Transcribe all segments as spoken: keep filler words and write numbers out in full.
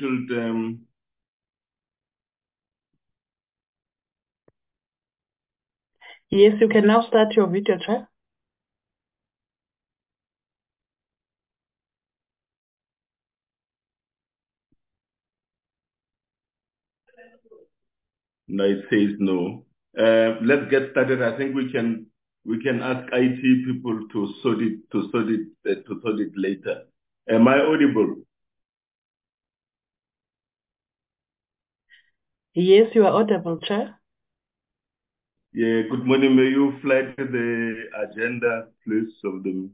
should... Um... Yes, you can now start your video, Chair. No, it says no. Uh, let's get started. I think we can we can ask I T people to sort it to sort it uh, to sort it later. Am I audible? Yes, you are audible, Chair. Yeah. Good morning. May you flag the agenda, please, of the...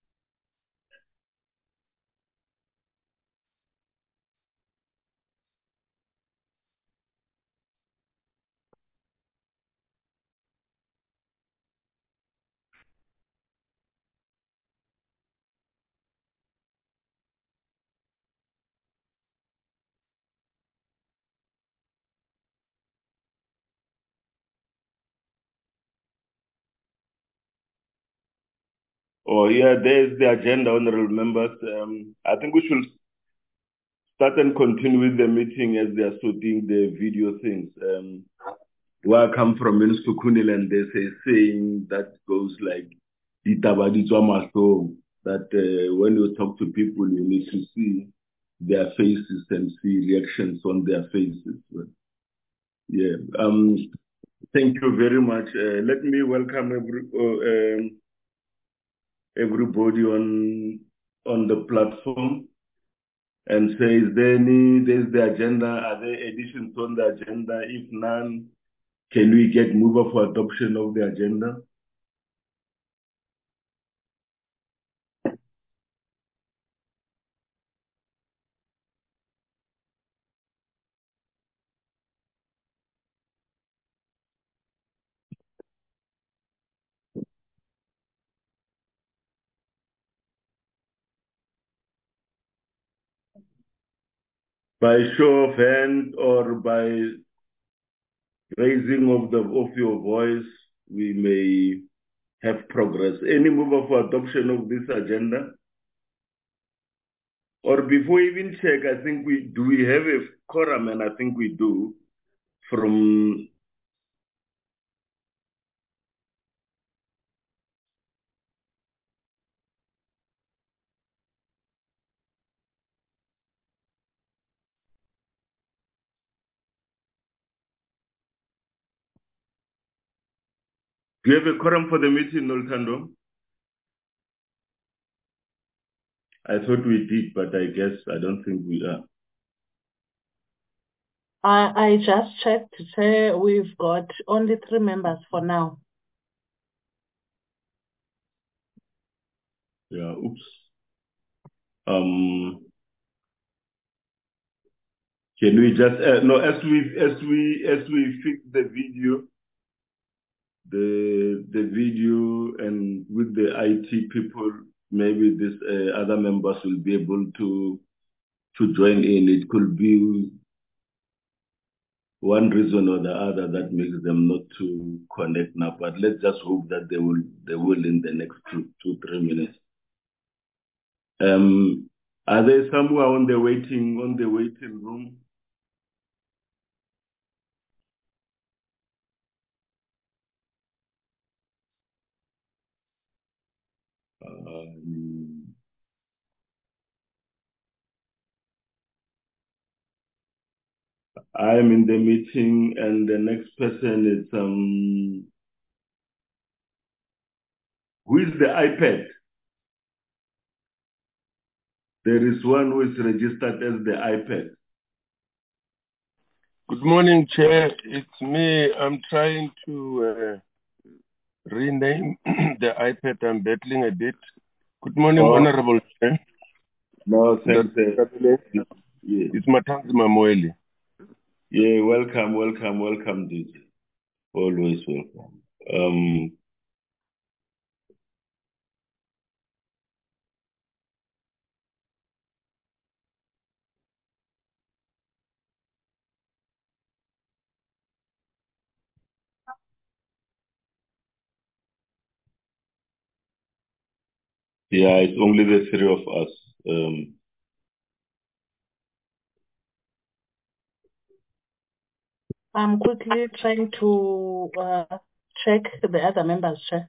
Oh, yeah, there's the agenda, honorable members. Um, I think we should start and continue with the meeting as they are sorting the video things. Um, where I come from in Sukuniland, there's a saying that goes like, "Ditaba di tswa mahlong," that uh, when you talk to people, you need to see their faces and see reactions on their faces. But, yeah. Um, thank you very much. Uh, let me welcome every, uh, um, everybody on on the platform and say, is there any, there's the agenda, are there additions on the agenda? If none, can we get mover for adoption of the agenda? By show of hand or by raising of the of your voice, we may have progress. Any mover for adoption of this agenda? Or before we even check, I think we do we have a quorum, and I think we do. From do you have a quorum for the meeting, Noltando? I thought we did, but I guess I don't think we are. I, I just checked, Chair. We've got only three members for now. Yeah, oops. Um, can we just uh, no? As we as we as we fix the video, the the video, and with the I T people, maybe this uh, other members will be able to to join in. It could be one reason or the other that makes them not to connect now. But let's just hope that they will they will in the next two two three minutes. Um, are there some who are on the waiting on the waiting room? Um, I am in the meeting, and the next person is um, who is the iPad? There is one who is registered as the iPad. Good morning, Chair. It's me. I'm trying to uh, rename the iPad. I'm battling a bit. Good morning, Oh, Honorable Chair. no, thanks. Uh, It's yeah, Matanzi Mamoeli. yeah. Welcome, welcome, welcome, D J. Always welcome. Um, yeah, it's only the three of us. Um, I'm quickly trying to uh, check the other members, Chair.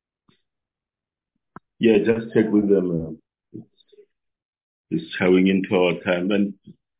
Yeah, just check with them. Uh, it's showing into our time. And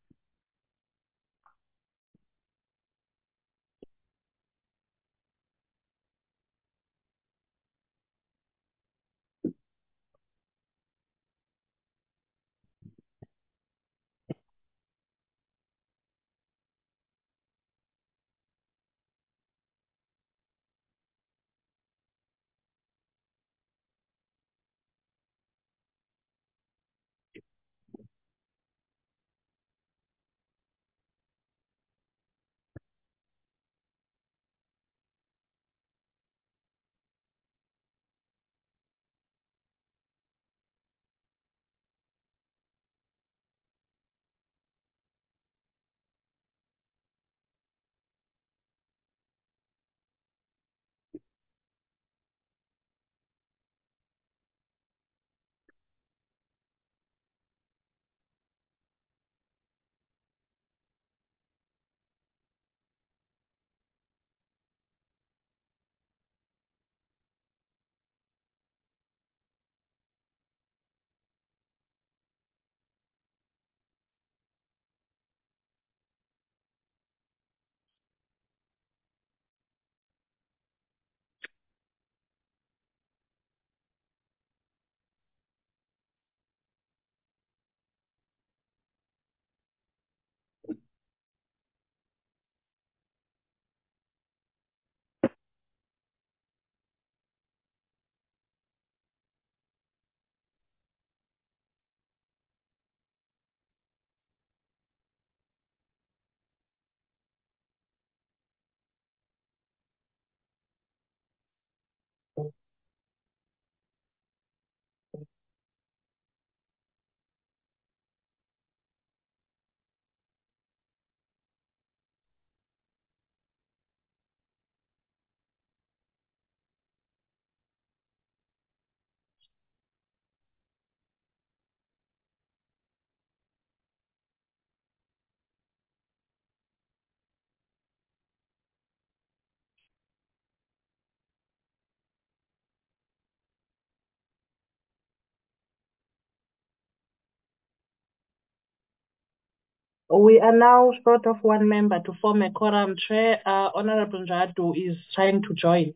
We are now short of one member to form a quorum, Chair. Uh, Honorable Njadu is trying to join.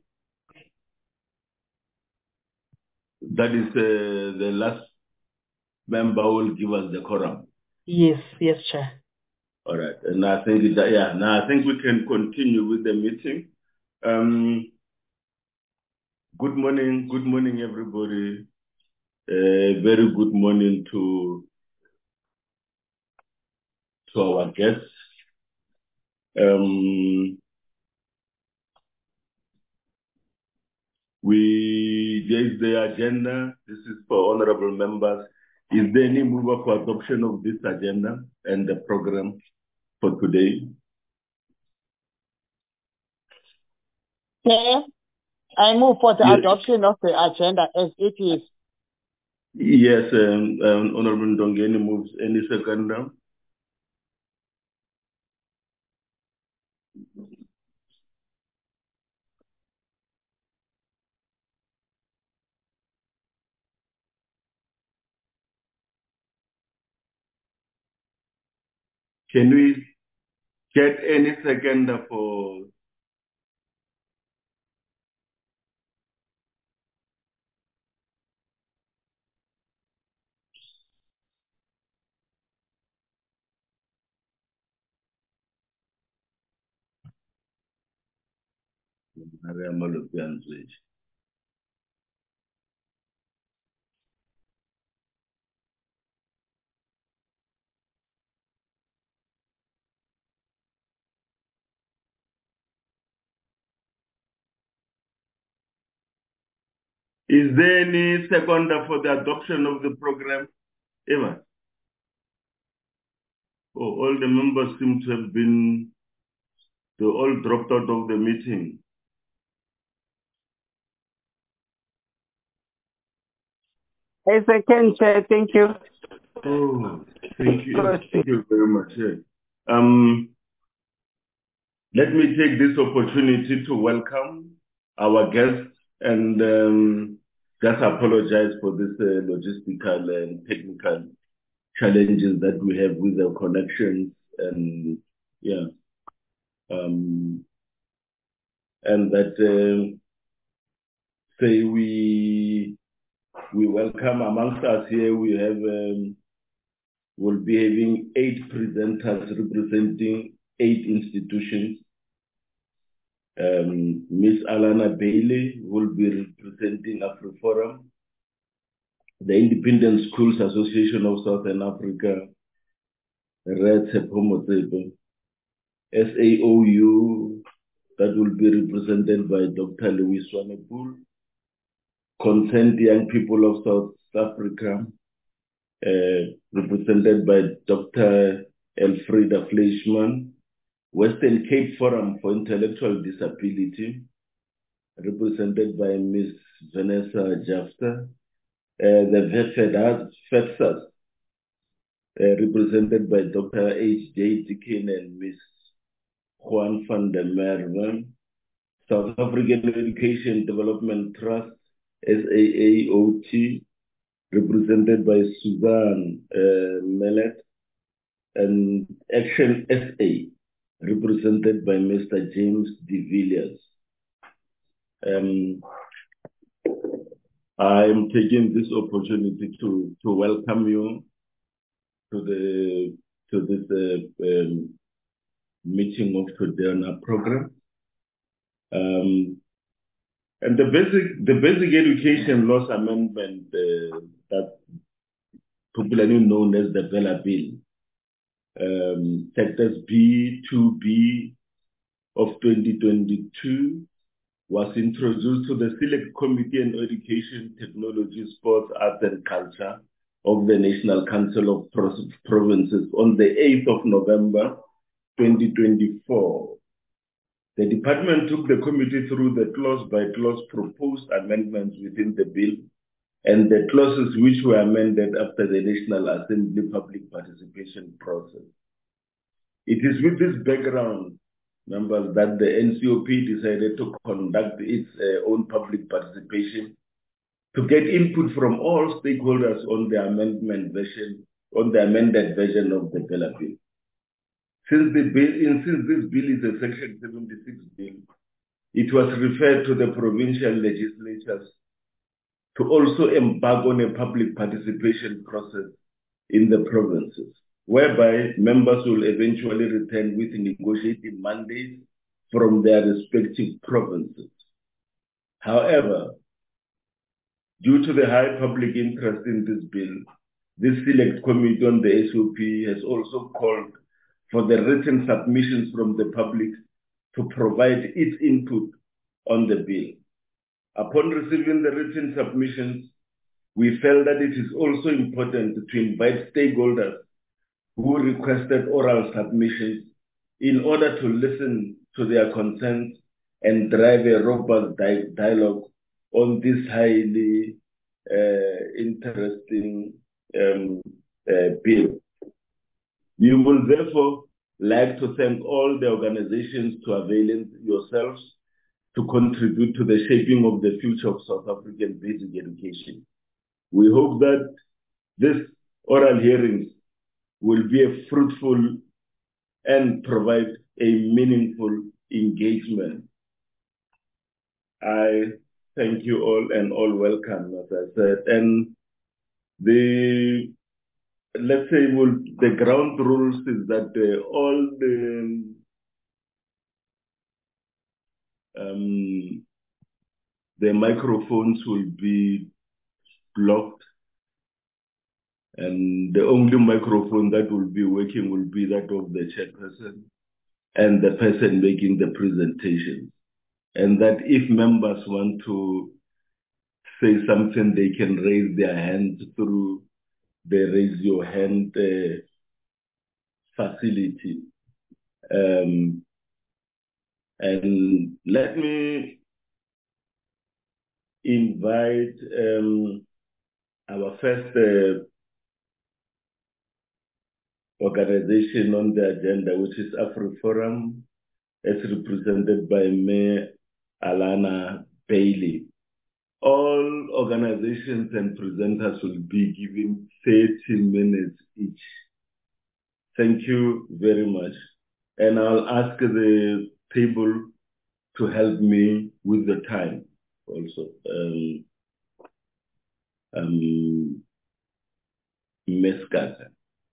that is uh, the last member who will give us the quorum. Yes, yes, Chair. All right. And I think, it, yeah, now I think we can continue with the meeting. Um, good morning. Good morning, everybody. Uh, very good morning to, to our guests. Um, we, there is the agenda. This is for honorable members. Is there any mover for adoption of this agenda and the program for today? Chair, I move for the Yes, adoption of the agenda as it is. yes um, um, Honorable Ndongeni moves. Any second now? Can we get any second for Maria Malopian, please? Is there any second for the adoption of the program? Eva? Oh, all the members seem to have been, they all dropped out of the meeting. A second, Chair, thank you. Oh, thank you. Thank you very much. Yeah. Um, let me take this opportunity to welcome our guests and um, just apologize for this uh, logistical and technical challenges that we have with our connections and yeah, um, and that uh, say we we welcome amongst us here. We have um, we'll be having eight presenters representing eight institutions. Um, Miss Alana Bailey will be representing AfriForum, the Independent Schools Association of Southern Africa, Red Tsepo, S A O U, that will be represented by Doctor Louis Swanepoel, Consent Young People of South Africa, uh, represented by Doctor Elfrida Fleischmann, Western Cape Forum for Intellectual Disability, represented by Miss Vanessa Jafta, uh, the FEDSAS, uh, represented by Doctor H J Dikin and Miss Juan van der Merwe, South African Education Development Trust, S A A O T, represented by Suzanne uh, Mellet, and Action S A, represented by Mister James de Villiers. Um, I am taking this opportunity to, to welcome you to the to this uh, um, meeting of today on our program. Um, and the basic the basic education laws amendment uh, that popularly known as the Bella Bill, um, sectors B two B of twenty twenty-two, was introduced to the Select Committee on Education, Technology, Sports, Arts and Culture of the National Council of Provinces on the eighth of November twenty twenty-four. The department took the committee through the clause-by-clause proposed amendments within the bill and the clauses which were amended after the National Assembly public participation process. It is with this background, members, that the N C O P decided to conduct its uh, own public participation to get input from all stakeholders on the amendment version, on the amended version of the Bella Bill. Since the bill, since this bill is a Section seventy-six bill, it was referred to the provincial legislatures to also embark on a public participation process in the provinces, whereby members will eventually return with negotiating mandates from their respective provinces. However, due to the high public interest in this bill, this Select Committee on the S O P has also called for the written submissions from the public to provide its input on the bill. Upon receiving the written submissions, we felt that it is also important to invite stakeholders who requested oral submissions in order to listen to their concerns and drive a robust di dialogue on this highly uh, interesting um, uh, bill. We will therefore like to thank all the organizations to avail yourselves to contribute to the shaping of the future of South African basic education. We hope that these oral hearings will be a fruitful and provide a meaningful engagement. I thank you all and all welcome, as I said. And the, let's say, well, the ground rules is that uh, all the um, the microphones will be blocked, and the only microphone that will be working will be that of the chairperson and the person making the presentation. And that if members want to say something, they can raise their hand through the raise your hand uh, facility. Um, and let me invite um, our first uh, organization on the agenda, which is AfriForum, as represented by Mayor Alana Bailey. All organizations and presenters will be given thirty minutes each. Thank you very much. And I'll ask the table to help me with the time also. Um, um, Miz Carter.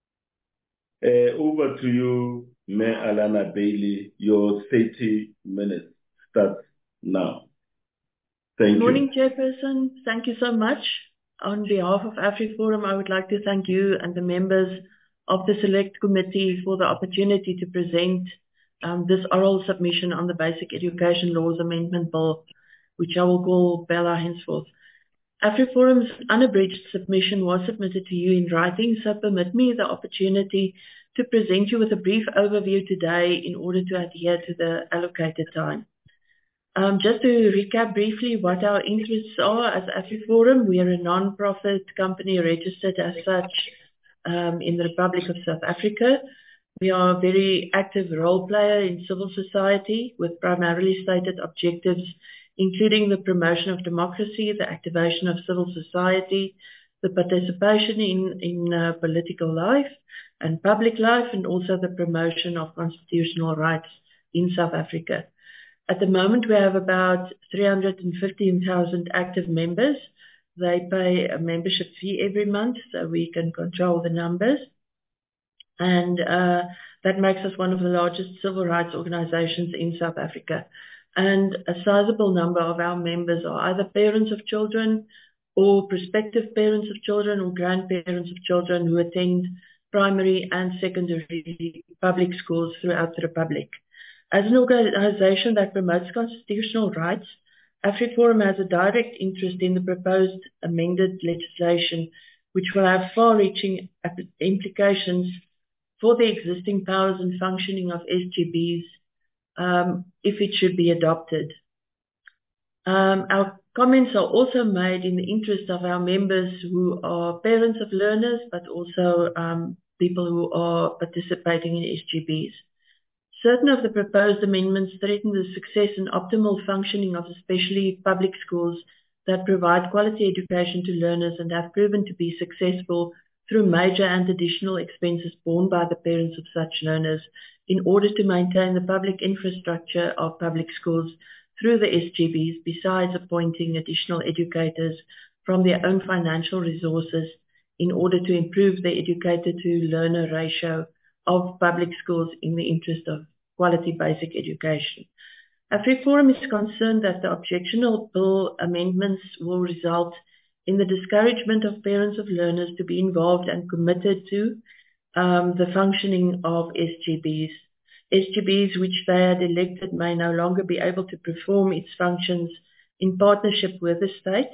Uh, over to you, Mayor Alana Bailey. Your thirty minutes starts now. Thank Good morning, you. Chairperson. Thank you so much. On behalf of AfriForum, I would like to thank you and the members of the Select Committee for the opportunity to present um, this oral submission on the Basic Education Laws Amendment Bill, which I will call BELA henceforth. AfriForum's unabridged submission was submitted to you in writing, so permit me the opportunity to present you with a brief overview today in order to adhere to the allocated time. Um, just to recap briefly what our interests are as AfriForum, we are a non-profit company registered as such um, in the Republic of South Africa. We are a very active role player in civil society with primarily stated objectives, including the promotion of democracy, the activation of civil society, the participation in, in uh, political life and public life, and also the promotion of constitutional rights in South Africa. At the moment, we have about three hundred fifteen thousand active members. They pay a membership fee every month, so we can control the numbers. And uh, that makes us one of the largest civil rights organizations in South Africa. And a sizable number of our members are either parents of children or prospective parents of children or grandparents of children who attend primary and secondary public schools throughout the Republic. As an organization that promotes constitutional rights, AfriForum has a direct interest in the proposed amended legislation, which will have far-reaching implications for the existing powers and functioning of S G Bs um, if it should be adopted. Um, our comments are also made in the interest of our members who are parents of learners, but also um, people who are participating in S G Bs. Certain of the proposed amendments threaten the success and optimal functioning of especially public schools that provide quality education to learners and have proven to be successful through major and additional expenses borne by the parents of such learners in order to maintain the public infrastructure of public schools through the S G Bs, besides appointing additional educators from their own financial resources in order to improve the educator-to-learner ratio of public schools in the interest of quality basic education. AfriForum is concerned that the objectionable bill amendments will result in the discouragement of parents of learners to be involved and committed to um, the functioning of S G Bs. S G Bs which they had elected may no longer be able to perform its functions in partnership with the state,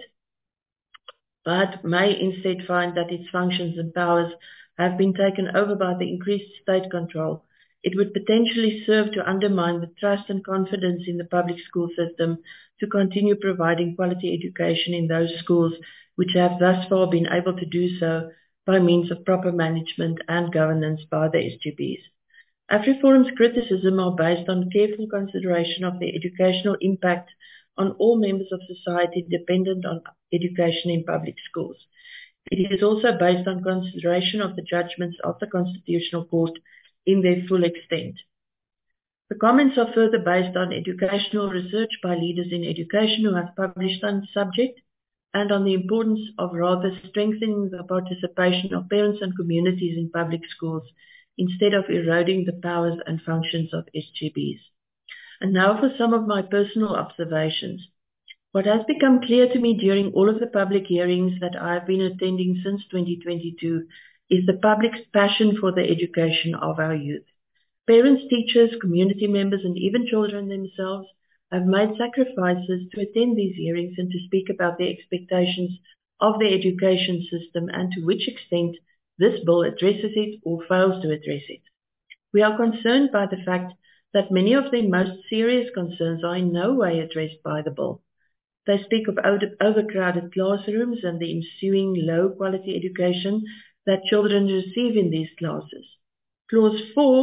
but may instead find that its functions and powers have been taken over by the increased state control. It would potentially serve to undermine the trust and confidence in the public school system to continue providing quality education in those schools which have thus far been able to do so by means of proper management and governance by the S G Bs. AfriForum's criticism are based on careful consideration of the educational impact on all members of society dependent on education in public schools. It is also based on consideration of the judgments of the Constitutional Court in their full extent. The comments are further based on educational research by leaders in education who have published on the subject and on the importance of rather strengthening the participation of parents and communities in public schools instead of eroding the powers and functions of S G Bs. And now for some of my personal observations. What has become clear to me during all of the public hearings that I have been attending since twenty twenty-two is the public's passion for the education of our youth. Parents, teachers, community members, and even children themselves have made sacrifices to attend these hearings and to speak about their expectations of the education system and to which extent this bill addresses it or fails to address it. We are concerned by the fact that many of their most serious concerns are in no way addressed by the bill. They speak of overcrowded classrooms and the ensuing low-quality education that children receive in these classes. Clause four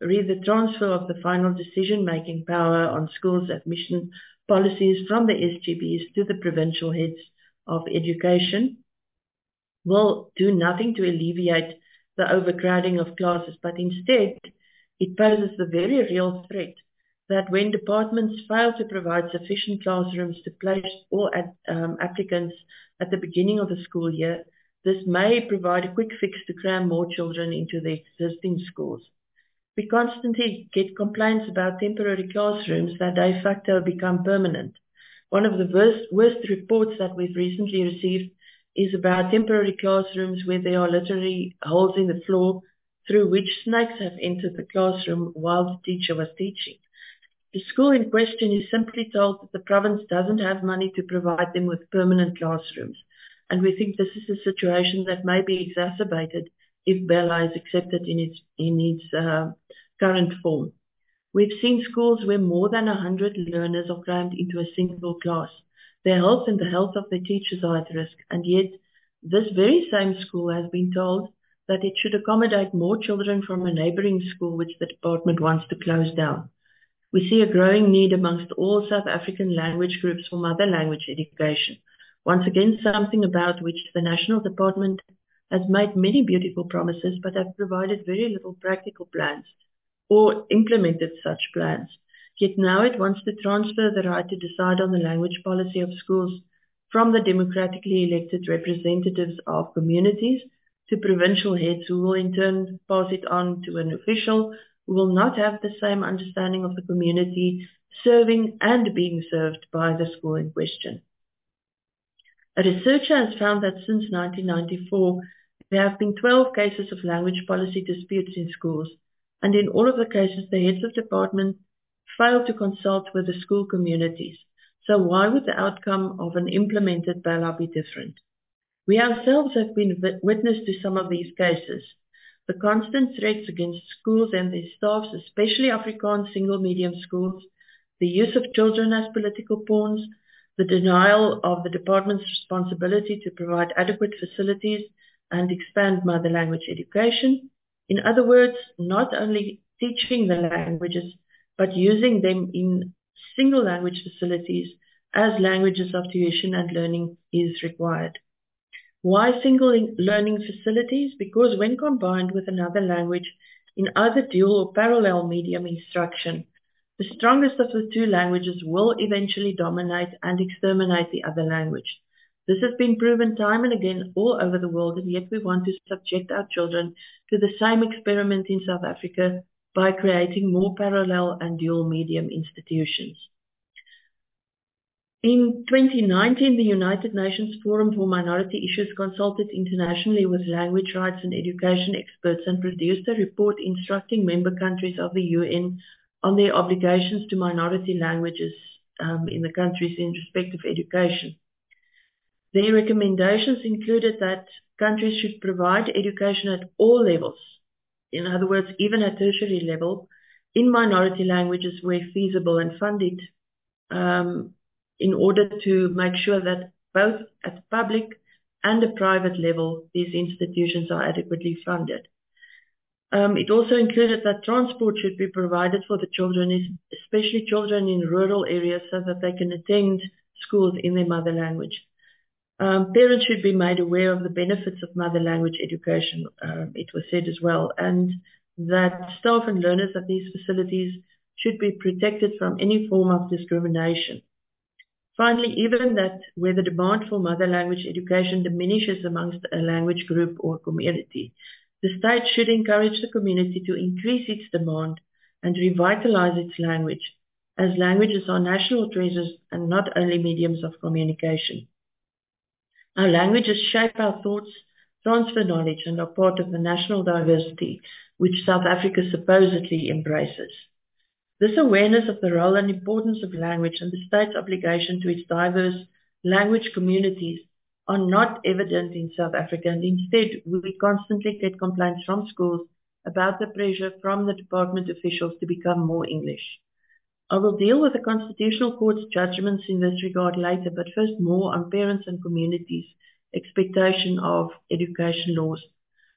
read the transfer of the final decision-making power on schools' admission policies from the S G Bs to the provincial heads of education will do nothing to alleviate the overcrowding of classes, but instead it poses the very real threat that when departments fail to provide sufficient classrooms to place all ad, um, applicants at the beginning of the school year, this may provide a quick fix to cram more children into the existing schools. We constantly get complaints about temporary classrooms that de facto become permanent. One of the worst, worst reports that we've recently received is about temporary classrooms where there are literally holes in the floor through which snakes have entered the classroom while the teacher was teaching. The school in question is simply told that the province doesn't have money to provide them with permanent classrooms, and we think this is a situation that may be exacerbated if Bella is accepted in its, in its uh, current form. We've seen schools where more than one hundred learners are crammed into a single class. Their health and the health of their teachers are at risk, and yet this very same school has been told that it should accommodate more children from a neighbouring school which the department wants to close down. We see a growing need amongst all South African language groups for mother language education. Once again, something about which the National Department has made many beautiful promises but have provided very little practical plans or implemented such plans. Yet now it wants to transfer the right to decide on the language policy of schools from the democratically elected representatives of communities to provincial heads who will in turn pass it on to an official who will not have the same understanding of the community serving and being served by the school in question. A researcher has found that since nineteen ninety-four, there have been twelve cases of language policy disputes in schools, and in all of the cases, the heads of department failed to consult with the school communities. So why would the outcome of an implemented Bella be different? We ourselves have been witness to some of these cases. The constant threats against schools and their staffs, especially Afrikaans single medium schools, the use of children as political pawns, the denial of the department's responsibility to provide adequate facilities and expand mother language education. In other words, not only teaching the languages, but using them in single language facilities as languages of tuition and learning is required. Why single learning facilities? Because when combined with another language in either dual or parallel medium instruction, the strongest of the two languages will eventually dominate and exterminate the other language. This has been proven time and again all over the world, and yet we want to subject our children to the same experiment in South Africa by creating more parallel and dual medium institutions. In twenty nineteen, the United Nations Forum for Minority Issues consulted internationally with language rights and education experts and produced a report instructing member countries of the U N on their obligations to minority languages um, in the countries in respect of education. Their recommendations included that countries should provide education at all levels, in other words, even at tertiary level, in minority languages where feasible and funded, um, in order to make sure that both at the public and the private level, these institutions are adequately funded. Um, it also included that transport should be provided for the children, especially children in rural areas, so that they can attend schools in their mother language. Um, parents should be made aware of the benefits of mother language education, um, it was said as well, and that staff and learners at these facilities should be protected from any form of discrimination. Finally, even that where the demand for mother language education diminishes amongst a language group or community, the state should encourage the community to increase its demand and revitalize its language, as languages are national treasures and not only mediums of communication. Our languages shape our thoughts, transfer knowledge, and are part of the national diversity which South Africa supposedly embraces. This awareness of the role and importance of language and the state's obligation to its diverse language communities are not evident in South Africa, and instead we constantly get complaints from schools about the pressure from the department officials to become more English. I will deal with the Constitutional Court's judgments in this regard later, but first more on parents and communities' expectation of education laws.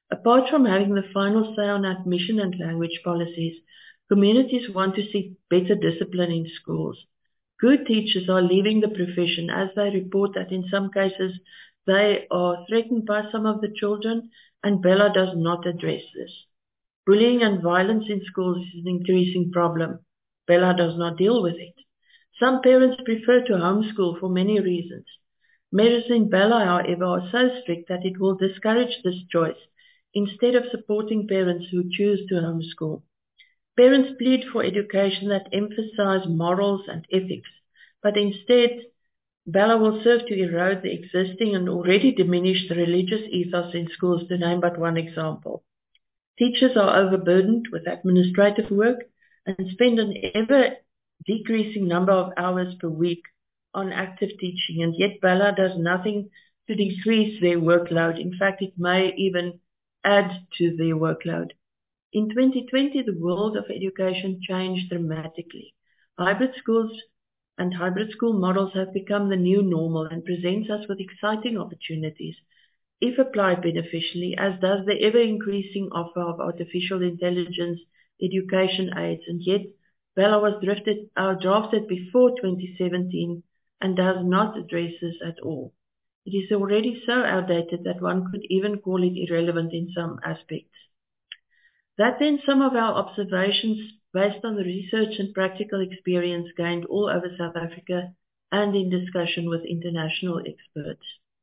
Apart from having the final say on admission and language policies, communities want to see better discipline in schools. Good teachers are leaving the profession as they report that in some cases they are threatened by some of the children, and Bella does not address this. Bullying and violence in schools is an increasing problem. Bella does not deal with it. Some parents prefer to homeschool for many reasons. Measures in Bella, however, are so strict that it will discourage this choice instead of supporting parents who choose to homeschool. Parents plead for education that emphasize morals and ethics, but instead, Bella will serve to erode the existing and already diminished religious ethos in schools, to name but one example. Teachers are overburdened with administrative work and spend an ever-decreasing number of hours per week on active teaching, and yet Bella does nothing to decrease their workload. In fact, it may even add to their workload. In twenty twenty, the world of education changed dramatically. Hybrid schools and hybrid school models have become the new normal and presents us with exciting opportunities, if applied beneficially, as does the ever-increasing offer of artificial intelligence education aids, and yet Bella was drifted, uh, drafted before twenty seventeen and does not address this at all. It is already so outdated that one could even call it irrelevant in some aspects. That then some of our observations based on the research and practical experience gained all over South Africa and in discussion with international experts.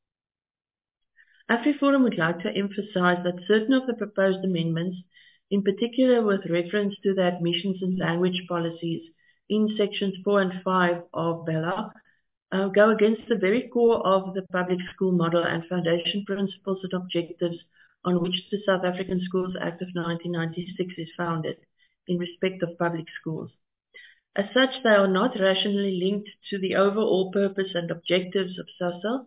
AfriForum would like to emphasize that certain of the proposed amendments, in particular with reference to the admissions and language policies in sections four and five of Bella, uh, go against the very core of the public school model and foundation principles and objectives on which the South African Schools Act of nineteen ninety-six is founded in respect of public schools. As such, they are not rationally linked to the overall purpose and objectives of SASSA.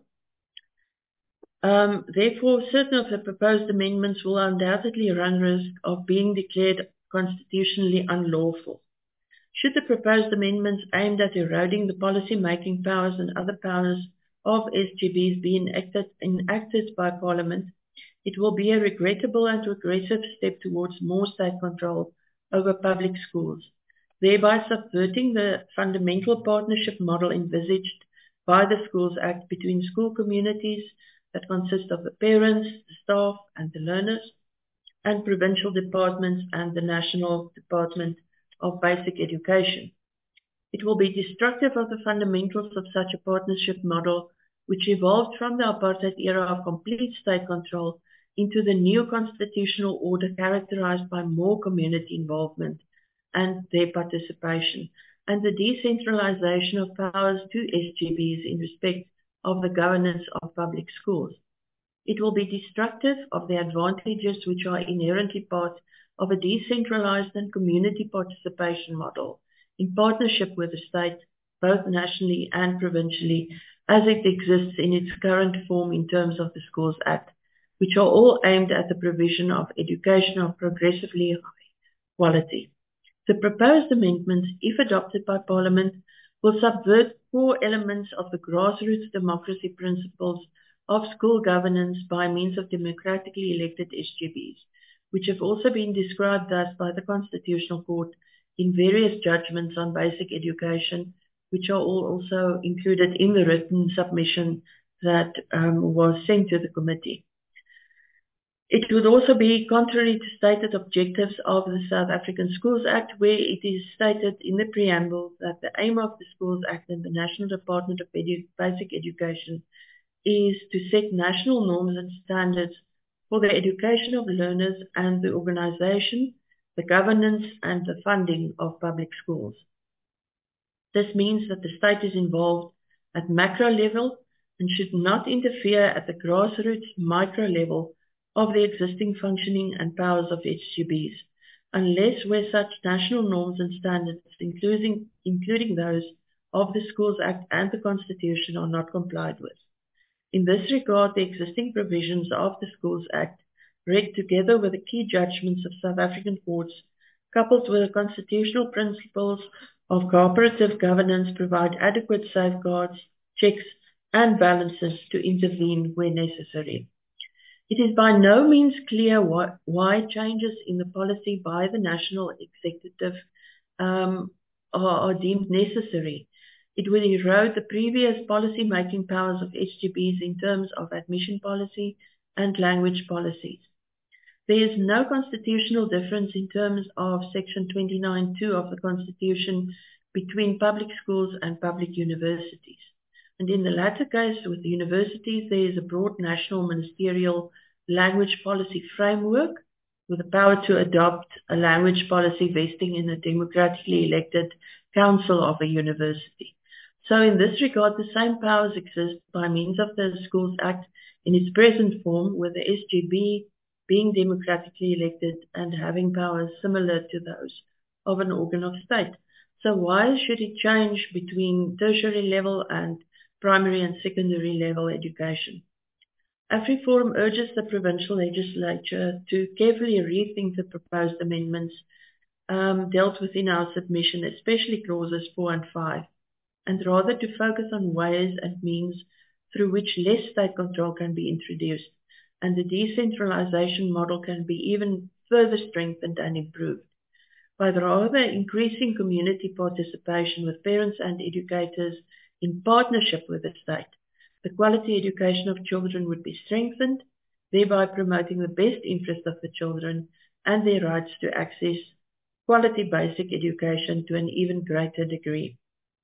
Um, therefore, certain of the proposed amendments will undoubtedly run risk of being declared constitutionally unlawful. Should the proposed amendments aimed at eroding the policy-making powers and other powers of S G Bs be enacted, enacted by Parliament, it will be a regrettable and regressive step towards more state control over public schools, thereby subverting the fundamental partnership model envisaged by the Schools Act between school communities that consist of the parents, the staff, and the learners, and provincial departments and the National Department of Basic Education. It will be destructive of the fundamentals of such a partnership model, which evolved from the apartheid era of complete state control into the new constitutional order characterized by more community involvement and their participation, and the decentralization of powers to S G Bs in respect of the governance of public schools. It will be destructive of the advantages which are inherently part of a decentralized and community participation model in partnership with the state, both nationally and provincially, as it exists in its current form in terms of the Schools Act, which are all aimed at the provision of education of progressively high quality. The proposed amendments, if adopted by Parliament, will subvert core elements of the grassroots democracy principles of school governance by means of democratically elected S G Bs, which have also been described thus by the Constitutional Court in various judgments on basic education, which are all also included in the written submission that um, was sent to the committee. It would also be contrary to stated objectives of the South African Schools Act, where it is stated in the preamble that the aim of the Schools Act and the National Department of Edu- Basic Education is to set national norms and standards for the education of learners and the organization, the governance, and the funding of public schools. This means that the state is involved at macro level and should not interfere at the grassroots micro level of the existing functioning and powers of S G Bs, unless where such national norms and standards, including, including those of the Schools Act and the Constitution, are not complied with. In this regard, the existing provisions of the Schools Act, read together with the key judgments of South African courts, coupled with the constitutional principles of cooperative governance, provide adequate safeguards, checks, and balances to intervene where necessary. It is by no means clear what, why changes in the policy by the national executive um, are, are deemed necessary. It would erode the previous policy-making powers of S G Bs in terms of admission policy and language policies. There is no constitutional difference in terms of Section twenty-nine point two of the Constitution between public schools and public universities. And in the latter case, with the universities, there is a broad national ministerial language policy framework with the power to adopt a language policy vesting in a democratically elected council of a university. So in this regard, the same powers exist by means of the Schools Act in its present form, with the S G B being democratically elected and having powers similar to those of an organ of state. So why should it change between tertiary level and primary and secondary level education? AfriForum urges the provincial legislature to carefully rethink the proposed amendments um, dealt with in our submission, especially clauses four and five, and rather to focus on ways and means through which less state control can be introduced, and the decentralization model can be even further strengthened and improved, by rather increasing community participation with parents and educators in partnership with the state. The quality education of children would be strengthened, thereby promoting the best interest of the children and their rights to access quality basic education to an even greater degree.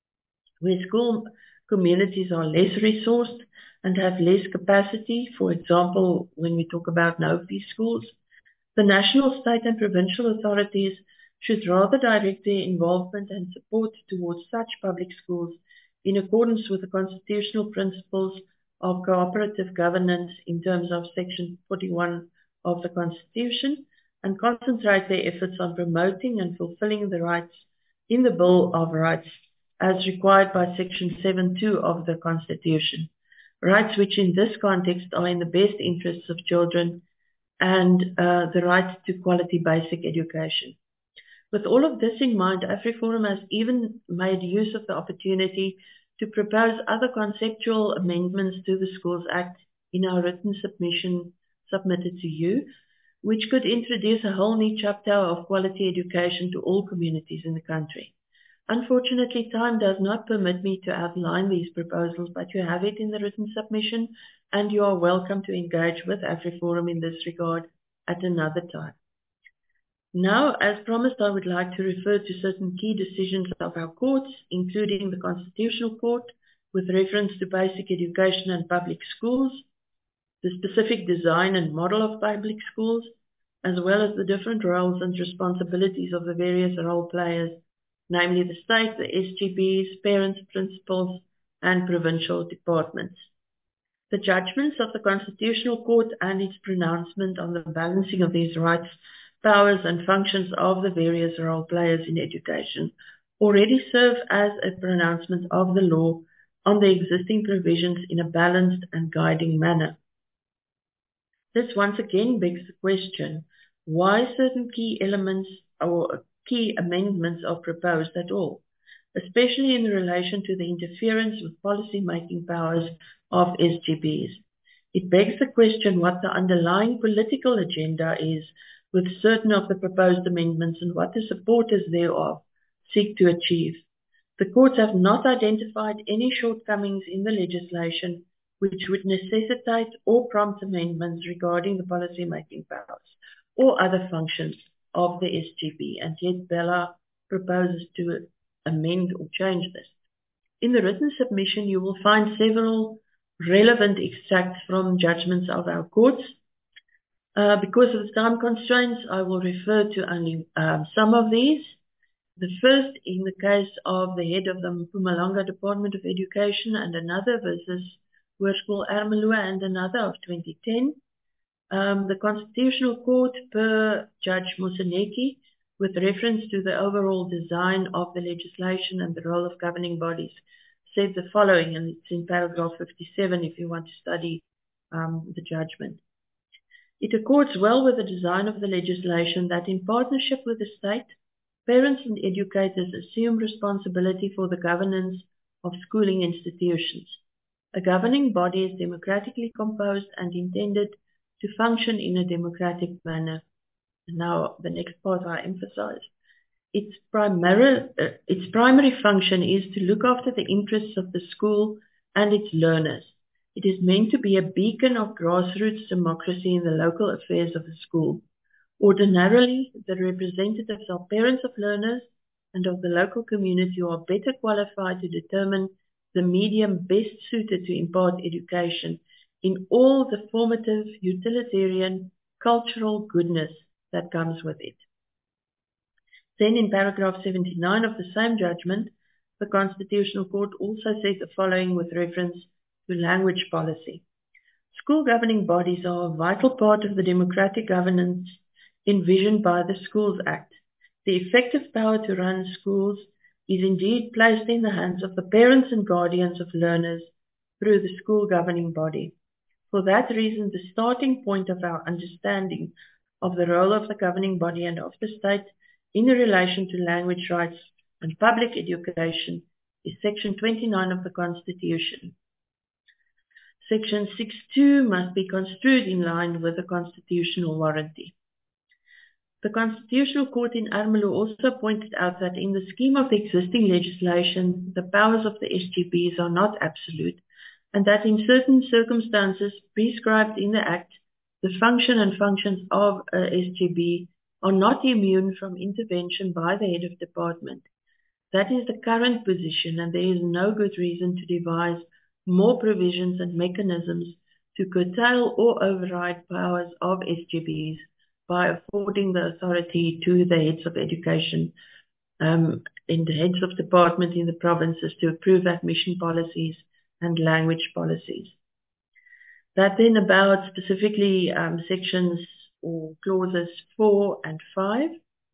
Where school communities are less resourced and have less capacity, for example, when we talk about no-fee schools, the national, state and provincial authorities should rather direct their involvement and support towards such public schools in accordance with the constitutional principles of cooperative governance in terms of Section forty-one of the Constitution, and concentrate their efforts on promoting and fulfilling the rights in the Bill of Rights as required by Section seven point two of the Constitution, rights which in this context are in the best interests of children and uh, the right to quality basic education. With all of this in mind, AfriForum has even made use of the opportunity to propose other conceptual amendments to the Schools Act in our written submission submitted to you, which could introduce a whole new chapter of quality education to all communities in the country. Unfortunately, time does not permit me to outline these proposals, but you have it in the written submission, and you are welcome to engage with AfriForum in this regard at another time. Now, as promised, I would like to refer to certain key decisions of our courts, including the Constitutional Court, with reference to basic education and public schools, the specific design and model of public schools, as well as the different roles and responsibilities of the various role players, namely the state, the S G Bs, parents, principals, and provincial departments. The judgments of the Constitutional Court and its pronouncement on the balancing of these rights, powers, and functions of the various role players in education already serve as a pronouncement of the law on the existing provisions in a balanced and guiding manner. This once again begs the question, why certain key elements or key amendments are proposed at all, especially in relation to the interference with policy-making powers of S G Bs. It begs the question what the underlying political agenda is with certain of the proposed amendments and what the supporters thereof seek to achieve. The courts have not identified any shortcomings in the legislation which would necessitate or prompt amendments regarding the policy-making powers or other functions of the S G B, and yet Bella proposes to amend or change this. In the written submission, you will find several relevant extracts from judgments of our courts. Uh, because of the time constraints, I will refer to only um, some of these. The first, in the case of the head of the Mpumalanga Department of Education and another versus Hoërskool Ermelo and another of twenty ten. Um, the Constitutional Court, per Judge Moseneke, with reference to the overall design of the legislation and the role of governing bodies, said the following, and it's in paragraph fifty-seven if you want to study um, the judgment. It accords well with the design of the legislation that in partnership with the state, parents and educators assume responsibility for the governance of schooling institutions. A governing body is democratically composed and intended to function in a democratic manner. Now, the next part I emphasize. Its primary, uh, its primary function is to look after the interests of the school and its learners. It is meant to be a beacon of grassroots democracy in the local affairs of the school. Ordinarily, the representatives are parents of learners and of the local community who are better qualified to determine the medium best suited to impart education in all the formative, utilitarian, cultural goodness that comes with it. Then in paragraph seventy-nine of the same judgment, the Constitutional Court also said the following with reference to language policy. School governing bodies are a vital part of the democratic governance envisioned by the Schools Act. The effective power to run schools is indeed placed in the hands of the parents and guardians of learners through the school governing body. For that reason, the starting point of our understanding of the role of the governing body and of the state in relation to language rights and public education is Section twenty-nine of the Constitution. Section six two must be construed in line with the constitutional warranty. The Constitutional Court in Ermelo also pointed out that in the scheme of existing legislation, the powers of the S G Bs are not absolute, and that in certain circumstances prescribed in the Act, the function and functions of a S G B are not immune from intervention by the head of department. That is the current position, and there is no good reason to devise more provisions and mechanisms to curtail or override powers of S G Bs by affording the authority to the heads of education um, and the heads of department in the provinces to approve admission policies and language policies. That then about specifically um, sections or clauses four and five.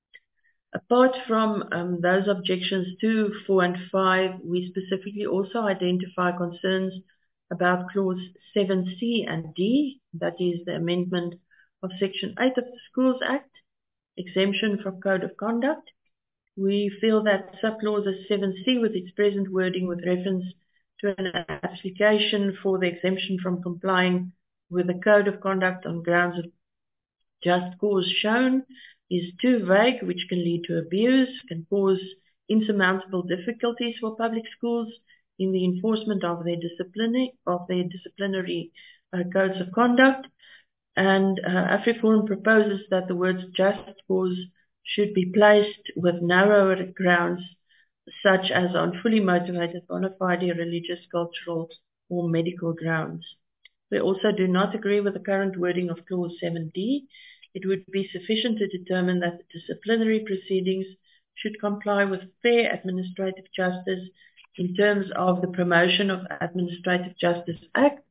Apart from um, those objections to four and five, we specifically also identify concerns about clause seven C and D, that is the amendment of section eight of the Schools Act, exemption from Code of Conduct. We feel that subclause seven C with its present wording with reference to an application for the exemption from complying with the Code of Conduct on grounds of just cause shown is too vague, which can lead to abuse, can cause insurmountable difficulties for public schools in the enforcement of their disciplinary, of their disciplinary uh, codes of conduct. And uh, AfriForum proposes that the words just cause should be placed with narrower grounds, such as on fully motivated, bona fide, religious, cultural, or medical grounds. We also do not agree with the current wording of clause seven D. It would be sufficient to determine that the disciplinary proceedings should comply with fair administrative justice in terms of the Promotion of Administrative Justice Act,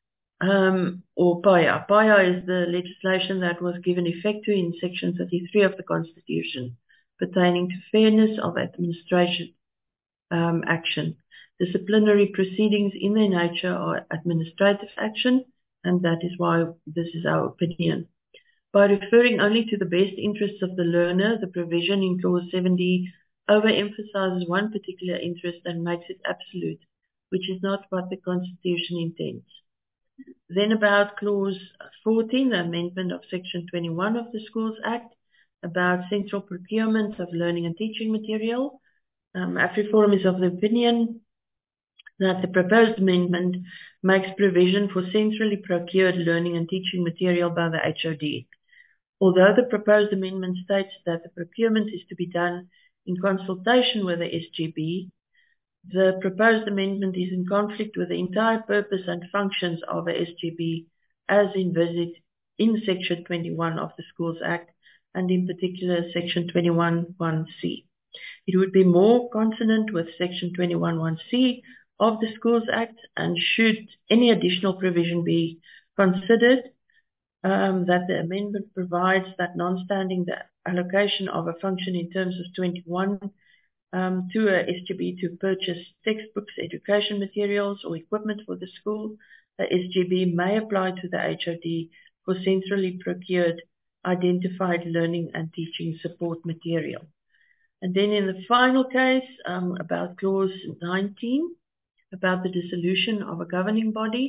um, or P A Y A. P A Y A is the legislation that was given effect to in Section thirty-three of the Constitution, pertaining to fairness of administration um, action. Disciplinary proceedings in their nature are administrative action, and that is why this is our opinion. By referring only to the best interests of the learner, the provision in clause seven D overemphasizes one particular interest and makes it absolute, which is not what the Constitution intends. Then about clause fourteen, the amendment of section twenty-one of the Schools Act, about central procurement of learning and teaching material. Um, AfriForum is of the opinion that the proposed amendment makes provision for centrally procured learning and teaching material by the H O D. Although the proposed amendment states that the procurement is to be done in consultation with the S G B, the proposed amendment is in conflict with the entire purpose and functions of the S G B as envisaged in Section twenty-one of the Schools Act, and in particular Section twenty-one one C. It would be more consonant with Section twenty-one one C of the Schools Act, and should any additional provision be considered, um, that the amendment provides that notwithstanding the allocation of a function in terms of twenty-one um, to a S G B to purchase textbooks, education materials, or equipment for the school, the S G B may apply to the H O D for centrally procured identified learning and teaching support material. And then in the final case, um, about clause nineteen, about the dissolution of a governing body,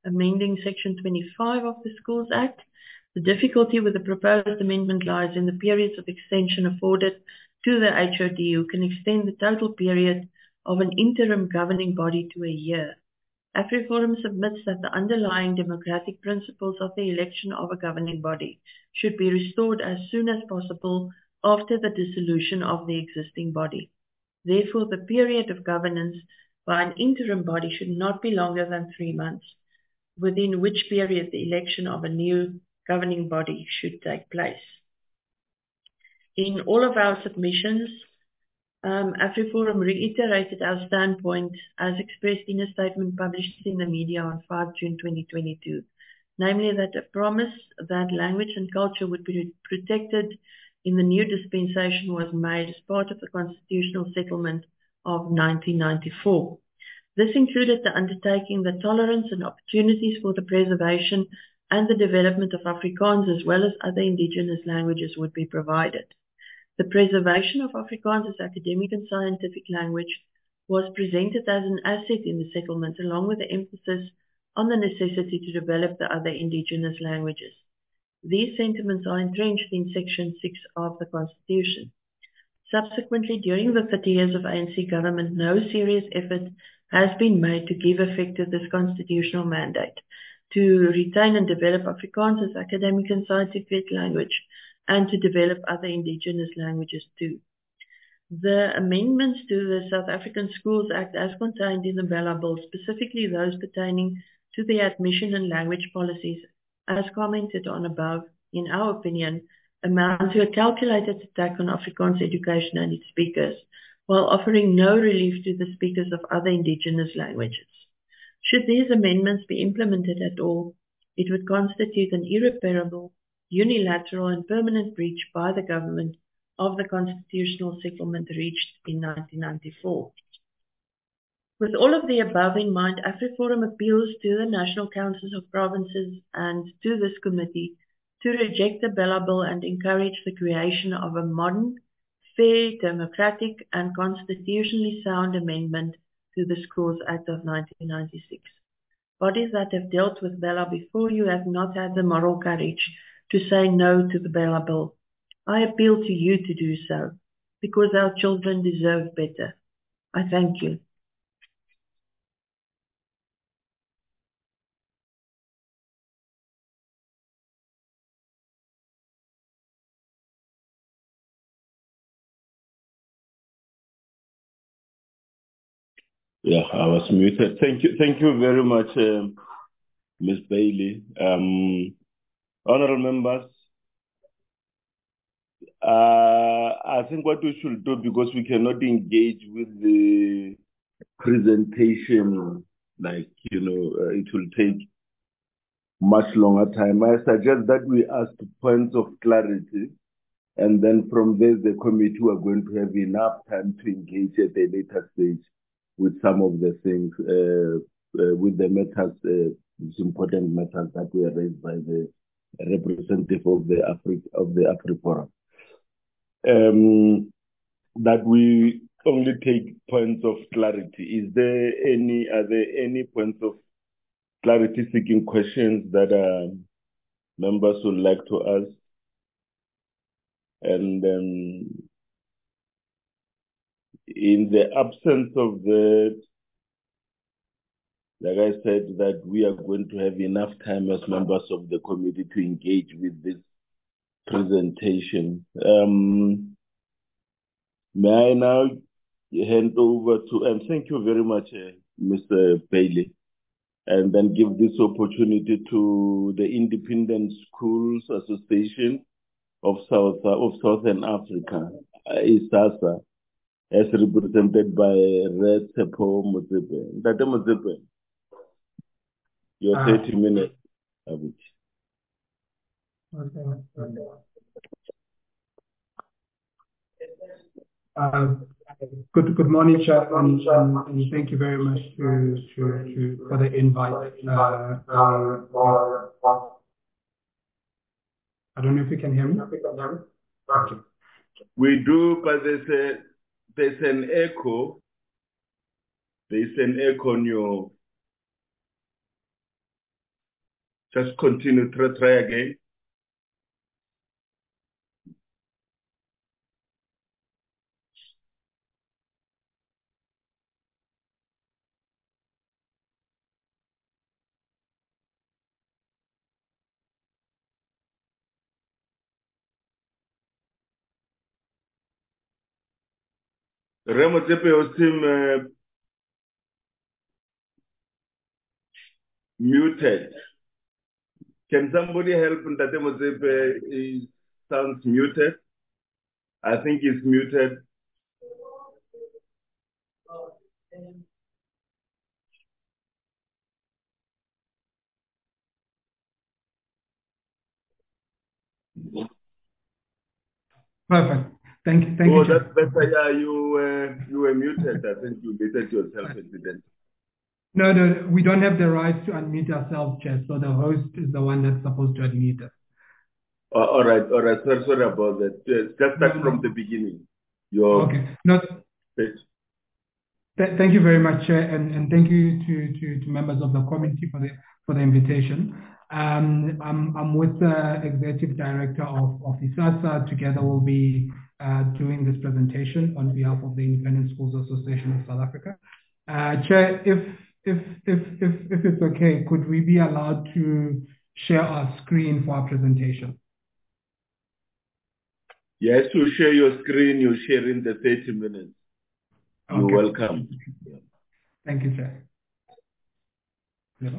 amending Section twenty-five of the Schools Act. The difficulty with the proposed amendment lies in the periods of extension afforded to the H O D, who can extend the total period of an interim governing body to a year. AfriForum submits that the underlying democratic principles of the election of a governing body should be restored as soon as possible after the dissolution of the existing body. Therefore, the period of governance by an interim body should not be longer than three months, within which period the election of a new governing body should take place. In all of our submissions, um, AfriForum reiterated our standpoint as expressed in a statement published in the media on the fifth of June twenty twenty-two, namely that a promise that language and culture would be protected in the new dispensation was made as part of the constitutional settlement of nineteen ninety-four. This included the undertaking that tolerance and opportunities for the preservation and the development of Afrikaans as well as other indigenous languages would be provided. The preservation of Afrikaans as academic and scientific language was presented as an asset in the settlement, along with the emphasis on the necessity to develop the other indigenous languages. These sentiments are entrenched in Section six of the Constitution. Subsequently, during the thirty years of A N C government, no serious effort has been made to give effect to this constitutional mandate, to retain and develop Afrikaans as academic and scientific language, and to develop other indigenous languages too. The amendments to the South African Schools Act as contained in the Bella Bill, specifically those pertaining to the admission and language policies, as commented on above, in our opinion, amount to a calculated attack on Afrikaans education and its speakers, while offering no relief to the speakers of other indigenous languages. Should these amendments be implemented at all, it would constitute an irreparable, unilateral and permanent breach by the government of the constitutional settlement reached in nineteen ninety-four. With all of the above in mind, AfriForum appeals to the National Councils of Provinces and to this committee to reject the Bella Bill and encourage the creation of a modern, fair, democratic and constitutionally sound amendment to the Schools Act of nineteen ninety-six. Bodies that have dealt with Bella before you have not had the moral courage to say no to the Bella Bill. I appeal to you to do so, because our children deserve better. I thank you. Yeah, I was muted. Thank you, thank you very much, uh, Miz Bailey. Um, honorable members, uh, I think what we should do, because we cannot engage with the presentation, like, you know, uh, it will take much longer time. I suggest that we ask points of clarity, and then from there, the committee are going to have enough time to engage at a later stage with some of the things, uh, uh, with the matters, uh, these important matters that were raised by the representative of the Afri of the AfriForum. Um, that we only take points of clarity. Is there any, are there any points of clarity seeking questions that uh, members would like to ask? And um, in the absence of that, like I said, that we are going to have enough time as members of the committee to engage with this presentation. Um, may I now hand over to, and thank you very much, uh, Mister Bailey, and then give this opportunity to the Independent Schools Association of South of Southern Africa, ISASA, as represented by Retepo Motsepe. Tate Motsepe, your uh, thirty minutes. Okay. Uh, good good morning, Chair, and, and, and thank you very much to, to, to for the invite. Uh, uh, I don't know if you can hear me. Okay. We do, but there's a there's an echo. There's an echo on your Just continue, try, try again. Remo Tsepe seem uh, muted. Can somebody help Ntate Motsepe? He sounds muted. I think he's muted. Perfect. Thank you. Thank oh, you, Chair. that's better. Yeah, you uh, you were muted. I think you muted yourself, incidentally. No, no, we don't have the right to unmute ourselves, Chair. So the host is the one that's supposed to unmute us. Uh, all right, all right. Sorry, sorry about that. Uh, just start No, from no. the beginning. Your Okay. No, page. th thank you very much, Chair, and, and thank you to, to, to members of the committee for the for the invitation. Um, I'm I'm with the executive director of of ISASA. Together, we'll be uh, doing this presentation on behalf of the Independent Schools Association of South Africa. Uh, Chair, if if if if if it's okay, could we be allowed to share our screen for our presentation? Yes, you share your screen. You share in the thirty minutes. You're Okay. welcome. Thank you, Chair. Yeah.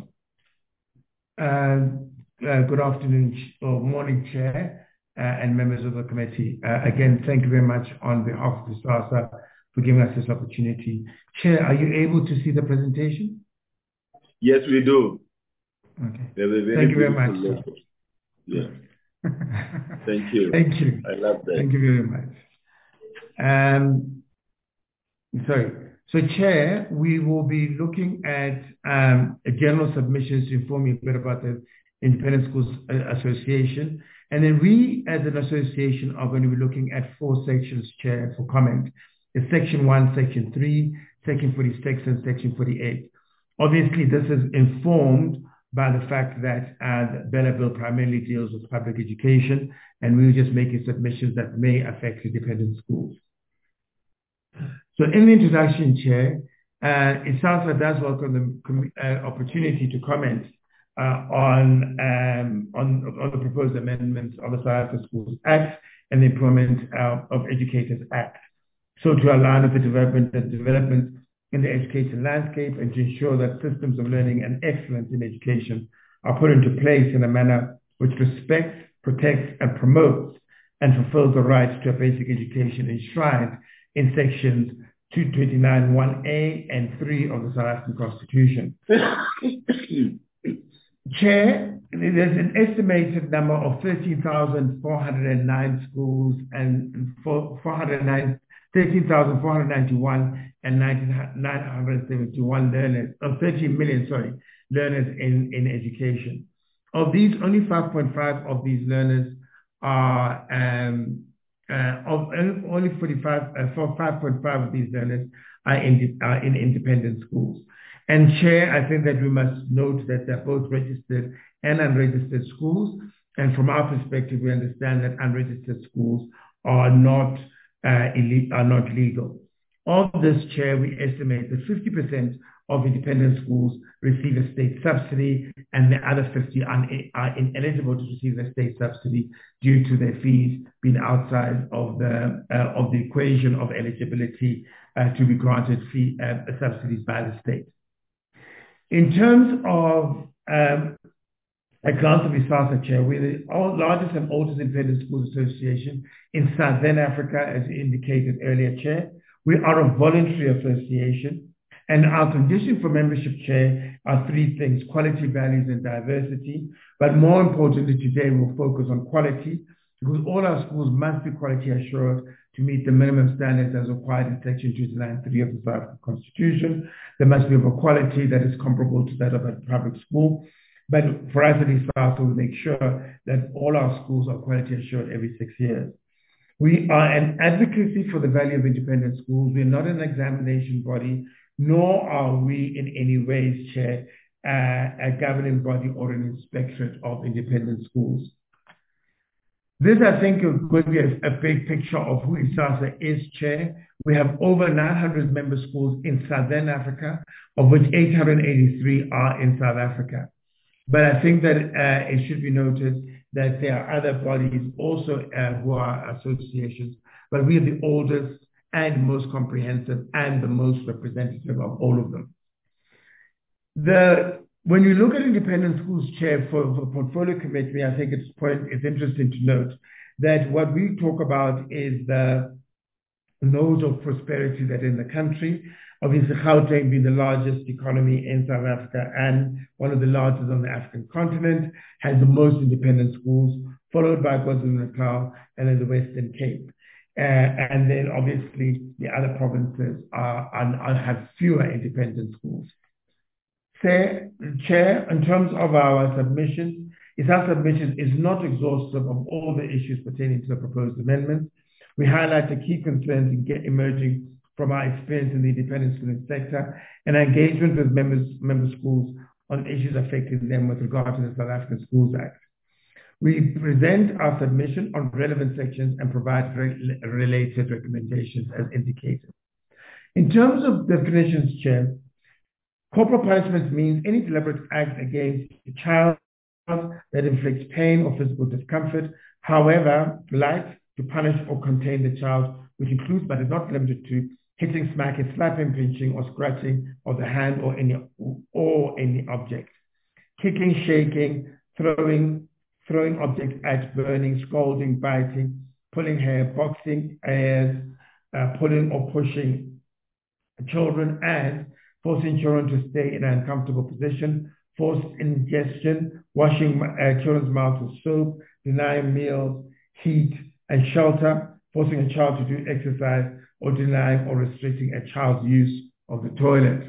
Uh, uh, Good afternoon or morning, Chair, uh, and members of the committee. Uh, Again, thank you very much on behalf of ISASA for giving us this opportunity. Chair, are you able to see the presentation? Yes, we do. Okay. We have a very Thank you very beautiful much. logo. Yeah. Thank you. Thank you. I love that. Thank you very much. Um, Sorry. So, Chair, we will be looking at um, a general submissions to inform you a bit about the Independent Schools Association. And then we, as an association, are going to be looking at four sections, Chair, for comment. It's Section one, Section three, Section forty-six, and Section forty-eight. Obviously, this is informed by the fact that uh, the Bella Bill primarily deals with public education, and we're just making submissions that may affect independent schools. So in the introduction, Chair, uh, ISASA does welcome the uh, opportunity to comment uh, on, um, on, on the proposed amendments of the South African Schools Act and the Employment uh, of Educators Act. So to align with the development and development in the education landscape and to ensure that systems of learning and excellence in education are put into place in a manner which respects, protects, and promotes and fulfills the rights to a basic education enshrined in sections two twenty-nine one A and three of the South African Constitution. Chair, there's an estimated number of thirteen thousand four hundred nine schools and thirteen thousand four hundred ninety-one and nine hundred seventy-one learners, of thirteen million, sorry, learners in, in education. Of these, only five point five of these learners are um, Uh, of only forty-five, uh, for five point five of these learners are in, are in independent schools. And Chair, I think that we must note that they're both registered and unregistered schools. And from our perspective, we understand that unregistered schools are not uh, ille- are not legal. Of this, Chair, we estimate that fifty percent of independent schools receive a state subsidy, and the other fifty are ineligible to receive a state subsidy due to their fees being outside of the uh, of the equation of eligibility uh, to be granted fee uh, subsidies by the state. In terms of um, a glance of ISASA, Chair, we're the largest and oldest independent schools association in Southern Africa, as indicated earlier, Chair. We are a voluntary association. And our condition for membership, Chair, are three things: quality, values, and diversity. But more importantly, today we'll focus on quality, because all our schools must be quality assured to meet the minimum standards as required in Section two ninety-three of the South African Constitution. They must be of a quality that is comparable to that of a public school. But for us at ISASA, we make sure that all our schools are quality assured every six years. We are an advocacy for the value of independent schools. We're not an examination body, nor are we in any ways, Chair, uh, a governing body or an inspectorate of independent schools. This, I think, will give you a, a big picture of who ISASA is, Chair. We have over nine hundred member schools in Southern Africa, of which eight hundred eighty-three are in South Africa. But I think that uh, it should be noted that there are other bodies also uh, who are associations, but we are the oldest and most comprehensive and the most representative of all of them. The When you look at independent schools, Chair, for the Portfolio Committee, I think it's, point, it's interesting to note that what we talk about is the nodes of prosperity that in the country. Obviously, Gauteng being the largest economy in South Africa and one of the largest on the African continent, has the most independent schools, followed by KwaZulu-Natal and then the Western Cape. Uh, and then obviously the other provinces are, are, are have fewer independent schools. Chair, Chair, in terms of our submissions, our submission is not exhaustive of all the issues pertaining to the proposed amendments. We highlight the key concerns emerging from our experience in the independent schooling sector and our engagement with members, member schools on issues affecting them with regard to the South African Schools Act. We present our submission on relevant sections and provide re related recommendations as indicated. In terms of definitions, Chair, corporal punishment means any deliberate act against a child that inflicts pain or physical discomfort, however light, to punish or contain the child, which includes but is not limited to hitting, smacking, slapping, pinching, or scratching of the hand or any or any object, kicking, shaking, throwing, throwing objects at, burning, scolding, biting, pulling hair, boxing ears, uh, pulling or pushing children, and forcing children to stay in an uncomfortable position, forced ingestion, washing uh, children's mouths with soap, denying meals, heat, and shelter, forcing a child to do exercise, or denying or restricting a child's use of the toilet.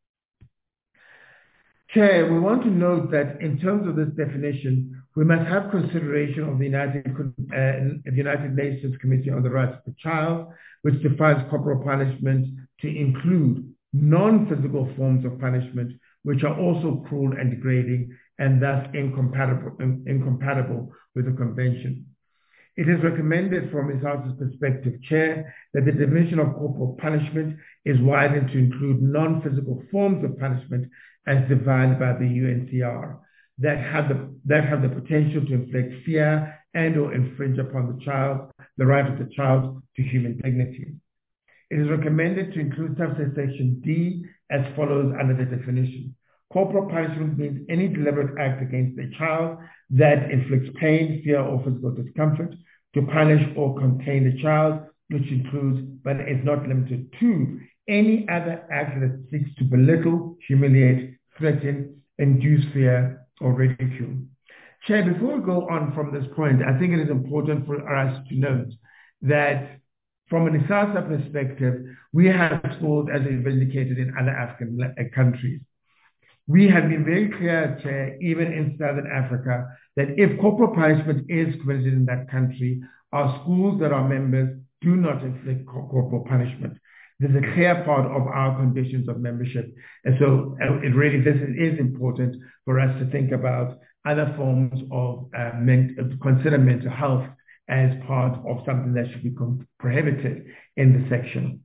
Chair, we want to note that in terms of this definition, we must have consideration of the United, uh, the United Nations Committee on the Rights of the Child, which defines corporal punishment to include non-physical forms of punishment, which are also cruel and degrading, and thus incompatible, in, incompatible with the Convention. It is recommended from ISASA's perspective, Chair, that the definition of corporal punishment is widened to include non-physical forms of punishment as defined by the U N C R that have the, that have the potential to inflict fear and or infringe upon the child, the right of the child to human dignity. It is recommended to include subsection D as follows under the definition. Corporal punishment means any deliberate act against a child that inflicts pain, fear, or physical discomfort, to punish or contain the child, which includes, but is not limited to, any other act that seeks to belittle, humiliate, threaten, induce fear, or ridicule. Chair, before we go on from this point, I think it is important for us to note that from an ISASA perspective, we have schools, as is indicated in other African countries. We have been very clear, Chair, even in Southern Africa, that if corporal punishment is committed in that country, our schools that are members do not inflict corporal punishment. This is a clear part of our conditions of membership. And so it really, this is important for us to think about other forms of, uh, men consider mental health as part of something that should be prohibited in the section.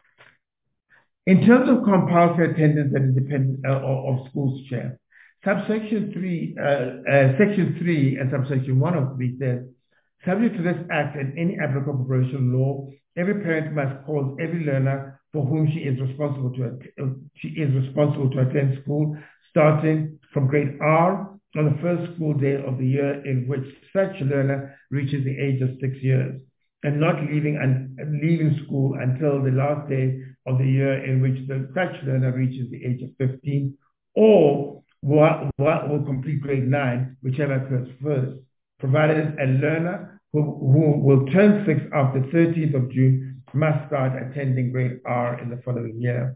In terms of compulsory attendance and independence uh, of schools, Chair, subsection three, uh, uh, section three and subsection one of three says, subject to this act and any applicable provincial law, every parent must cause every learner for whom she is responsible to uh, she is responsible to attend school, starting from grade R on the first school day of the year in which such learner reaches the age of six years, and not leaving and leaving school until the last day of the year in which the, such learner reaches the age of fifteen, or will, will complete grade nine, whichever occurs first, provided a learner who, who will turn six after thirteenth of June must start attending grade R in the following year.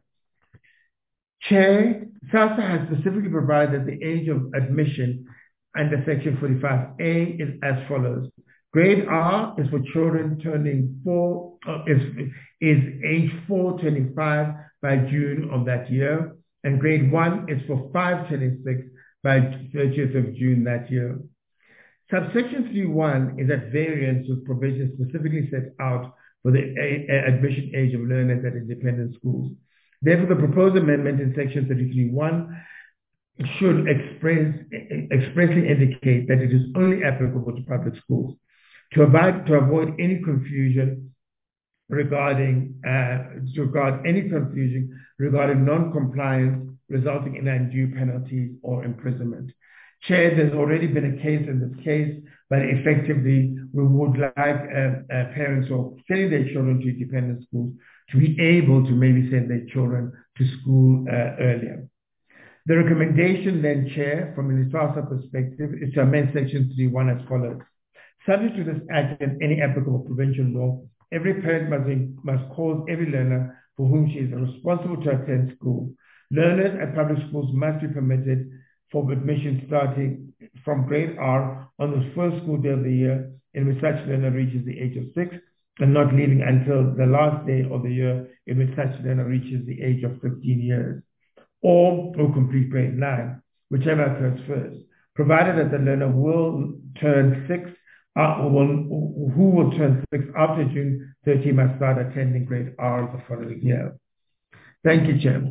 Chair, SASA has specifically provided the age of admission under section forty-five A is as follows. Grade R is for children turning four, uh, is, is age four turning five by June of that year, and grade one is for five twenty-six by thirtieth of June that year. Subsection three one is at variance with provisions specifically set out for the a- a admission age of learners at independent schools. Therefore, the proposed amendment in section thirty-three one should express, expressly indicate that it is only applicable to public schools. To avoid, to avoid any confusion regarding, uh, to regard any confusion regarding non-compliance resulting in undue penalties or imprisonment. Chair, there's already been a case in this case, but effectively we would like uh, uh, parents who are sending their children to independent schools to be able to maybe send their children to school uh, earlier. The recommendation then, Chair, from an ISASA perspective, is to amend section three one as follows. Subject to this act and any applicable provincial law, every parent must, must cause every learner for whom she is responsible to attend school. Learners at public schools must be permitted for admission starting from grade R on the first school day of the year in which such learner reaches the age of six, and not leaving until the last day of the year in which such learner reaches the age of fifteen years, or will complete grade nine, whichever occurs first, provided that the learner will turn six, uh, will, who will turn six after June thirtieth must start attending grade R the following year. Thank you, Chair.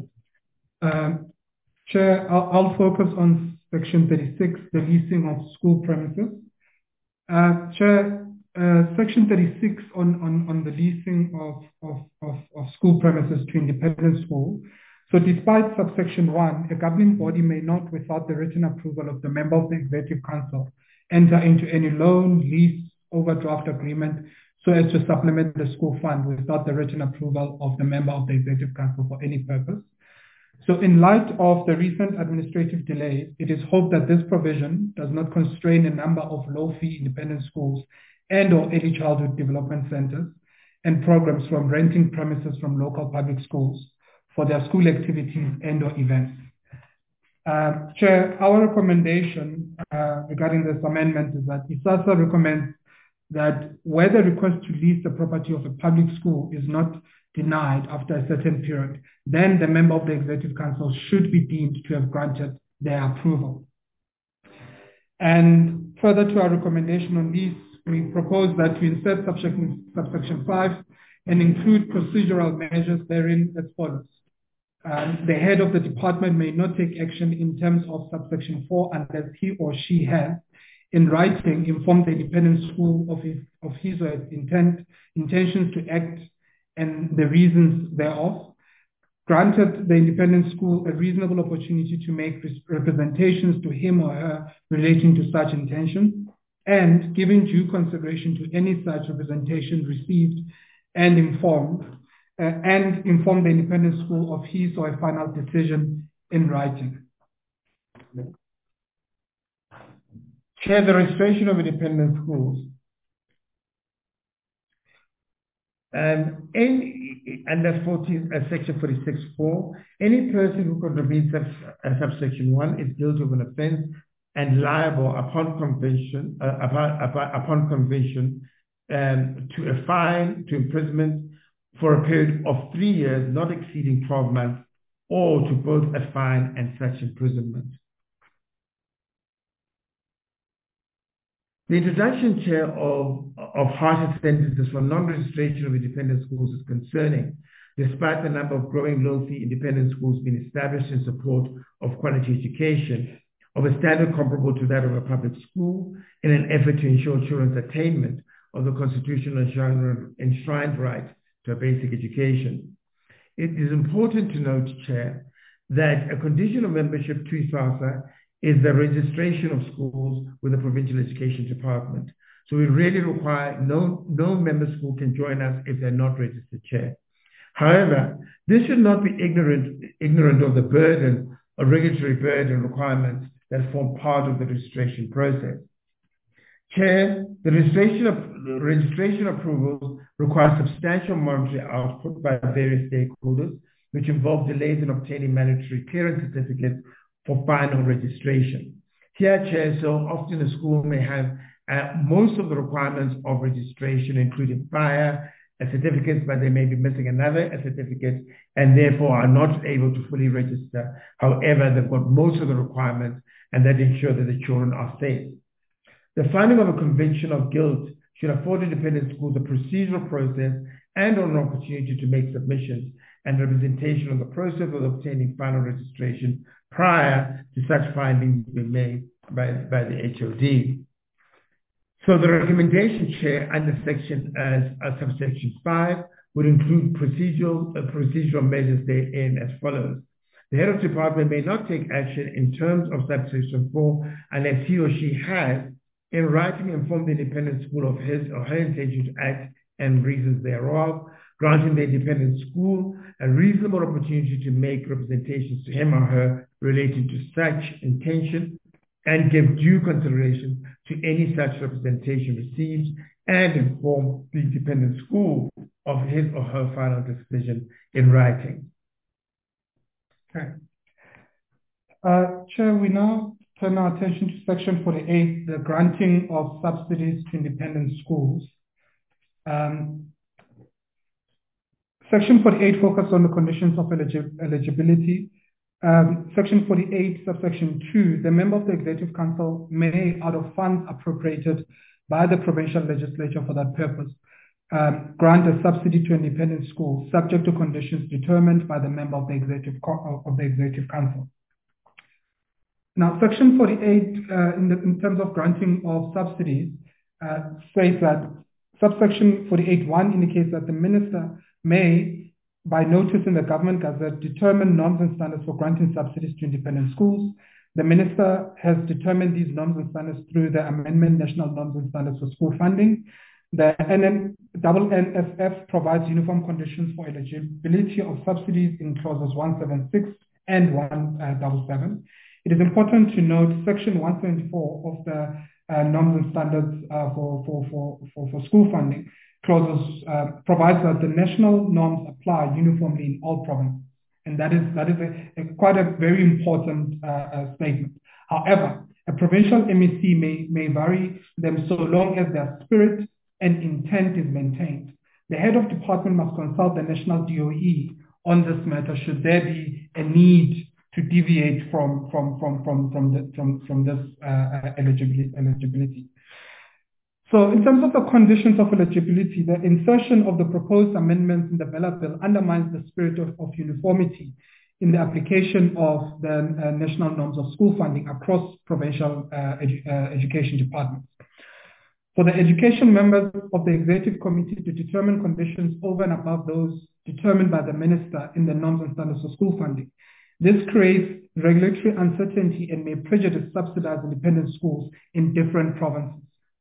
Um, Chair, I'll, I'll focus on section thirty-six, the leasing of school premises. Uh, Chair, uh, section thirty-six on, on, on the leasing of, of, of, of school premises to independent schools. So despite subsection one, a governing body may not, without the written approval of the member of the Executive Council, enter into any loan, lease, overdraft agreement so as to supplement the school fund without the written approval of the member of the Executive Council for any purpose. So in light of the recent administrative delays, it is hoped that this provision does not constrain a number of low-fee independent schools and or early childhood development centers and programs from renting premises from local public schools for their school activities and or events. Uh, Chair, our recommendation uh, regarding this amendment is that ISASA recommends that where the request to lease the property of a public school is not denied after a certain period, then the member of the Executive Council should be deemed to have granted their approval. And further to our recommendation on lease, we propose that we insert subsection, subsection five and include procedural measures therein as follows. Um, the head of the department may not take action in terms of subsection four unless he or she has, in writing, informed the independent school of his, of his or his intent, intentions to act and the reasons thereof, granted the independent school a reasonable opportunity to make representations to him or her relating to such intentions, and giving due consideration to any such representation received and informed, uh, and inform the independent school of his or a final decision in writing. Chair, the registration of independent schools. Um, any, under fourteen, uh, section forty-six four, any person who contravenes sub, uh, subsection one is guilty of an offence and liable upon conviction, uh, upon, upon, upon conviction um, to a fine, to imprisonment for a period of three years, not exceeding twelve months, or to both a fine and such imprisonment. The introduction, Chair, of, of harsher sentences for non-registration of independent schools is concerning, despite the number of growing low-fee independent schools being established in support of quality education, of a standard comparable to that of a public school, in an effort to ensure children's attainment of the constitutional enshrined right to a basic education. It is important to note, Chair, that a condition of membership to ISASA is the registration of schools with the Provincial Education Department. So we really require, no, no member school can join us if they're not registered, Chair. However, this should not be ignorant, ignorant of the burden, or regulatory burden requirements that form part of the registration process. Chair, the registration, of, the registration approvals require substantial monetary output by various stakeholders, which involve delays in obtaining mandatory clearance certificates for final registration. Here, Chair, so often a school may have uh, most of the requirements of registration, including fire, a certificate, but they may be missing another a certificate and therefore are not able to fully register. However, they've got most of the requirements and that ensure that the children are safe. The finding of a conviction of guilt should afford independent schools a procedural process and an opportunity to make submissions and representation of the process of obtaining final registration prior to such findings being made by, by the H O D. So the recommendation, Chair, under section uh, uh, subsection five would include procedural uh, procedural measures therein as follows. The head of department may not take action in terms of subsection four unless he or she has, in writing, informed the independent school of his or her intention to act and reasons thereof, granting the independent school a reasonable opportunity to make representations to him or her relating to such intention and give due consideration to any such representation received and inform the independent school of his or her final decision in writing. Okay. Uh, Chair, we now turn our attention to section forty-eight, the granting of subsidies to independent schools. Um, section forty-eight focuses on the conditions of eligi eligibility. Um, section forty-eight, subsection two, the member of the Executive Council may, out of funds appropriated by the provincial legislature for that purpose, um, grant a subsidy to independent schools subject to conditions determined by the member of the Executive, of the Executive Council. Now, section forty-eight, uh, in, the, in terms of granting of subsidies, uh, states that subsection forty-eight one indicates that the minister may, by notice in the Government Gazette, determine norms and standards for granting subsidies to independent schools. The minister has determined these norms and standards through the Amendment National Norms and Standards for School Funding. The N N S F provides uniform conditions for eligibility of subsidies in clauses one seventy-six and one seventy-seven. It is important to note section one seventy-four of the uh, norms and standards uh, for, for, for, for, for school funding clauses uh, provides that the national norms apply uniformly in all provinces. And that is, that is a, a quite a very important uh, uh, statement. However, a provincial M E C may, may vary them so long as their spirit and intent is maintained. The head of department must consult the national D O E on this matter should there be a need to deviate from, from, from, from, from, the, from, from this uh, eligibility, eligibility. So in terms of the conditions of eligibility, the insertion of the proposed amendments in the Bella Bill undermines the spirit of, of uniformity in the application of the uh, national norms of school funding across provincial uh, edu uh, education departments. For the education members of the executive committee to determine conditions over and above those determined by the minister in the norms and standards for school funding, this creates regulatory uncertainty and may prejudice subsidized independent schools in different provinces.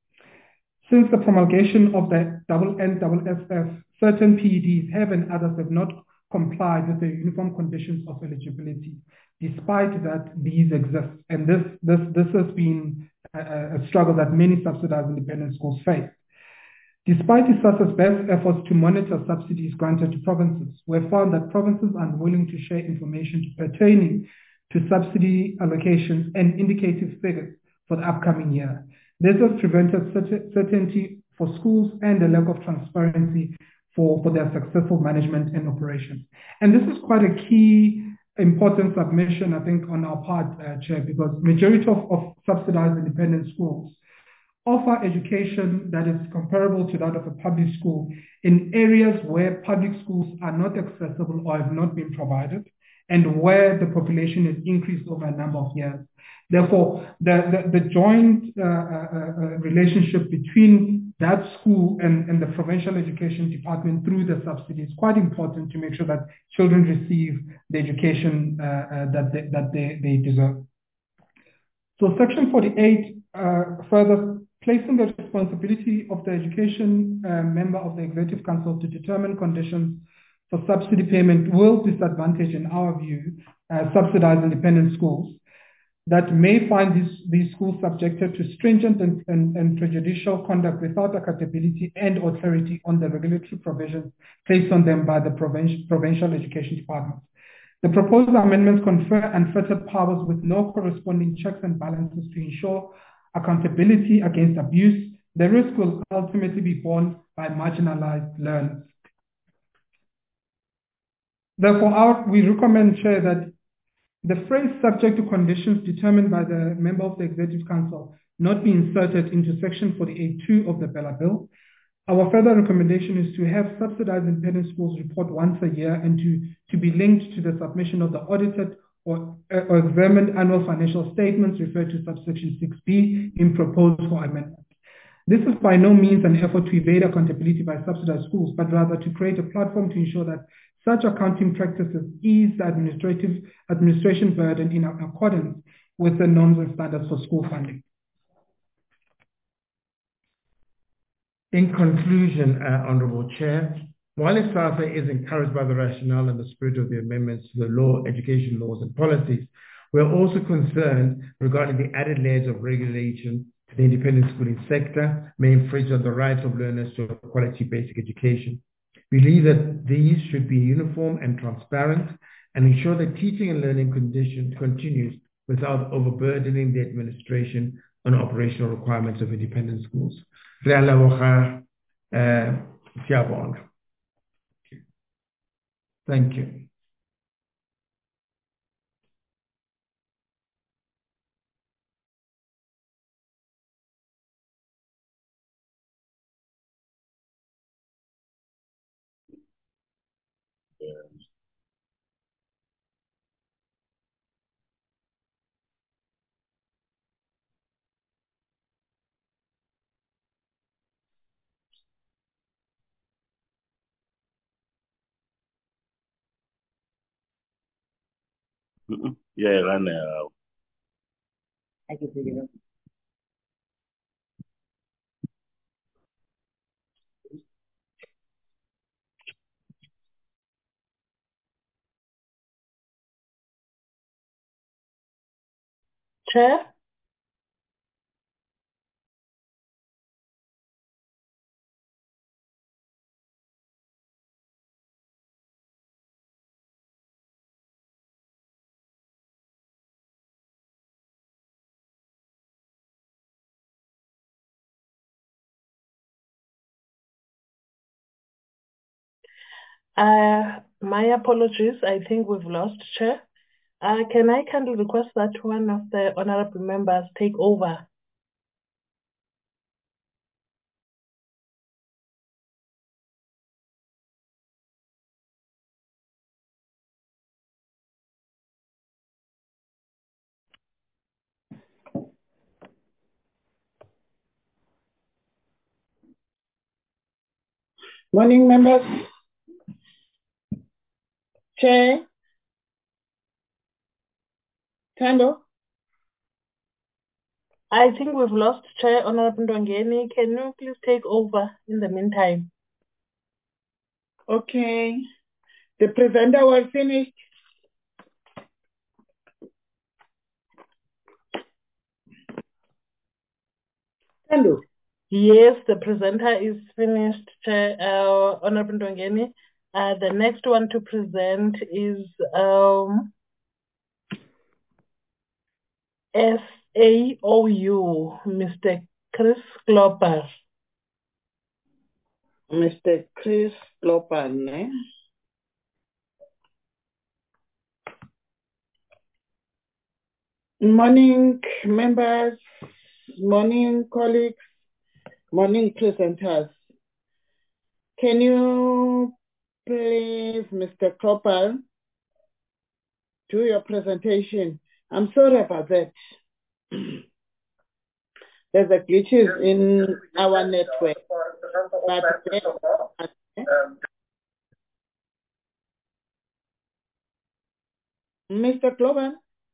Since the promulgation of the N N S F, certain P E Ds have and others have not complied with the uniform conditions of eligibility, despite that these exist. And this, this, this has been a, a struggle that many subsidized independent schools face. Despite I S A S's best efforts to monitor subsidies granted to provinces, we have found that provinces are unwilling to share information pertaining to subsidy allocations and indicative figures for the upcoming year. This has prevented certainty for schools and a lack of transparency for, for their successful management and operation. And this is quite a key, important submission, I think, on our part, uh, Chair, because majority of, of subsidized independent schools offer education that is comparable to that of a public school in areas where public schools are not accessible or have not been provided, and where the population has increased over a number of years. Therefore, the, the, the joint uh, uh, relationship between that school and, and the provincial education department through the subsidy is quite important to make sure that children receive the education uh, uh, that, they, that they, they deserve. So section forty-eight uh, further placing the responsibility of the education uh, member of the Executive Council to determine conditions for subsidy payment will disadvantage, in our view, uh, subsidized independent schools that may find these, these schools subjected to stringent and, and, and prejudicial conduct without accountability and authority on the regulatory provisions placed on them by the provincial, provincial education departments. The proposed amendments confer unfettered powers with no corresponding checks and balances to ensure accountability against abuse, The risk will ultimately be borne by marginalized learners. Therefore, our, we recommend, Chair, that the phrase subject to conditions determined by the member of the Executive Council not be inserted into Section forty-eight two of the Bella Bill. Our further recommendation is to have subsidized independent schools report once a year and to, to be linked to the submission of the audited or, uh, or examined annual financial statements referred to subsection six B in proposed for amendment. This is by no means an effort to evade accountability by subsidized schools, but rather to create a platform to ensure that such accounting practices ease the administrative administration burden in accordance with the norms and standards for school funding. In conclusion, uh, Honourable Chair, while ISAFA is encouraged by the rationale and the spirit of the amendments to the law, education laws and policies, we are also concerned regarding the added layers of regulation to the independent schooling sector may infringe on the rights of learners to a quality basic education. We believe that these should be uniform and transparent and ensure that teaching and learning conditions continues without overburdening the administration and operational requirements of independent schools. Thank you. Mm-mm. Yeah, run uh, I can figure it out. Chair? Uh, my apologies. I think we've lost Chair. Uh, can I kindly request that one of the honorable members take over? Morning, members. Chair. Tando. I think we've lost Chair, Honorable Ndongeni. Can you please take over in the meantime? Okay. The presenter was finished. Tando. Yes, the presenter is finished, Chair, uh, Honorable Ndongeni. Uh, the next one to present is um, S A O U, Mister Chris Klopper. Mister Chris Klopper, ne? Morning, members. Morning, colleagues. Morning, presenters. Can you please, Mister Klopper, do your presentation? I'm sorry about that. There's a glitches in our network. But Mister Klopper?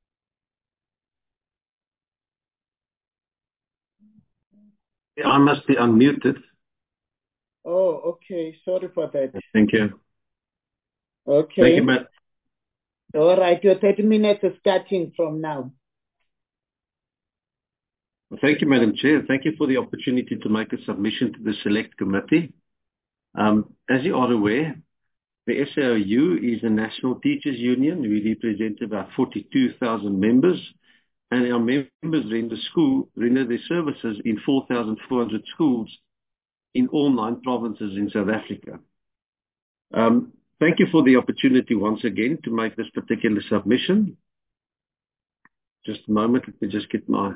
I must be unmuted. Oh, okay. Sorry for that. Thank you. Okay. Thank you, Matt. All right. Your thirty minutes is starting from now. Thank you, Madam Chair. Thank you for the opportunity to make a submission to the Select Committee. Um, as you are aware, the S A O U is a national teachers union. We represent about forty-two thousand members and our members render school, render their services in four thousand four hundred schools in all nine provinces in South Africa. Um, thank you for the opportunity once again to make this particular submission. Just a moment, let me just get my...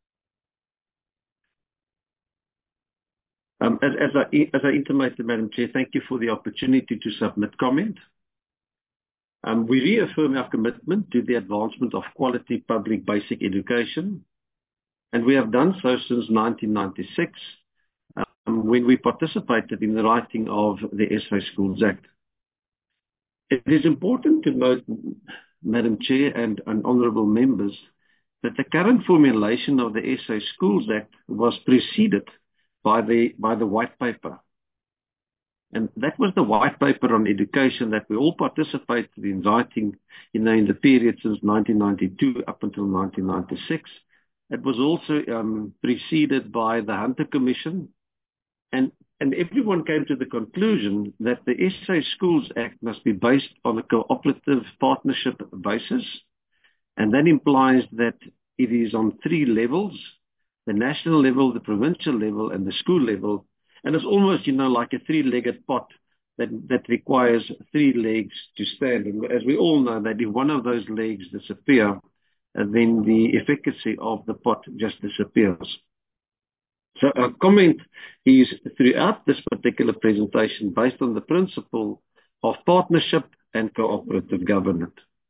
Um, as, as, I, as I intimated, Madam Chair, thank you for the opportunity to submit comment. Um, we reaffirm our commitment to the advancement of quality public basic education, and we have done so since nineteen ninety-six, um, when we participated in the writing of the S A Schools Act. It is important to note, Madam Chair and, and honourable members, that the current formulation of the S A Schools Act was preceded by the, by the white paper. And that was the white paper on education that we all participated in writing, you know, in the period since nineteen ninety-two up until nineteen ninety-six. It was also um, preceded by the Hunter Commission, and, and everyone came to the conclusion that the S A Schools Act must be based on a cooperative partnership basis, and that implies that it is on three levels: the national level, the provincial level, and the school level. And it's almost, you know, like a three-legged pot that, that requires three legs to stand. And as we all know, that if one of those legs disappear, uh, then the efficacy of the pot just disappears. So our comment is throughout this particular presentation based on the principle of partnership and cooperative governance.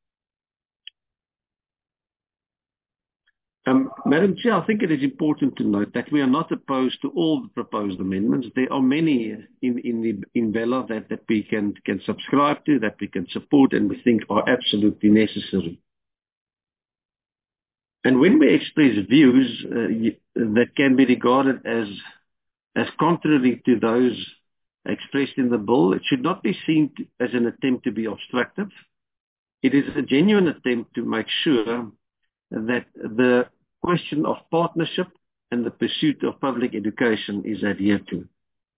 Um, Madam Chair, I think it is important to note that we are not opposed to all the proposed amendments. There are many in, in, the, in Bella that, that we can, can subscribe to, that we can support, and we think are absolutely necessary. And when we express views uh, that can be regarded as, as contrary to those expressed in the bill, it should not be seen to, as an attempt to be obstructive. It is a genuine attempt to make sure that the question of partnership and the pursuit of public education is adhered to.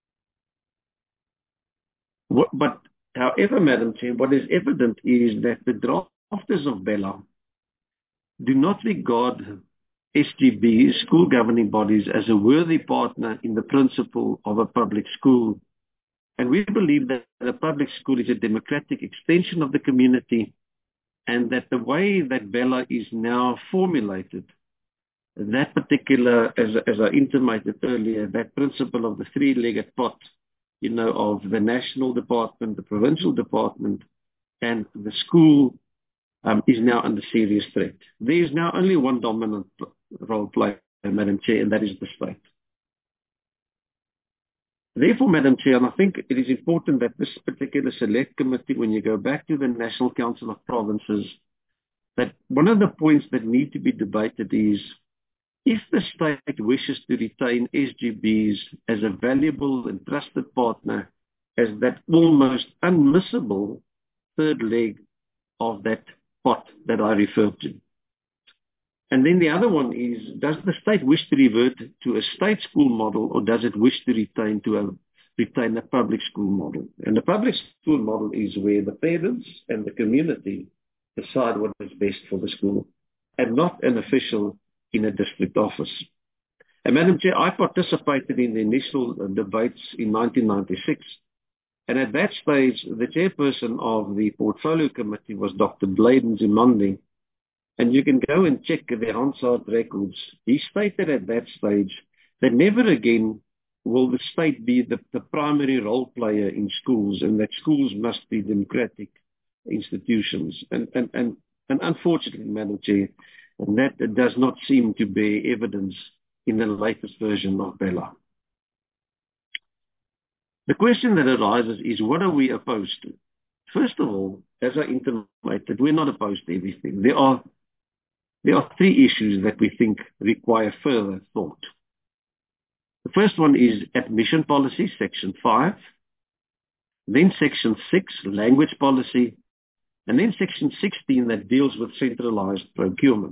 What, but however, Madam Chair, what is evident is that the drafters of Bella do not regard S G Bs, school governing bodies, as a worthy partner in the principle of a public school. And we believe that a public school is a democratic extension of the community, and that the way that Bella is now formulated, that particular, as, as I intimated earlier, that principle of the three-legged pot, you know, of the national department, the provincial department, and the school um, is now under serious threat. There is now only one dominant role player, Madam Chair, and that is the state. Therefore, Madam Chair, and I think it is important that this particular select committee, when you go back to the National Council of Provinces, that one of the points that need to be debated is, if the state wishes to retain S G Bs as a valuable and trusted partner, as that almost unmissable third leg of that pot that I referred to. And then the other one is, does the state wish to revert to a state school model, or does it wish to retain to a retain a public school model? And the public school model is where the parents and the community decide what is best for the school, and not an official in a district office. And Madam Chair, I participated in the initial debates in nineteen ninety-six, and at that stage, the chairperson of the portfolio committee was Doctor Bladen Zimandi, and you can go and check the Hansard records. He stated at that stage that never again will the state be the, the primary role player in schools, and that schools must be democratic institutions. And, and, and, and unfortunately, Madam Chair, and that does not seem to bear evidence in the latest version of Bella. The question that arises is, what are we opposed to? First of all, as I intimated, we're not opposed to everything. There are, there are three issues that we think require further thought. The first one is admission policy, section five, then section six, language policy, and then section sixteen that deals with centralized procurement.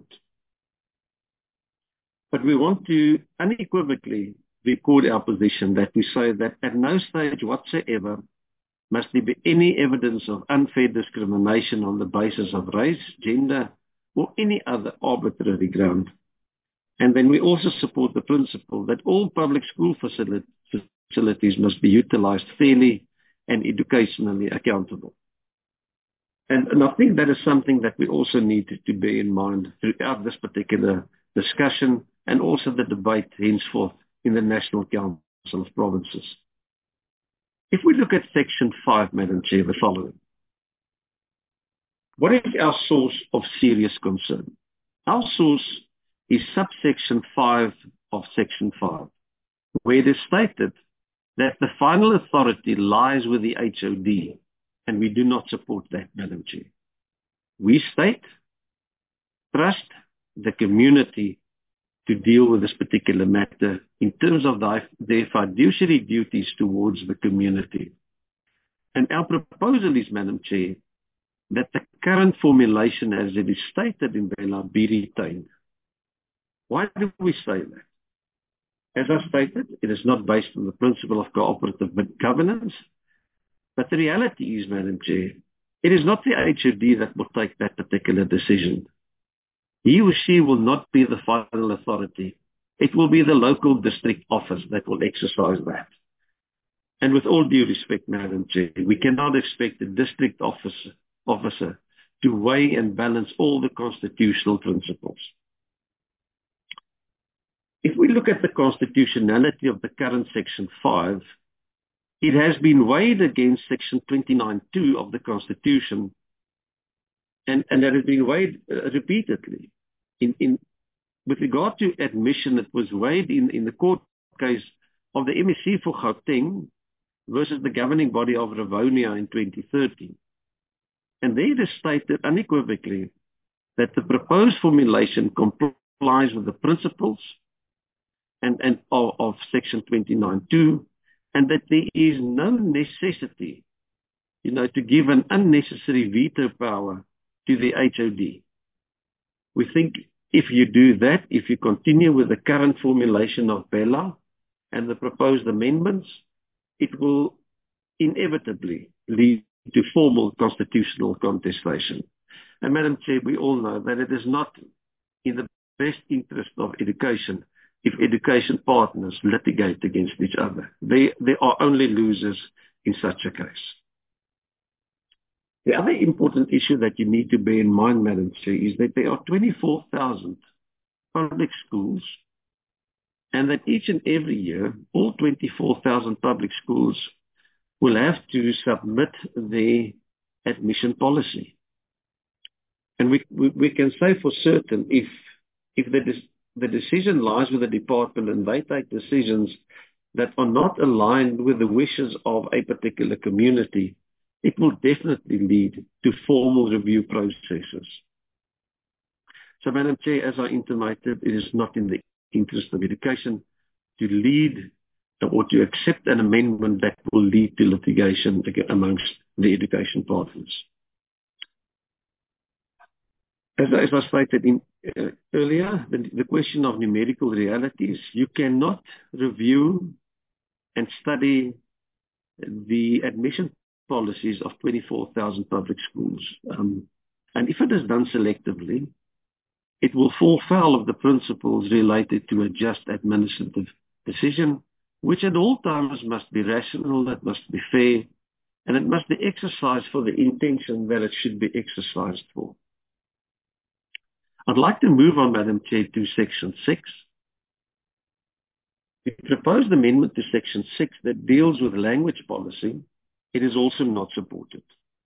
But we want to unequivocally record our position that we say that at no stage whatsoever must there be any evidence of unfair discrimination on the basis of race, gender, or any other arbitrary ground. And then we also support the principle that all public school facilities must be utilized fairly and educationally accountable. And, and I think that is something that we also need to, to bear in mind throughout this particular discussion and also the debate henceforth in the National Council of Provinces. If we look at Section five, Madam Chair, the following. What is our source of serious concern? Our source is subsection five of Section five, where it is stated that the final authority lies with the H O D, and we do not support that, Madam Chair. We state, trust the community to deal with this particular matter in terms of their fiduciary duties towards the community. And our proposal is, Madam Chair, that the current formulation as it is stated in Bella be retained. Why do we say that? As I stated, it is not based on the principle of cooperative governance, but the reality is, Madam Chair, it is not the H O D that will take that particular decision. He or she will not be the final authority. It will be the local district office that will exercise that. And with all due respect, Madam Chair, we cannot expect the district officer, officer to weigh and balance all the constitutional principles. If we look at the constitutionality of the current Section five, it has been weighed against Section twenty-nine two of the Constitution, and, and that has been weighed uh, repeatedly. In, in, with regard to admission, it was weighed in, in the court case of the M S C for Gauteng versus the governing body of Rivonia in twenty thirteen. And there it is stated unequivocally that the proposed formulation complies with the principles and, and of, of Section twenty-nine two, and that there is no necessity, you know, to give an unnecessary veto power to the H O D. We think if you do that, if you continue with the current formulation of Bella and the proposed amendments, it will inevitably lead to formal constitutional contestation. And Madam Chair, we all know that it is not in the best interest of education if education partners litigate against each other. They, they are only losers in such a case. The other important issue that you need to bear in mind, Madam Chair, is that there are twenty-four thousand public schools, and that each and every year, all twenty-four thousand public schools will have to submit their admission policy. And we, we, we can say for certain, if, if the, the decision lies with the department and they take decisions that are not aligned with the wishes of a particular community, it will definitely lead to formal review processes. So, Madam Chair, as I intimated, it is not in the interest of education to lead or to accept an amendment that will lead to litigation amongst the education partners. As, as I stated in, uh, earlier, the, the question of numerical realities, you cannot review and study the admission policies of twenty-four thousand public schools. Um, and if it is done selectively, it will fall foul of the principles related to a just administrative decision, which at all times must be rational, it must be fair, and it must be exercised for the intention that it should be exercised for. I'd like to move on, Madam Chair, to Section six. The proposed amendment to Section six that deals with language policy, it is also not supported.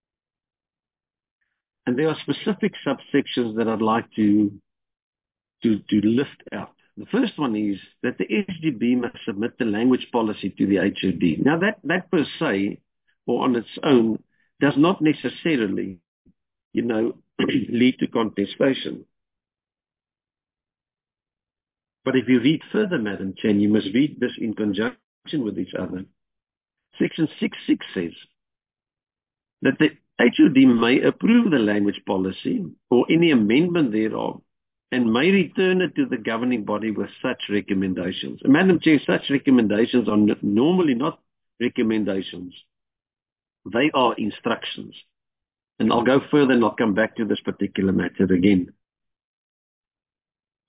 And there are specific subsections that I'd like to, to, to lift out. The first one is that the S G B must submit the language policy to the H O D. Now that, that per se, or on its own, does not necessarily, you know, lead to contestation. But if you read further, Madam Chair, you must read this in conjunction with each other. Section six six says that the H O D may approve the language policy or any amendment thereof and may return it to the governing body with such recommendations. And Madam Chair, such recommendations are n- normally not recommendations. They are instructions. And I'll go further and I'll come back to this particular matter again.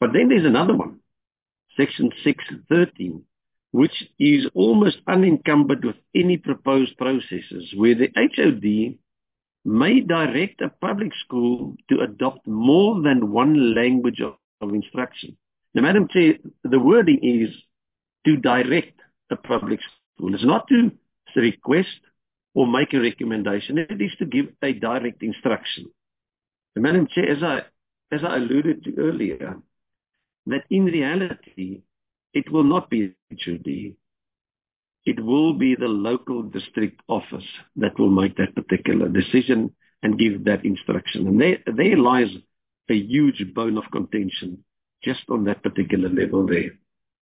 But then there's another one, Section six thirteen, which is almost unencumbered with any proposed processes, where the H O D may direct a public school to adopt more than one language of, of instruction. Now, Madam Chair, the wording is to direct a public school. It's not to request or make a recommendation. It is to give a direct instruction. And Madam Chair, as I, as I alluded to earlier, that in reality, it will not be H O D. It will be the local district office that will make that particular decision and give that instruction. And there, there lies a huge bone of contention just on that particular level there.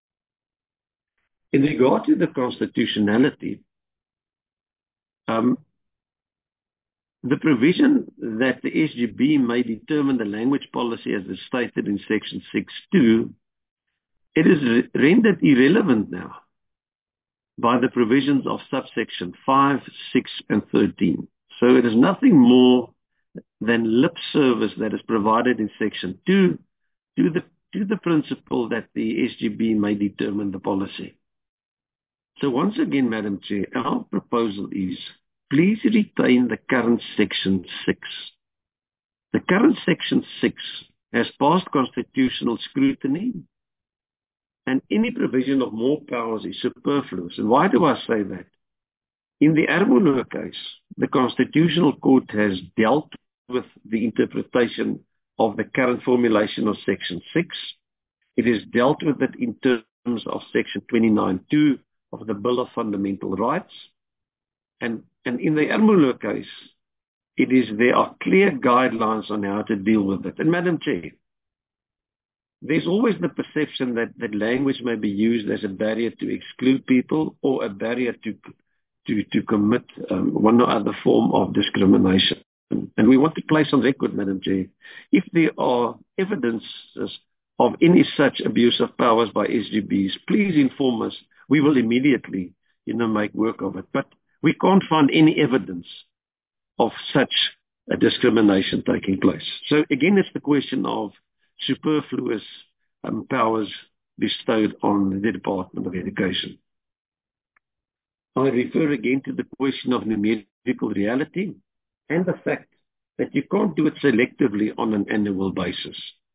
In regard to the constitutionality, um, the provision that the S G B may determine the language policy as is stated in Section six two, it is re- rendered irrelevant now by the provisions of subsection five, six, and thirteen. So it is nothing more than lip service that is provided in Section two to the, to the principle that the S G B may determine the policy. So once again, Madam Chair, our proposal is please retain the current Section six. The current Section six has passed constitutional scrutiny, and any provision of more powers is superfluous. And why do I say that? In the Ermelo case, the Constitutional Court has dealt with the interpretation of the current formulation of Section six. It has dealt with it in terms of Section twenty-nine two of the Bill of Fundamental Rights. And, and in the Ermelo case, it is, there are clear guidelines on how to deal with it. And Madam Chair, there's always the perception that, that language may be used as a barrier to exclude people or a barrier to to, to commit um, one or other form of discrimination. And we want to place on record, Madam Chair, if there are evidences of any such abuse of powers by S G Bs, please inform us. We will immediately, you know, make work of it. But we can't find any evidence of such a discrimination taking place. So again, it's the question of superfluous um, powers bestowed on the Department of Education. I refer again to the question of numerical reality and the fact that you can't do it selectively on an annual basis.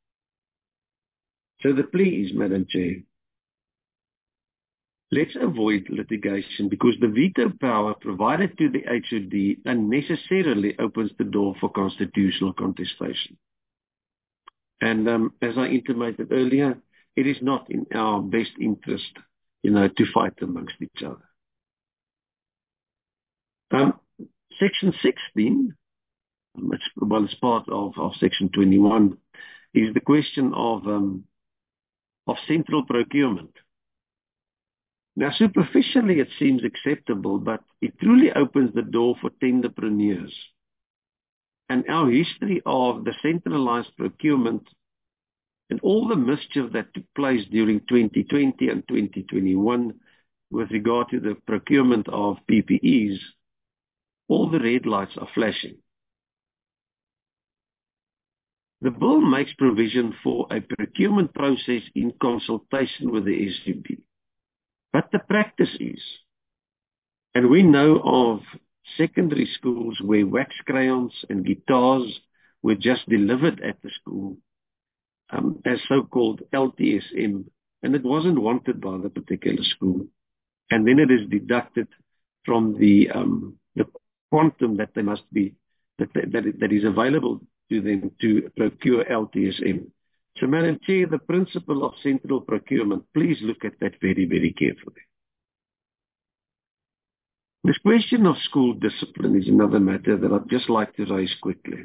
So the plea is, Madam Chair, let's avoid litigation because the veto power provided to the H O D unnecessarily opens the door for constitutional contestation. And um, as I intimated earlier, it is not in our best interest, you know, to fight amongst each other. Um, Section sixteen, which well, is part of, of Section twenty-one, is the question of um, of central procurement. Now, superficially, it seems acceptable, but it truly opens the door for tenderpreneurs. And our history of the centralized procurement and all the mischief that took place during twenty twenty and twenty twenty-one with regard to the procurement of P P Es, all the red lights are flashing. The bill makes provision for a procurement process in consultation with the S G B. But the practice is, and we know of secondary schools where wax crayons and guitars were just delivered at the school um, as so-called L T S M, and it wasn't wanted by the particular school. And then it is deducted from the um, the quantum that they must be, that, that, that is available to them to procure L T S M. So, Madam Chair, the principle of central procurement, please look at that very, very carefully. This question of school discipline is another matter that I'd just like to raise quickly.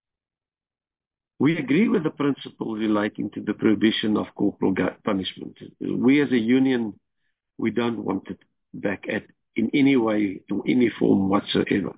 We agree with the principle relating to the prohibition of corporal punishment. We as a union, we don't want it back at in any way, in any form whatsoever.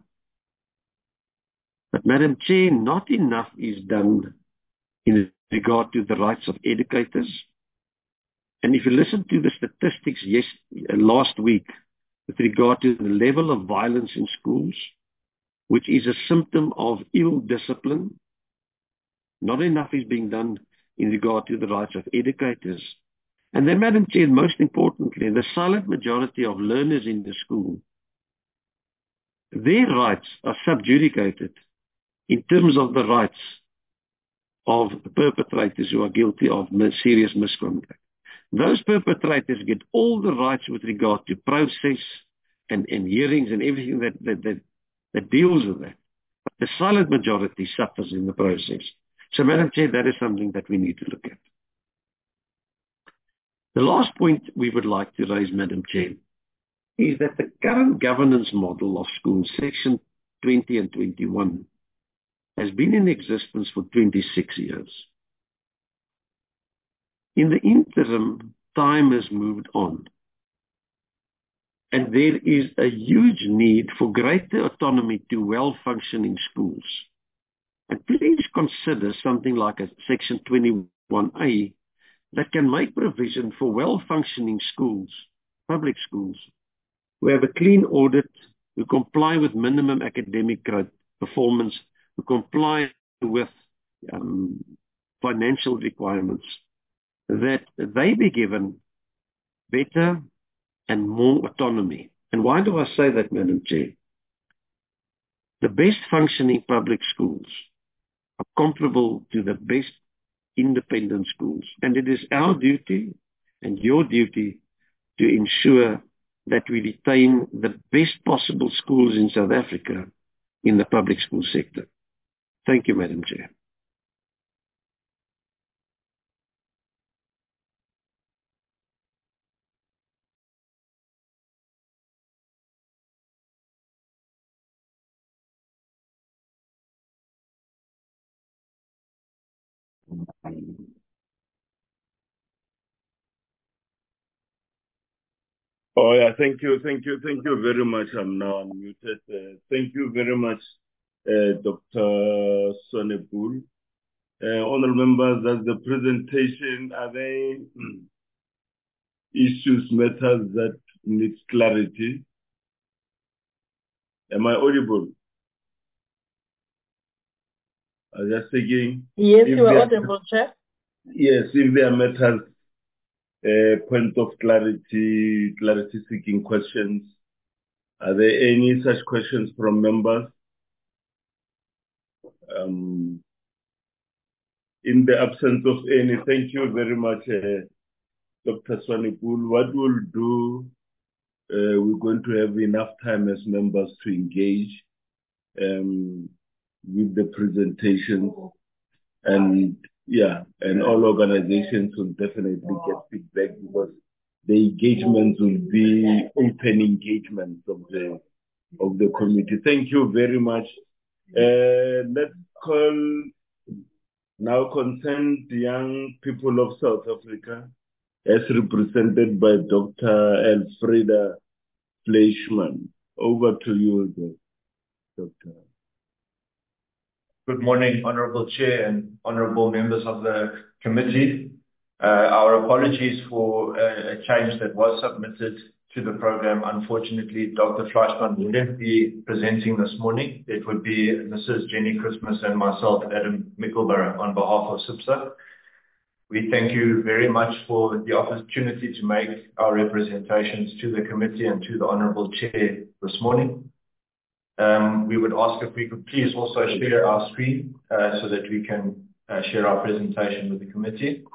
But Madam Chair, not enough is done in regard to the rights of educators. And if you listen to the statistics yes, last week with regard to the level of violence in schools, which is a symptom of ill discipline, not enough is being done in regard to the rights of educators. And then, Madam Chair, most importantly, the silent majority of learners in the school, their rights are subjudicated in terms of the rights of perpetrators who are guilty of serious misconduct. Those perpetrators get all the rights with regard to process and, and hearings and everything that, that, that, that deals with that. But the silent majority suffers in the process. So, Madam Chair, that is something that we need to look at. The last point we would like to raise, Madam Chair, is that the current governance model of schools, Section twenty and twenty-one, has been in existence for twenty-six years. In the interim, time has moved on. And there is a huge need for greater autonomy to well-functioning schools. And please consider something like a Section twenty-one A that can make provision for well-functioning schools, public schools, who have a clean audit, who comply with minimum academic performance, who comply with um, financial requirements, that they be given better and more autonomy. And why do I say that, Madam Chair? The best functioning public schools are comparable to the best independent schools. And it is our duty and your duty to ensure that we retain the best possible schools in South Africa in the public school sector. Thank you, Madam Chair. Oh, yeah, thank you, thank you, thank you very much. I'm now unmuted. Uh, thank you very much, uh, Doctor Swanepoel. Uh, honorable members, that's the presentation. Are there hmm, issues, matters that need clarity? Am I audible? I was just thinking. Yes, if you are there- audible, Chair. Yes, if there are matters, uh, point of clarity, clarity-seeking questions, are there any such questions from members? Um, in the absence of any, thank you very much, uh, Doctor Swanepoel. What we'll do, uh, we're going to have enough time as members to engage um, with the presentation, and yeah, and all organizations will definitely get feedback because the engagements will be open engagements of the of the committee. Thank you very much. Uh, let's call now concerned young people of South Africa, as represented by Doctor Elfrida Fleischmann. Over to you, Doctor. Good morning, Honourable Chair and Honourable members of the committee. Uh, our apologies for uh, a change that was submitted to the program. Unfortunately, Doctor Fleischmann wouldn't be presenting this morning. It would be Missus Jenny Christmas and myself, Adam Mickelborough, on behalf of SIPSA. We thank you very much for the opportunity to make our representations to the committee and to the Honourable Chair this morning. Um, we would ask if we could please also share our screen uh, so that we can uh, share our presentation with the committee.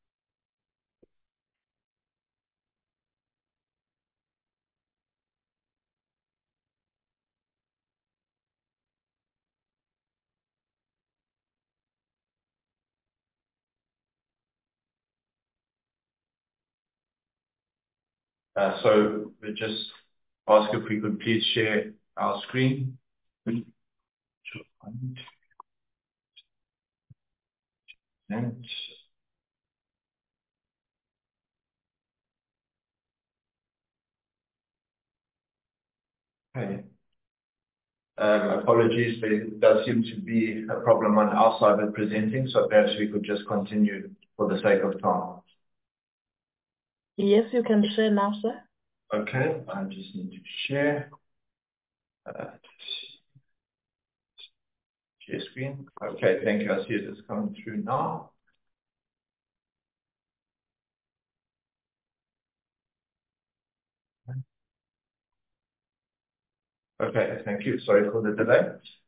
Uh, so we just ask if we could please share our screen. And okay. Um, apologies, there does seem to be a problem on our side of presenting, so perhaps we could just continue for the sake of time. Yes, you can share now, sir. Okay, I just need to share. Uh, share screen. Okay, thank you. I see it is coming through now. Okay, thank you. Sorry for the delay.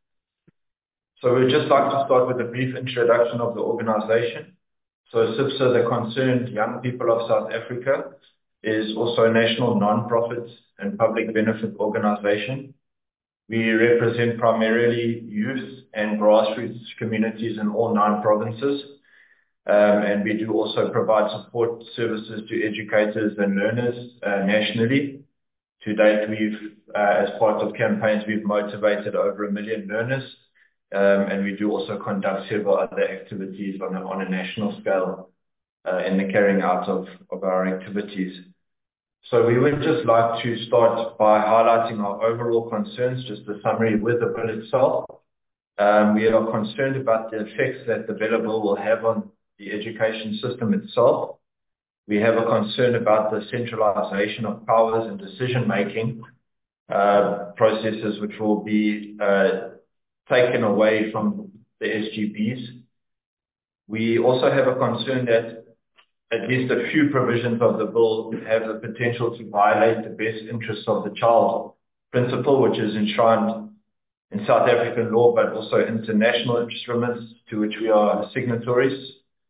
So we'd just like to start with a brief introduction of the organization. So SIPSA, the Concerned Young People of South Africa, is also a national non-profit and public benefit organization. We represent primarily youth and grassroots communities in all nine provinces. Um, and we do also provide support services to educators and learners uh, nationally. To date, we've, uh, as part of campaigns, we've motivated over a million learners. Um, and we do also conduct several other activities on a, on a national scale uh, in the carrying out of, of our activities. So we would just like to start by highlighting our overall concerns, just a summary with the bill itself. Um, we are concerned about the effects that the bill will have on the education system itself. We have a concern about the centralization of powers and decision-making uh, processes which will be uh, taken away from the S G Bs. We also have a concern that at least a few provisions of the bill have the potential to violate the best interests of the child principle, which is enshrined in South African law, but also international instruments to which we are signatories.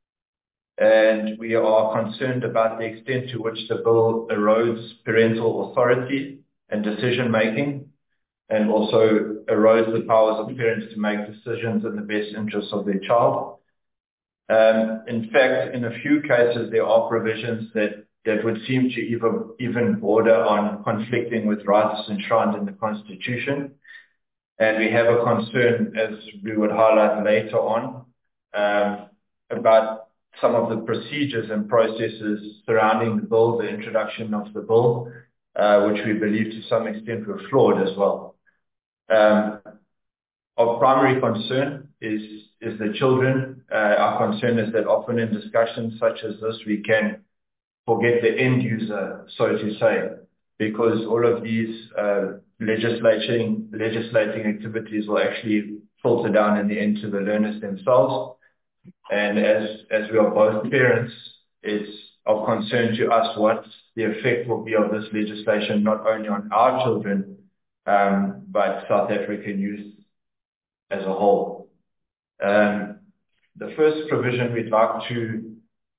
And we are concerned about the extent to which the bill erodes parental authority and decision-making, and also erodes the powers of parents to make decisions in the best interests of their child. Um, in fact, in a few cases, there are provisions that, that would seem to even, even border on conflicting with rights enshrined in the Constitution. And we have a concern, as we would highlight later on, um, about some of the procedures and processes surrounding the bill, the introduction of the bill, uh, which we believe to some extent were flawed as well. Um, Our primary concern is, is the children. Uh, our concern is that often in discussions such as this, we can forget the end user, so to say, because all of these uh, legislating, legislating activities will actually filter down in the end to the learners themselves. And as, as we are both parents, it's of concern to us what the effect will be of this legislation, not only on our children, um, but South African youth as a whole. Um, the first provision we'd like to,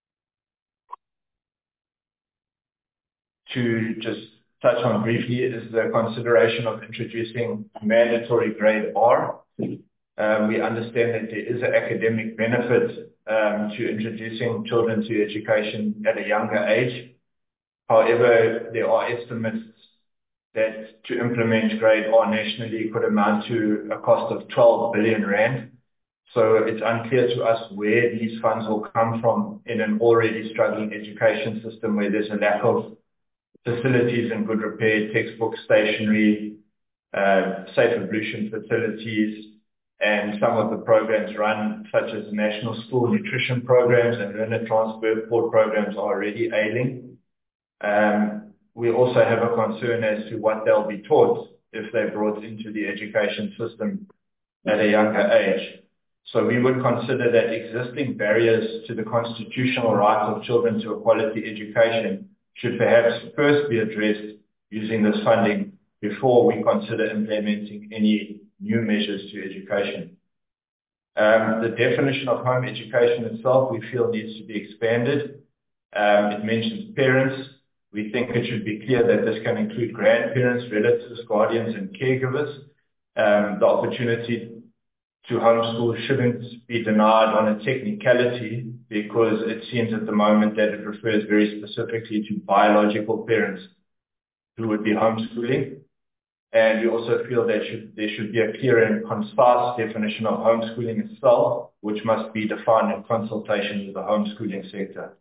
to just touch on briefly is the consideration of introducing mandatory grade R. Um, we understand that there is an academic benefit um, to introducing children to education at a younger age. However, there are estimates that to implement grade R nationally could amount to a cost of twelve billion rand. So it's unclear to us where these funds will come from in an already struggling education system where there's a lack of facilities in good repair, textbooks, stationery, uh, safe ablution facilities, and some of the programs run, such as national school nutrition programs and learner transport programs, are already ailing. Um, we also have a concern as to what they'll be taught if they're brought into the education system at a younger age. So we would consider that existing barriers to the constitutional rights of children to a quality education should perhaps first be addressed using this funding before we consider implementing any new measures to education. Um, the definition of home education itself, we feel, needs to be expanded. Um, it mentions parents. We think it should be clear that this can include grandparents, relatives, guardians, and caregivers. Um, the opportunity to homeschool shouldn't be denied on a technicality, because it seems at the moment that it refers very specifically to biological parents who would be homeschooling. And we also feel that should, there should be a clear and concise definition of homeschooling itself, which must be defined in consultation with the homeschooling sector.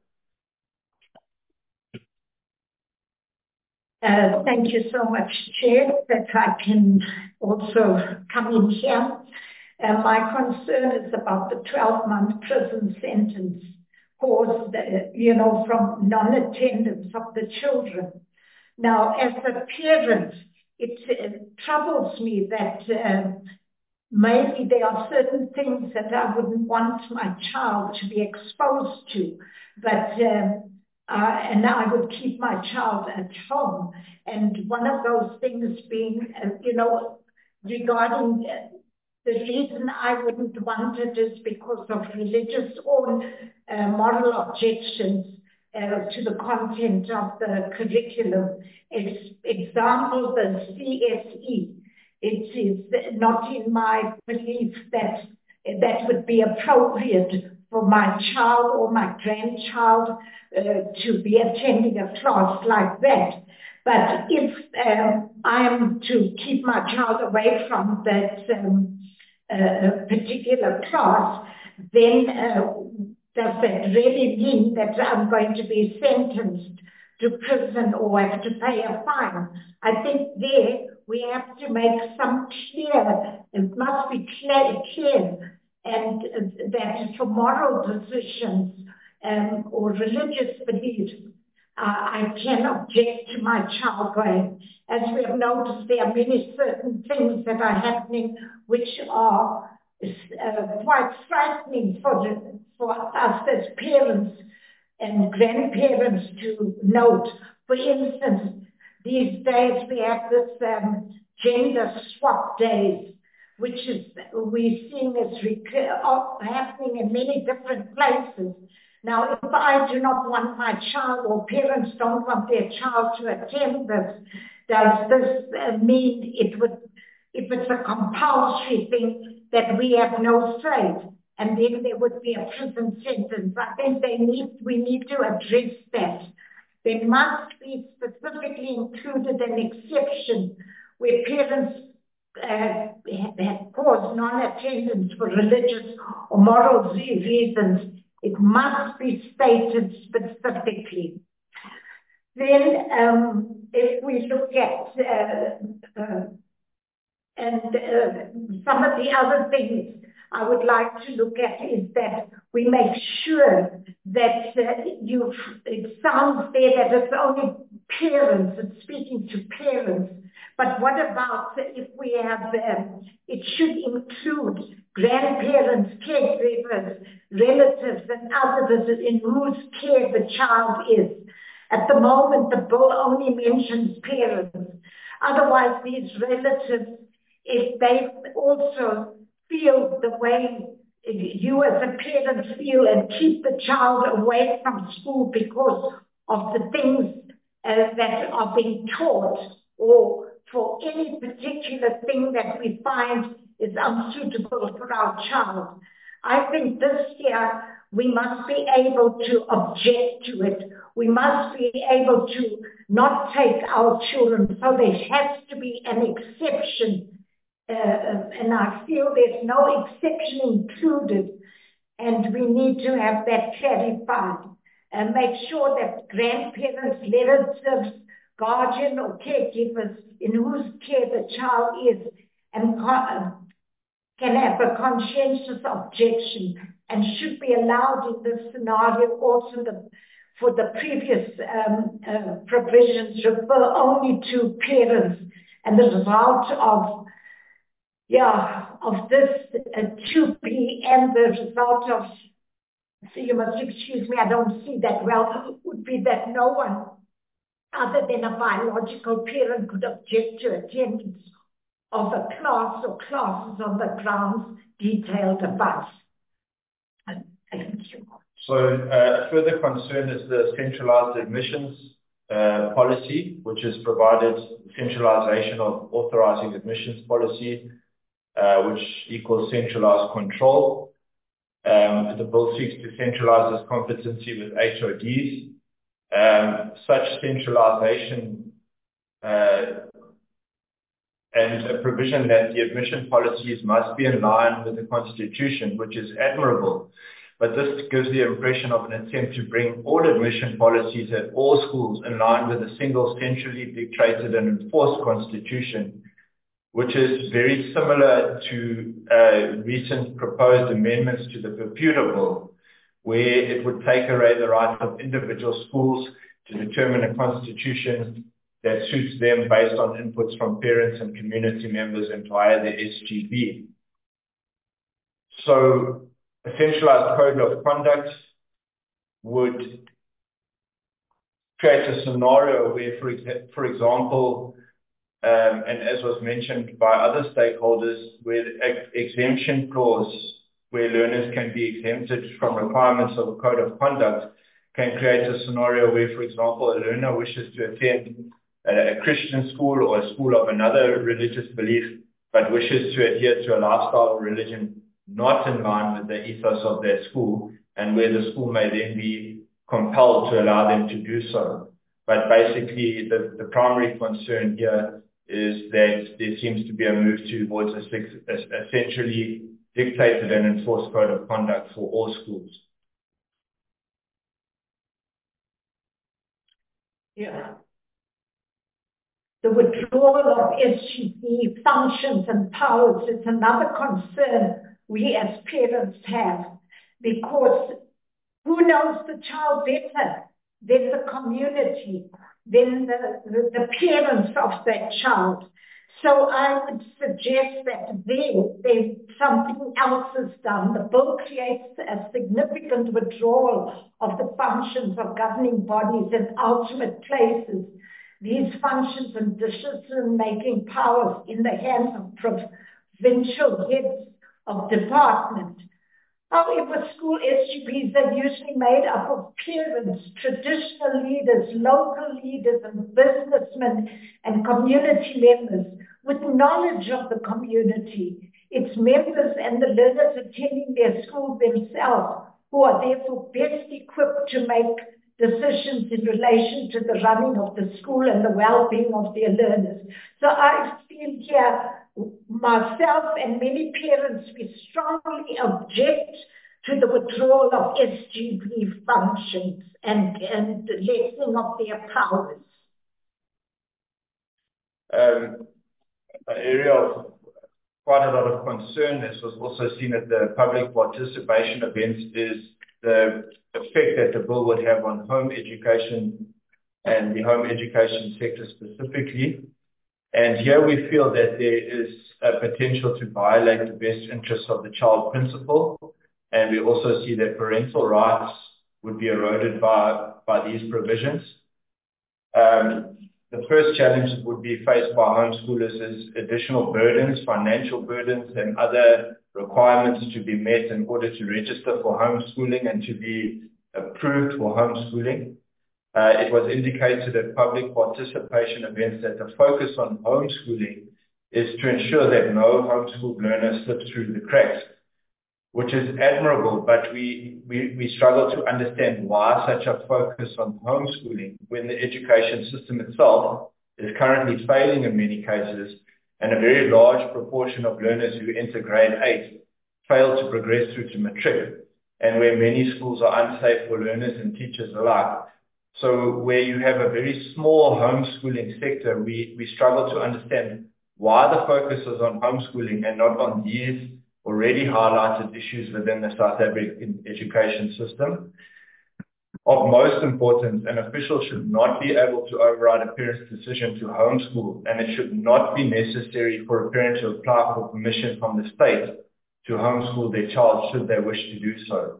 Uh, thank you so much, Chair, that I can also come in here. Uh, my concern is about the twelve-month prison sentence caused, uh, you know, from non-attendance of the children. Now, as a parent, it uh, troubles me that uh, maybe there are certain things that I wouldn't want my child to be exposed to, but um, uh, and I would keep my child at home. And one of those things being, uh, you know, regarding uh, the reason I wouldn't want it is because of religious or uh, moral objections uh, to the content of the curriculum. Ex- example, the C S E. It is not in my belief that that would be appropriate for my child or my grandchild uh, to be attending a class like that. But if um, I am to keep my child away from that um, uh, particular class, then uh, does that really mean that I'm going to be sentenced to prison or have to pay a fine? I think there we have to make some clear, it must be clear, clear and uh, that for moral decisions um, or religious beliefs, uh, I can object to my child going. As we have noticed, there are many certain things that are happening which are uh, quite frightening for, the, for us as parents and grandparents to note. For instance, these days we have this um, gender swap days, which is we're seeing as recur- happening in many different places. Now, if I do not want my child or parents don't want their child to attend this, does this uh, mean it would, if it's a compulsory thing, that we have no say? And then there would be a prison sentence. I think they need, we need to address that. There must be specifically included an exception where parents uh, have caused non-attendance for religious or moral reasons. It must be stated specifically. Then, um, if we look at uh, uh, and uh, some of the other things I would like to look at is that we make sure that uh, you. It sounds there that it's only parents, it's speaking to parents. But what about if we have, um, it should include grandparents, caregivers, relatives, and others in whose care the child is. At the moment, the bill only mentions parents. Otherwise, these relatives, if they also feel the way you as a parent feel and keep the child away from school because of the things uh, that are being taught, or for any particular thing that we find is unsuitable for our child. I think this year we must be able to object to it. We must be able to not take our children. So there has to be an exception. Uh, and I feel there's no exception included. And we need to have that clarified. And make sure that grandparents, relatives, guardian or caregivers in whose care the child is and can have a conscientious objection and should be allowed in this scenario also the, for the previous um, uh, provisions refer only to parents. And the result of, yeah, of this uh, two P and the result of, so you must excuse me, I don't see that well, would be that no one other than a biological parent could object to attendance of a class or classes on the grounds detailed above. Thank you. So uh, a further concern is the centralized admissions uh, policy, which has provided centralization of authorizing admissions policy, uh, which equals centralized control. Um, the bill seeks to centralize this competency with H O Ds. Um, such centralization uh, and a provision that the admission policies must be in line with the Constitution, which is admirable. But this gives the impression of an attempt to bring all admission policies at all schools in line with a single centrally dictated and enforced Constitution, which is very similar to uh, recent proposed amendments to the Computer Bill, where it would take away the right of individual schools to determine a constitution that suits them based on inputs from parents and community members and via the S G B. So a centralized code of conduct would create a scenario where, for, exa- for example, um, and as was mentioned by other stakeholders, where ex- exemption clause, where learners can be exempted from requirements of a code of conduct, can create a scenario where, for example, a learner wishes to attend a, a Christian school or a school of another religious belief, but wishes to adhere to a lifestyle or religion not in line with the ethos of their school, and where the school may then be compelled to allow them to do so. But basically, the, the primary concern here is that there seems to be a move towards a, a essentially dictated and enforced code of conduct for all schools. Yeah. The withdrawal of S G B functions and powers is another concern we as parents have, because who knows the child better than the community, than the, the, the parents of that child? So I would suggest that there, there something else is done. The bill creates a significant withdrawal of the functions of governing bodies and ultimate places these functions and decision-making powers in the hands of provincial heads of department. However, school S G Bs are usually made up of parents, traditional leaders, local leaders, and businessmen and community members with knowledge of the community, its members and the learners attending their school themselves, who are therefore best equipped to make decisions in relation to the running of the school and the well-being of their learners. So I feel here, myself and many parents, we strongly object to the withdrawal of S G B functions and, and the lessening of their powers. Um, an area of quite a lot of concern, as was also seen at the public participation events, is the effect that the bill would have on home education and the home education sector specifically. And here we feel that there is a potential to violate the best interests of the child principle, and we also see that parental rights would be eroded by, by these provisions. Um, the first challenge that would be faced by homeschoolers is additional burdens, financial burdens, and other requirements to be met in order to register for homeschooling and to be approved for homeschooling. Uh, it was indicated at public participation events that the focus on homeschooling is to ensure that no homeschooled learner slips through the cracks, which is admirable, but we, we, we struggle to understand why such a focus on homeschooling when the education system itself is currently failing in many cases, and a very large proportion of learners who enter grade eight fail to progress through to matric, and where many schools are unsafe for learners and teachers alike. So where you have a very small homeschooling sector, we, we struggle to understand why the focus is on homeschooling and not on these already highlighted issues within the South African education system. Of most importance, an official should not be able to override a parent's decision to homeschool, and it should not be necessary for a parent to apply for permission from the state to homeschool their child should they wish to do so.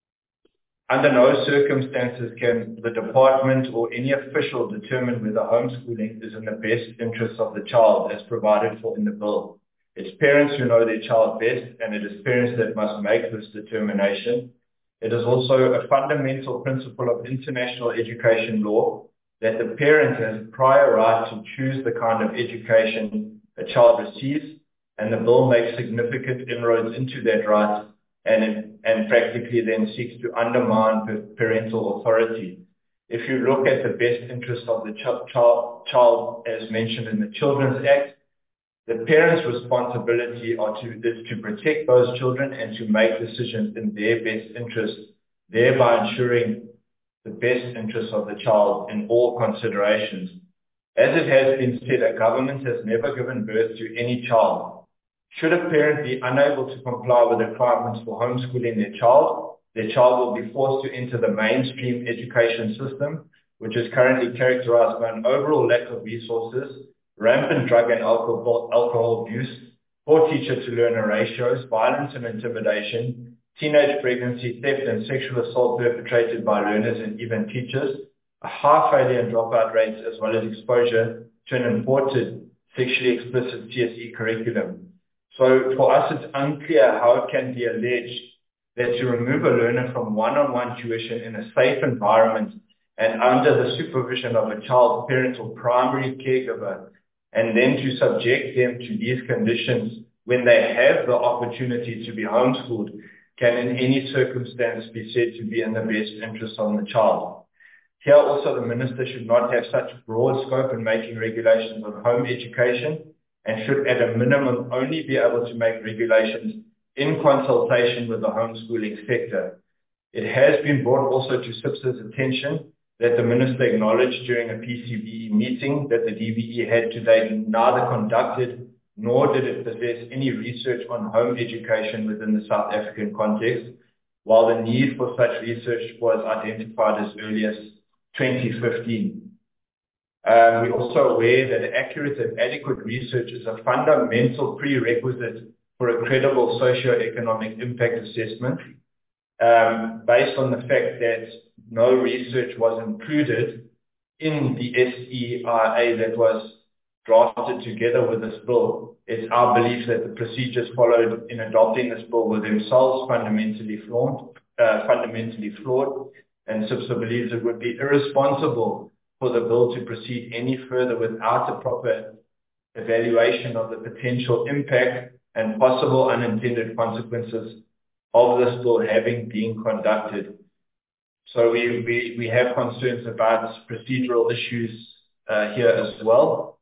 Under no circumstances can the department or any official determine whether homeschooling is in the best interests of the child as provided for in the bill. It's parents who know their child best, and it is parents that must make this determination. It is also a fundamental principle of international education law that the parent has a prior right to choose the kind of education a child receives, and the bill makes significant inroads into that right and, and practically then seeks to undermine parental authority. If you look at the best interest of the ch- child, child, as mentioned in the Children's Act, the parents' responsibility are to, is to protect those children and to make decisions in their best interest, thereby ensuring the best interests of the child in all considerations. As it has been said, a government has never given birth to any child. Should a parent be unable to comply with the requirements for homeschooling their child, their child will be forced to enter the mainstream education system, which is currently characterized by an overall lack of resources, rampant drug and alcohol, alcohol abuse, poor teacher-to-learner ratios, violence and intimidation, teenage pregnancy, theft and sexual assault perpetrated by learners and even teachers, a high failure and dropout rates, as well as exposure to an imported sexually explicit C S E curriculum. So for us, it's unclear how it can be alleged that to remove a learner from one-on-one tuition in a safe environment and under the supervision of a child's parent or primary caregiver, and then to subject them to these conditions when they have the opportunity to be homeschooled, can in any circumstance be said to be in the best interest of the child. Here also the Minister should not have such broad scope in making regulations on home education, and should at a minimum only be able to make regulations in consultation with the homeschooling sector. It has been brought also to SIPS's attention that the Minister acknowledged during a P C B E meeting that the D B E had to date neither conducted nor did it possess any research on home education within the South African context, while the need for such research was identified as early as twenty fifteen. Um, we're also aware that accurate and adequate research is a fundamental prerequisite for a credible socio-economic impact assessment, um, based on the fact that no research was included in the S E I A that was drafted together with this bill. It's our belief that the procedures followed in adopting this bill were themselves fundamentally flawed, uh, fundamentally flawed, and SIPSA believes it would be irresponsible for the bill to proceed any further without a proper evaluation of the potential impact and possible unintended consequences of this bill having been conducted. So we, we, we have concerns about procedural issues uh, here as well.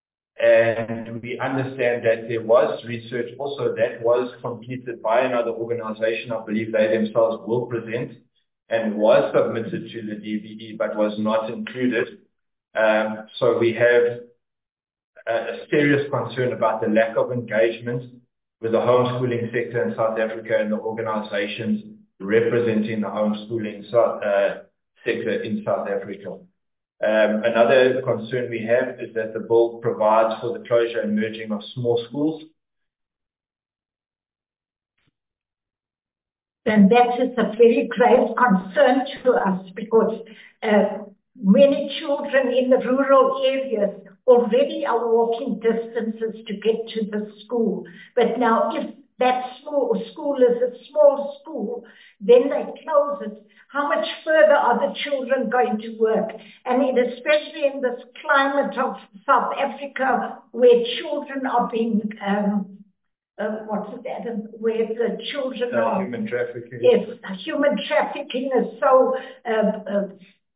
And we understand that there was research also that was completed by another organization, I believe they themselves will present, and was submitted to the D B E but was not included. Um, so we have a, a serious concern about the lack of engagement with the homeschooling sector in South Africa and the organizations representing the homeschooling so, uh, sector in South Africa. Um, another concern we have is that the bill provides for the closure and merging of small schools. And that is a very grave concern to us, because uh, many children in the rural areas already are walking distances to get to the school. But now if that small school is a small school, then they close it. How much further are the children going to work? And in, especially in this climate of South Africa, where children are being, um, uh, what's it, Adam? Where the children uh, are... Human trafficking. Yes, human trafficking is so, uh, uh,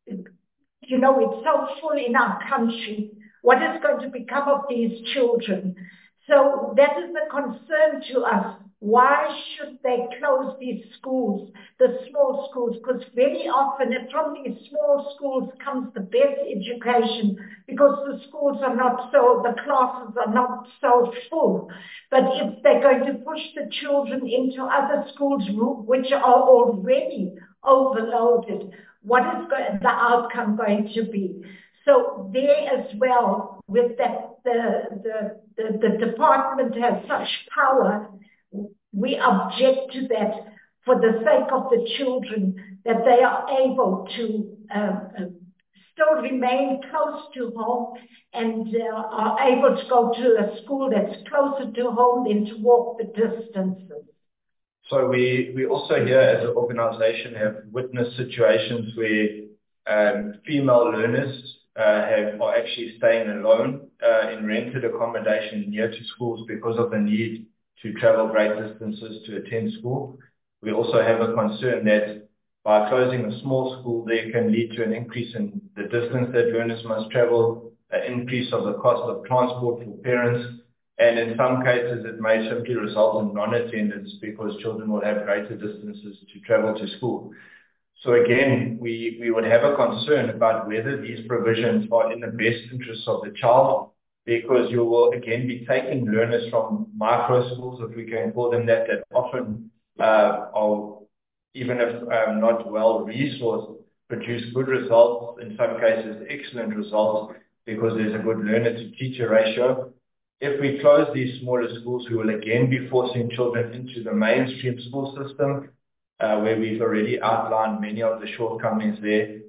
you know, it's so full in our country. What is going to become of these children? So that is a concern to us. Why should they close these schools, the small schools? Because very often from these small schools comes the best education, because the schools are not so, the classes are not so full. But if they're going to push the children into other schools which are already overloaded, what is go- the outcome going to be? So there as well, with that, the, the, the, the department has such power, we object to that for the sake of the children, that they are able to um, uh, still remain close to home and uh, are able to go to a school that's closer to home than to walk the distances. So we, we also here as an organization have witnessed situations where um, female learners uh, have, are actually staying alone uh, in rented accommodation near to schools because of the need to travel great distances to attend school. We also have a concern that by closing a small school, there can lead to an increase in the distance that learners must travel, an increase of the cost of transport for parents, and in some cases it may simply result in non-attendance because children will have greater distances to travel to school. So again, we, we would have a concern about whether these provisions are in the best interest of the child, because you will again be taking learners from micro schools, if we can call them that, that often uh, are, even if um, not well resourced, produce good results, in some cases excellent results, because there's a good learner to teacher ratio. If we close these smaller schools, we will again be forcing children into the mainstream school system, uh, where we've already outlined many of the shortcomings there.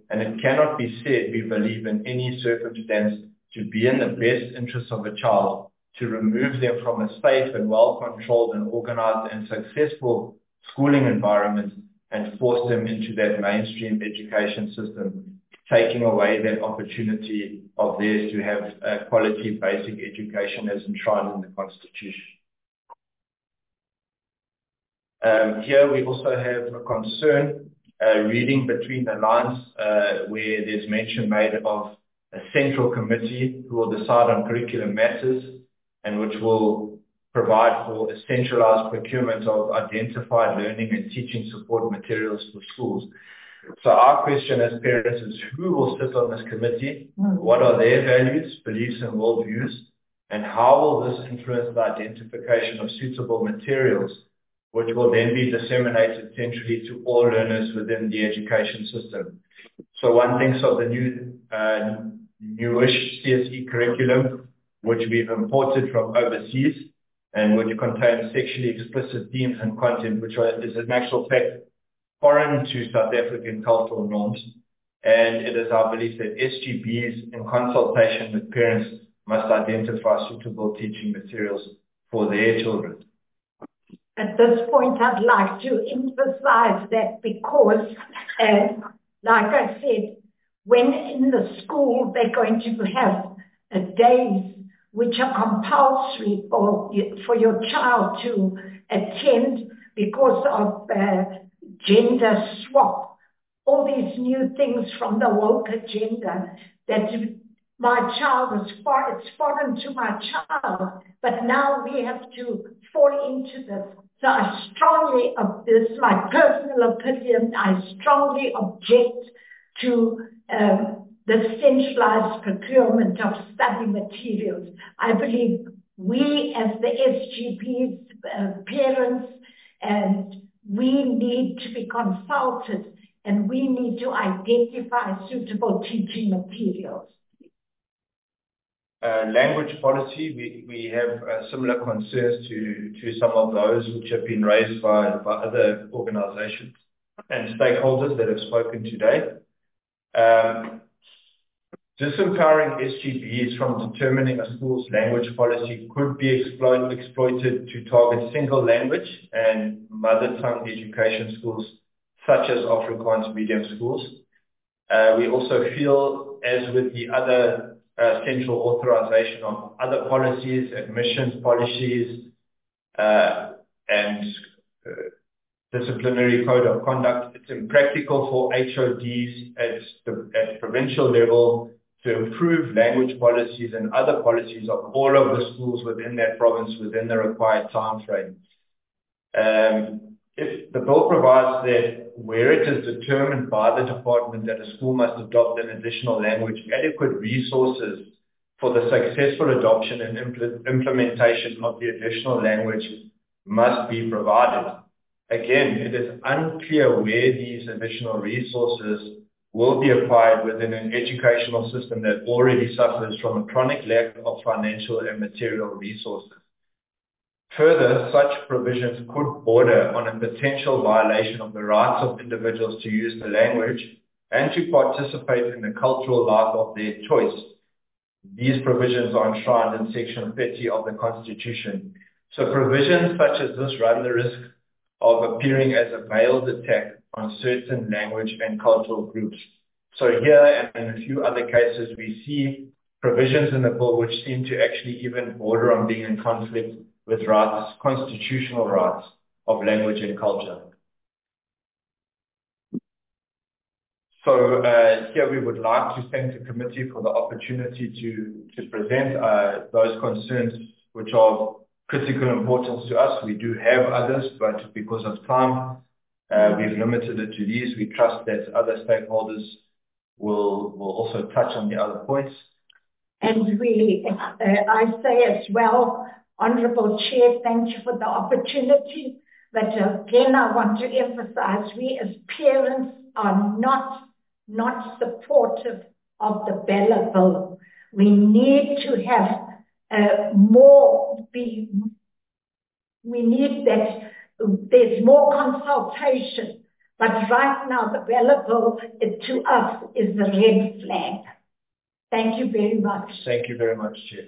and it cannot be said, we believe, in any circumstance to be in the best interest of a child to remove them from a safe and well-controlled and organized and successful schooling environment and force them into that mainstream education system, taking away that opportunity of theirs to have a quality basic education as enshrined in the Constitution. Um, here we also have a concern, uh, reading between the lines, uh, where there's mention made of a central committee who will decide on curriculum matters and which will provide for a centralized procurement of identified learning and teaching support materials for schools. So our question as parents is, who will sit on this committee? What are their values, beliefs and worldviews? And how will this influence the identification of suitable materials, which will then be disseminated centrally to all learners within the education system? So one thinks of the new, uh, newish C S E curriculum, which we've imported from overseas and which contains sexually explicit themes and content, which are, is in actual fact foreign to South African cultural norms. And it is our belief that S G Bs, in consultation with parents, must identify suitable teaching materials for their children. At this point, I'd like to emphasize that because, uh, like I said, when in the school they're going to have uh, days which are compulsory for, for your child to attend because of uh, gender swap, all these new things from the woke agenda that my child is foreign, it's foreign to my child, but now we have to fall into this. So I strongly, this is my personal opinion, I strongly object to um, the centralized procurement of study materials. I believe we as the S G B's uh, parents, and we need to be consulted and we need to identify suitable teaching materials. Uh, language policy, we, we have uh, similar concerns to, to some of those which have been raised by, by other organizations and stakeholders that have spoken today. Um, disempowering S G Bs from determining a school's language policy could be exploit, exploited to target single language and mother tongue education schools such as Afrikaans medium schools. Uh, we also feel, as with the other Uh, central authorization of other policies, admissions policies, uh, and uh, disciplinary code of conduct. It's impractical for H O Ds at the at provincial level to improve language policies and other policies of all of the schools within that province within the required time frame. Um, if the bill provides that where it is determined by the department that a school must adopt an additional language, adequate resources for the successful adoption and impl- implementation of the additional language must be provided. Again, it is unclear where these additional resources will be acquired within an educational system that already suffers from a chronic lack of financial and material resources. Further, such provisions could border on a potential violation of the rights of individuals to use the language and to participate in the cultural life of their choice. These provisions are enshrined in Section thirty of the Constitution. So provisions such as this run the risk of appearing as a veiled attack on certain language and cultural groups. So here and in a few other cases, we see provisions in the bill which seem to actually even border on being in conflict with rights, constitutional rights of language and culture. So uh, here we would like to thank the committee for the opportunity to, to present uh, those concerns which are of critical importance to us. We do have others, but because of time, uh, we've limited it to these. We trust that other stakeholders will, will also touch on the other points. And really, uh, I say as well, Honourable Chair, thank you for the opportunity. But again, I want to emphasize, we as parents are not, not supportive of the Bella Bill. We need to have uh, more, be, we need that there's more consultation But right now, the valuable to us is the red flag. Thank you very much. Thank you very much, Chair.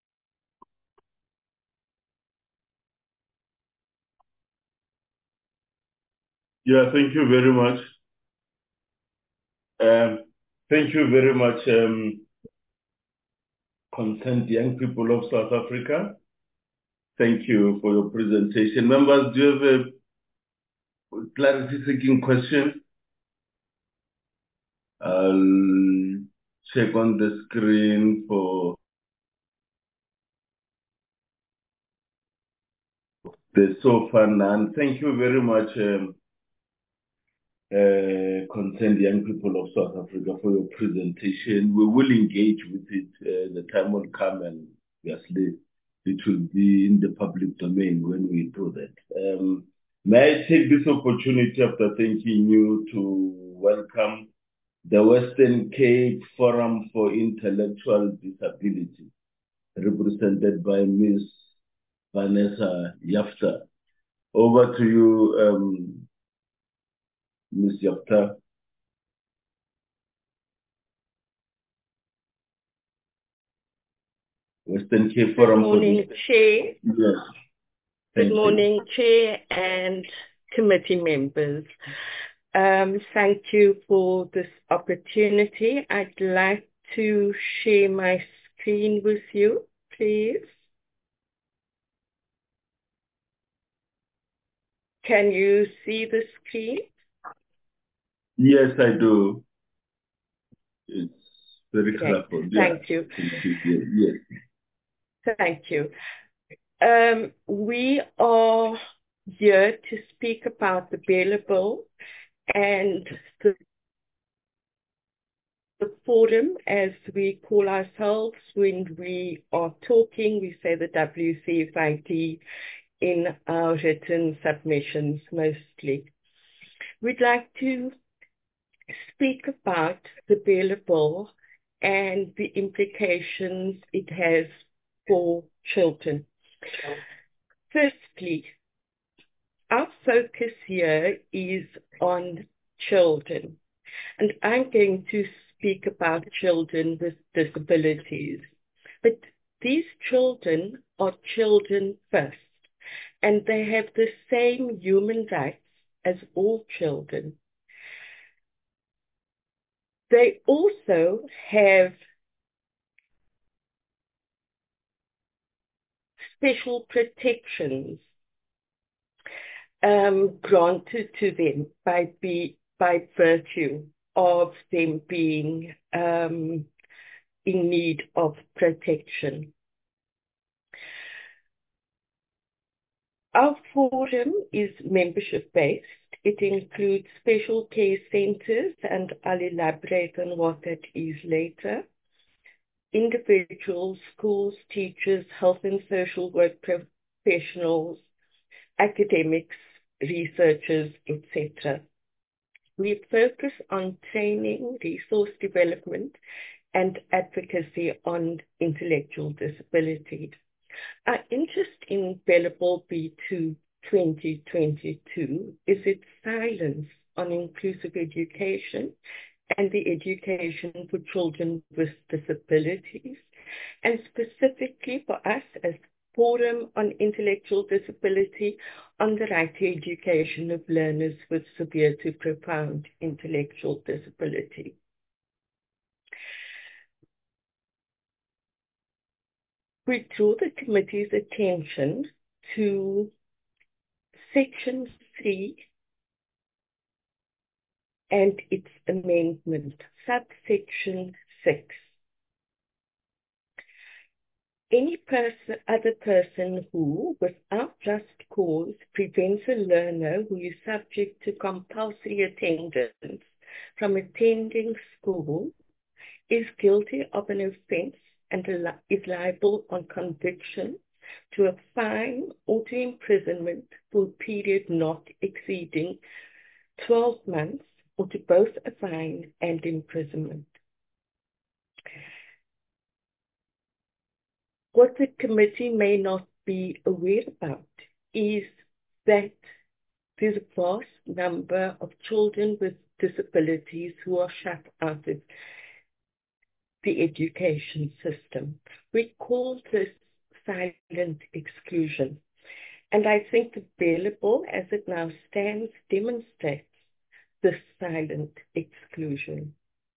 Yeah, thank you very much. Um, thank you very much, um, concerned young people of South Africa. Thank you for your presentation. Members, do you have a clarity-seeking question? I'll check on the screen for the so far none. Thank you very much, um, uh, concerned young people of South Africa, for your presentation. We will engage with it. Uh, the time will come, and obviously it will be in the public domain when we do that. Um, may I take this opportunity, after thanking you, to welcome the Western Cape Forum for Intellectual Disability, represented by Miz Vanessa Yafta. Over to you, um, Miz Yafta. Western Cape Forum. Good morning, Chair. Yes. Good morning, Chair and committee members. Um, thank you for this opportunity. I'd like to share my screen with you, please. Can you see the screen? Yes, I do. It's very Okay. colorful. Yeah. Thank you. Yes. Thank you. Um, we are here to speak about the Bail Bill and the, the forum, as we call ourselves when we are talking. We say the W C F I D in our written submissions mostly. We'd like to speak about the Bail Bill and the implications it has for children. Firstly, our focus here is on children, and I'm going to speak about children with disabilities. But these children are children first, and they have the same human rights as all children. They also have special protections um, granted to them by, be, by virtue of them being um, in need of protection. Our forum is membership-based. It includes special care centres, and I'll elaborate on what that is later. Individuals, schools, teachers, health and social work professionals, academics, researchers, et cetera. We focus on training, resource development, and advocacy on intellectual disability. Our interest in Bail Bill B two twenty twenty-two is its silence on inclusive education and the education for children with disabilities, and specifically for us as Forum on Intellectual Disability on the right to education of learners with severe to profound intellectual disability. We draw the committee's attention to Section three and its amendment, subsection six. Any person, other person who, without just cause, prevents a learner who is subject to compulsory attendance from attending school is guilty of an offence and is liable on conviction to a fine or to imprisonment for a period not exceeding twelve months, or to both a fine and imprisonment. What the committee may not be aware about is that there's a vast number of children with disabilities who are shut out of the education system. We call this silent exclusion. And I think the bill, as it now stands, demonstrates this silent exclusion.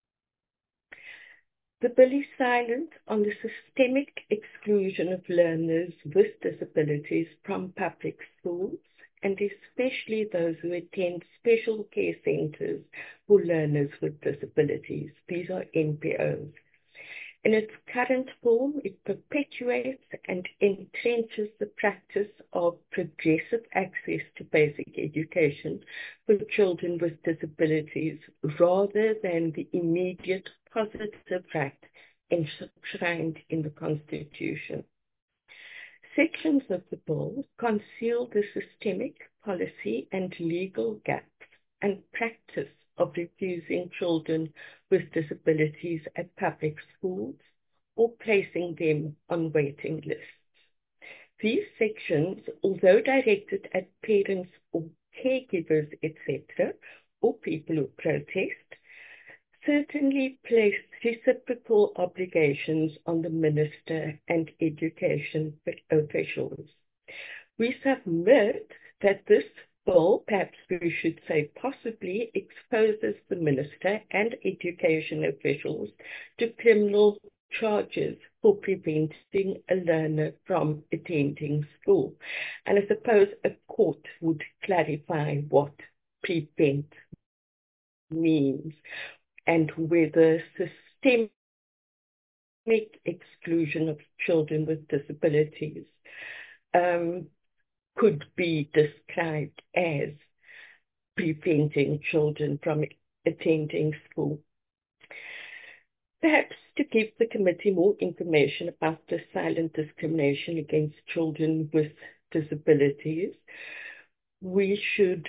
The bill is silent on the systemic exclusion of learners with disabilities from public schools, and especially those who attend special care centres for learners with disabilities. These are N P Os. In its current form, it perpetuates and entrenches the practice of progressive access to basic education for children with disabilities rather than the immediate positive right enshrined in the Constitution. Sections of the bill conceal the systemic, policy and legal gaps and practice of refusing children with disabilities at public schools or placing them on waiting lists. These sections, although directed at parents or caregivers, et cetera, or people who protest, certainly place reciprocal obligations on the minister and education officials. We submit that this bill, perhaps we should say possibly, exposes the minister and education officials to criminal charges for preventing a learner from attending school. And I suppose a court would clarify what prevent means and whether systemic exclusion of children with disabilities um, could be described as preventing children from attending school. Perhaps to give the committee more information about the silent discrimination against children with disabilities, we should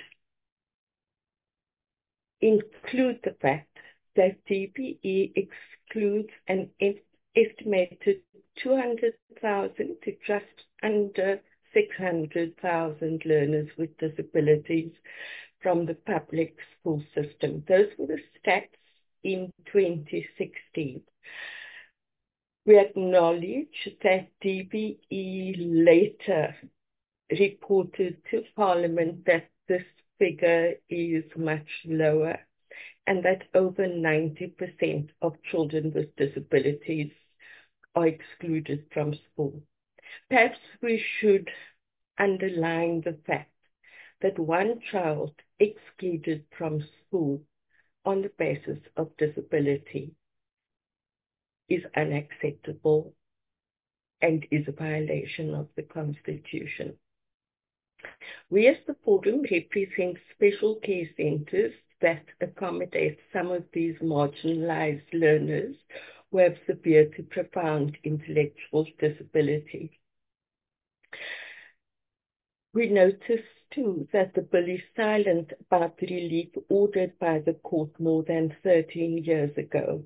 include the fact that D B E excludes an estimated two hundred thousand to just under six hundred thousand learners with disabilities from the public school system. Those were the stats in twenty sixteen. We acknowledge that D B E later reported to Parliament that this figure is much lower and that over ninety percent of children with disabilities are excluded from school. Perhaps we should underline the fact that one child excluded from school on the basis of disability is unacceptable and is a violation of the Constitution. We as the Forum represent special care centres that accommodate some of these marginalised learners who have severe to profound intellectual disability. We notice too that the bill is silent about the relief ordered by the court more than thirteen years ago.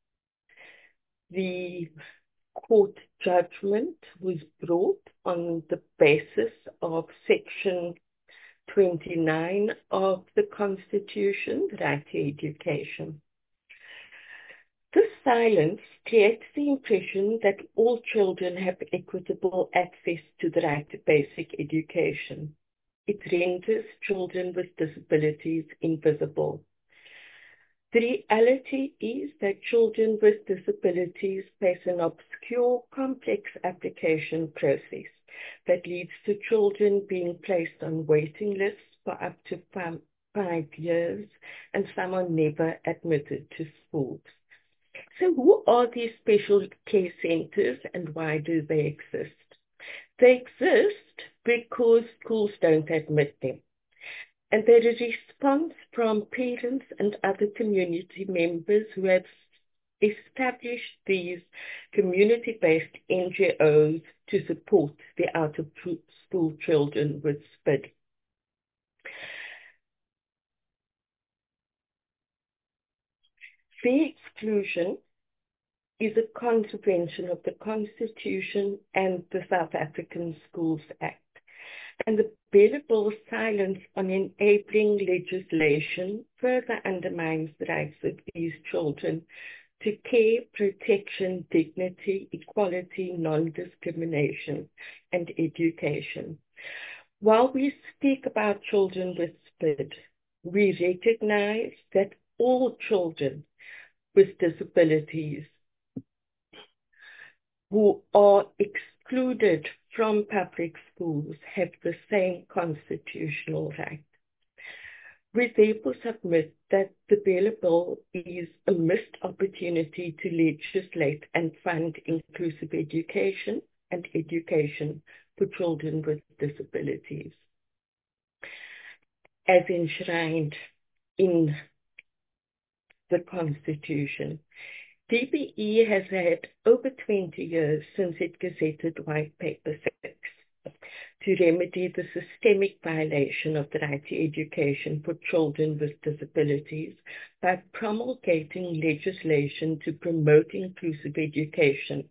The court judgment was brought on the basis of Section twenty-nine of the Constitution, the right to education. This silence creates the impression that all children have equitable access to the right to basic education. It renders children with disabilities invisible. The reality is that children with disabilities face an obscure, complex application process that leads to children being placed on waiting lists for up to five, five years, and some are never admitted to schools. So who are these special care centres and why do they exist? They exist because schools don't admit them. And they're a response from parents and other community members who have established these community-based N G Os to support the out-of-school children with S P I D. Their exclusion is a contravention of the Constitution and the South African Schools Act. And the billable silence on enabling legislation further undermines the rights of these children to care, protection, dignity, equality, non-discrimination, and education. While we speak about children with S P I D, we recognize that all children with disabilities who are excluded from public schools have the same constitutional right. We therefore submit that the Bella Bill is a missed opportunity to legislate and fund inclusive education and education for children with disabilities, as enshrined in the Constitution. D B E has had over twenty years since it gazetted White Paper six to remedy the systemic violation of the right to education for children with disabilities by promulgating legislation to promote inclusive education.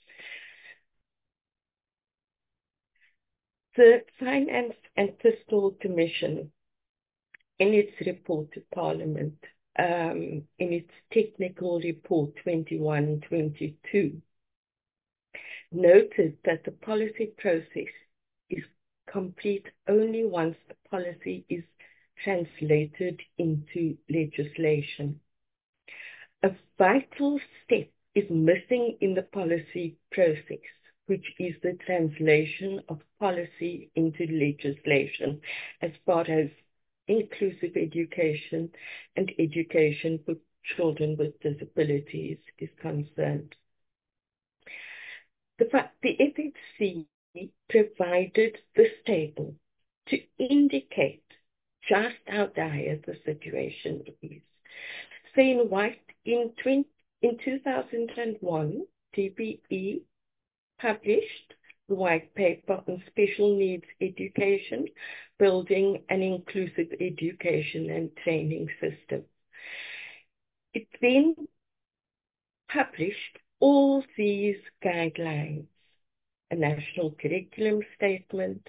The Finance and Fiscal Commission, in its report to Parliament, um, in its technical report twenty-one twenty-two, noted that the policy process is complete only once the policy is translated into legislation. A vital step is missing in the policy process, which is the translation of policy into legislation as far as inclusive education and education for children with disabilities is concerned. The, the F H C provided this table to indicate just how dire the situation is. So in White, in, twenty, in two thousand one, D B E published the White Paper on Special Needs Education, Building an Inclusive Education and Training System. It then published all these guidelines: a national curriculum statement,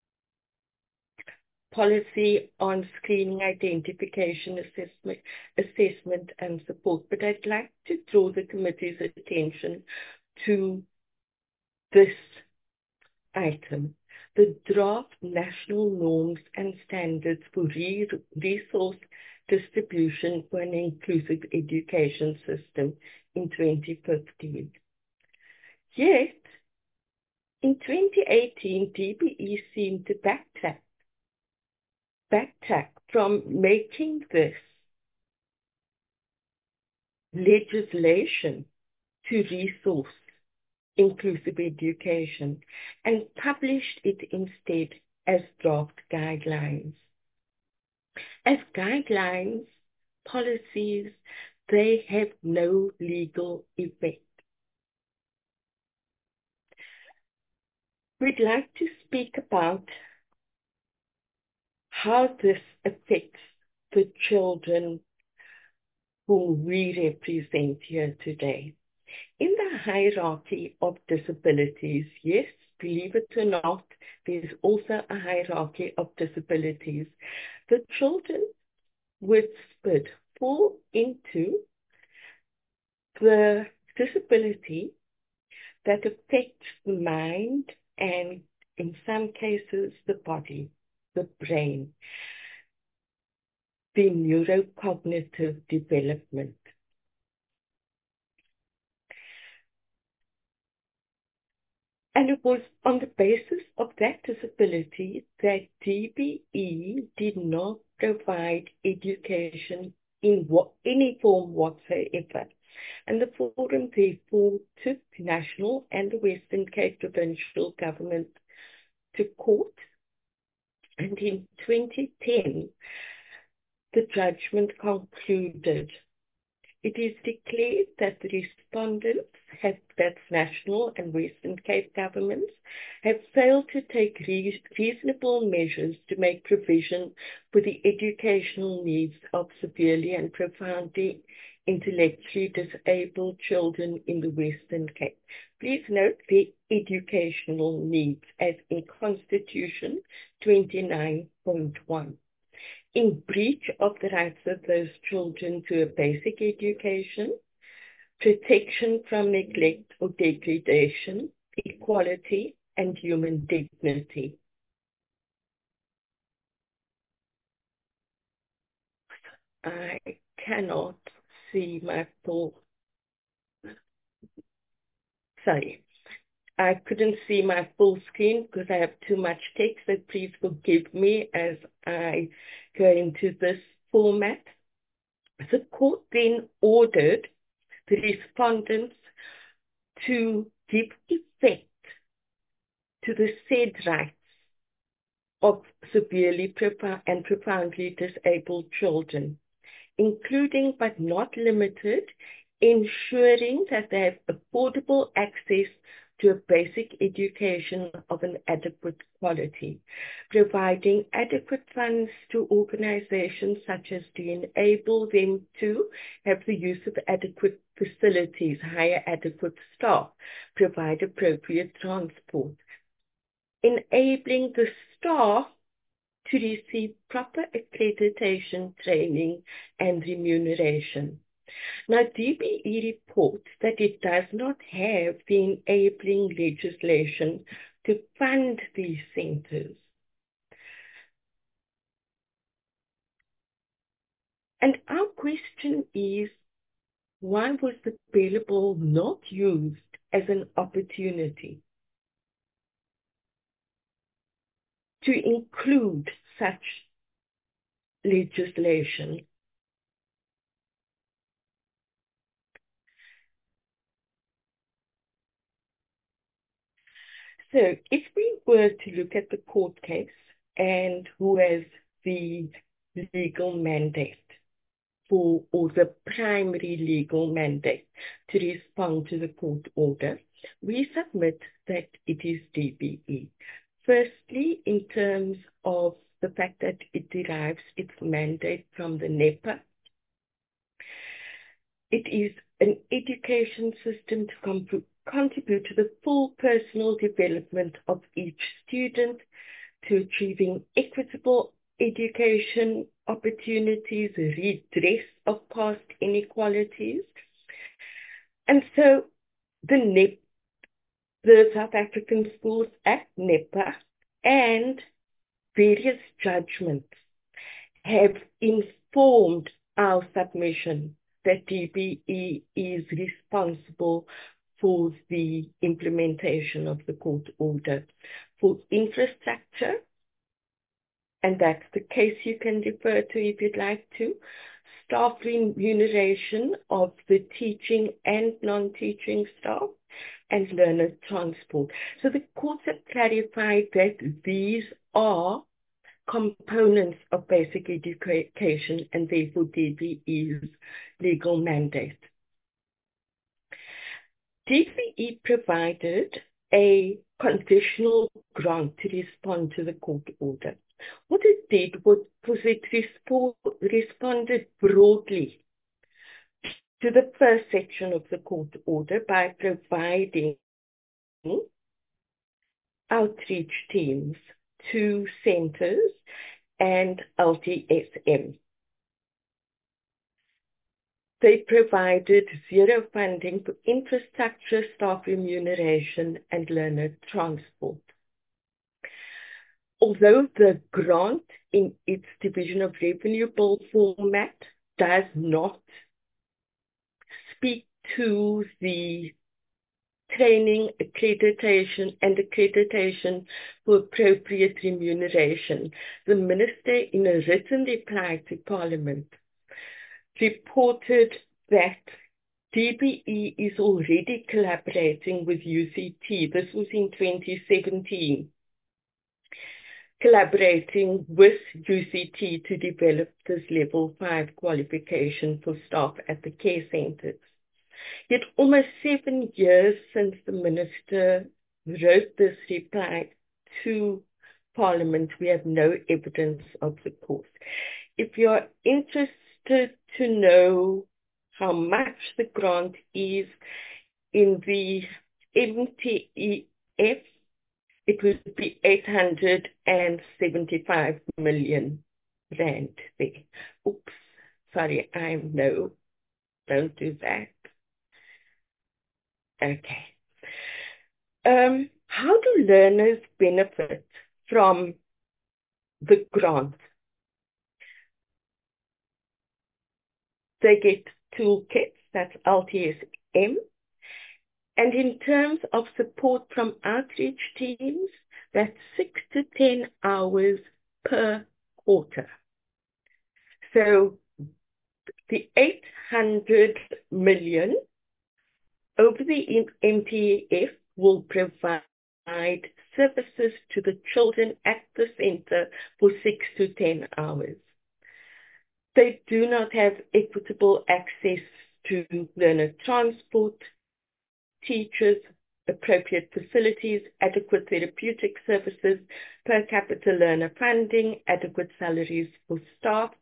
policy on screening, identification, assessment, assessment and support. But I'd like to draw the committee's attention to this item: the draft national norms and standards for re resource distribution for an inclusive education system in twenty fifteen. Yet, in twenty eighteen, D B E seemed to backtrack, backtrack from making this legislation to resource inclusive education and published it instead as draft guidelines. As guidelines, policies, they have no legal effect. We'd like to speak about how this affects the children whom we represent here today. In the hierarchy of disabilities, yes, believe it or not, there's also a hierarchy of disabilities. The children with S P I D fall into the disability that affects the mind and, in some cases, the body, the brain, the neurocognitive development. And it was on the basis of that disability that D B E did not provide education in what, any form whatsoever. And the forum therefore took the National and the Western Cape Provincial Government to court. And in twenty ten, the judgment concluded it is declared that the respondents, have, that's national and Western Cape governments, have failed to take re reasonable measures to make provision for the educational needs of severely and profoundly intellectually disabled children in the Western Cape. Please note the educational needs as in Constitution twenty-nine point one. In breach of the rights of those children to a basic education, protection from neglect or degradation, equality, and human dignity. I cannot see my full, sorry, I couldn't see my full screen because I have too much text, so please forgive me as I go into this format. The court then ordered the respondents to give effect to the said rights of severely and profoundly disabled children, including but not limited, ensuring that they have affordable access to a basic education of an adequate quality, providing adequate funds to organizations such as to enable them to have the use of adequate facilities, hire adequate staff, provide appropriate transport, enabling the staff to receive proper accreditation, training, and remuneration. Now, D B E reports that it does not have the enabling legislation to fund these centres. And our question is, why was the billable not used as an opportunity to include such legislation? So if we were to look at the court case and who has the legal mandate for, or the primary legal mandate to respond to the court order, we submit that it is D B E. Firstly, in terms of the fact that it derives its mandate from the NEPA, it is an education system to comp- contribute to the full personal development of each student, to achieving equitable education opportunities, redress of past inequalities. And so the NEP, the South African Schools Act, NEPA, and various judgments have informed our submission that D B E is responsible for the implementation of the court order. For infrastructure, and that's the case you can refer to if you'd like to, staff remuneration of the teaching and non-teaching staff, and learner transport. So the courts have clarified that these are components of basic education and therefore D B E's legal mandate. D B E provided a conditional grant to respond to the court order. What it did was, was it respo- responded broadly to the first section of the court order by providing outreach teams to centres and L T S M. They provided zero funding for infrastructure, staff remuneration, and learner transport. Although the grant in its division of revenue bill format does not speak to the training, accreditation, and accreditation for appropriate remuneration, the Minister, in a written reply to Parliament, reported that D B E is already collaborating with U C T. This was in twenty seventeen. collaborating with U C T to develop this level five qualification for staff at the care centres. Yet almost seven years since the Minister wrote this reply to Parliament, we have no evidence of the course. If you're interested to know how much the grant is in the M T E F, it would be eight hundred seventy-five million rand there. Oops, sorry, I'm no, don't do that. Okay. Um, how do learners benefit from the grant? They get toolkits, that's L T S M. And in terms of support from outreach teams, that's six to ten hours per quarter. So the eight hundred million over the M T E F will provide services to the children at the centre for six to ten hours. They do not have equitable access to learner transport, teachers, appropriate facilities, adequate therapeutic services, per capita learner funding, adequate salaries for staff,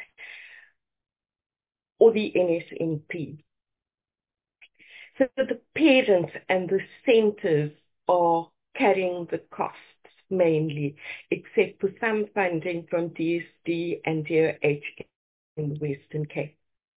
or the N S N P. So the parents and the centres are carrying the costs mainly, except for some funding from D S D and D O H in the Western Cape.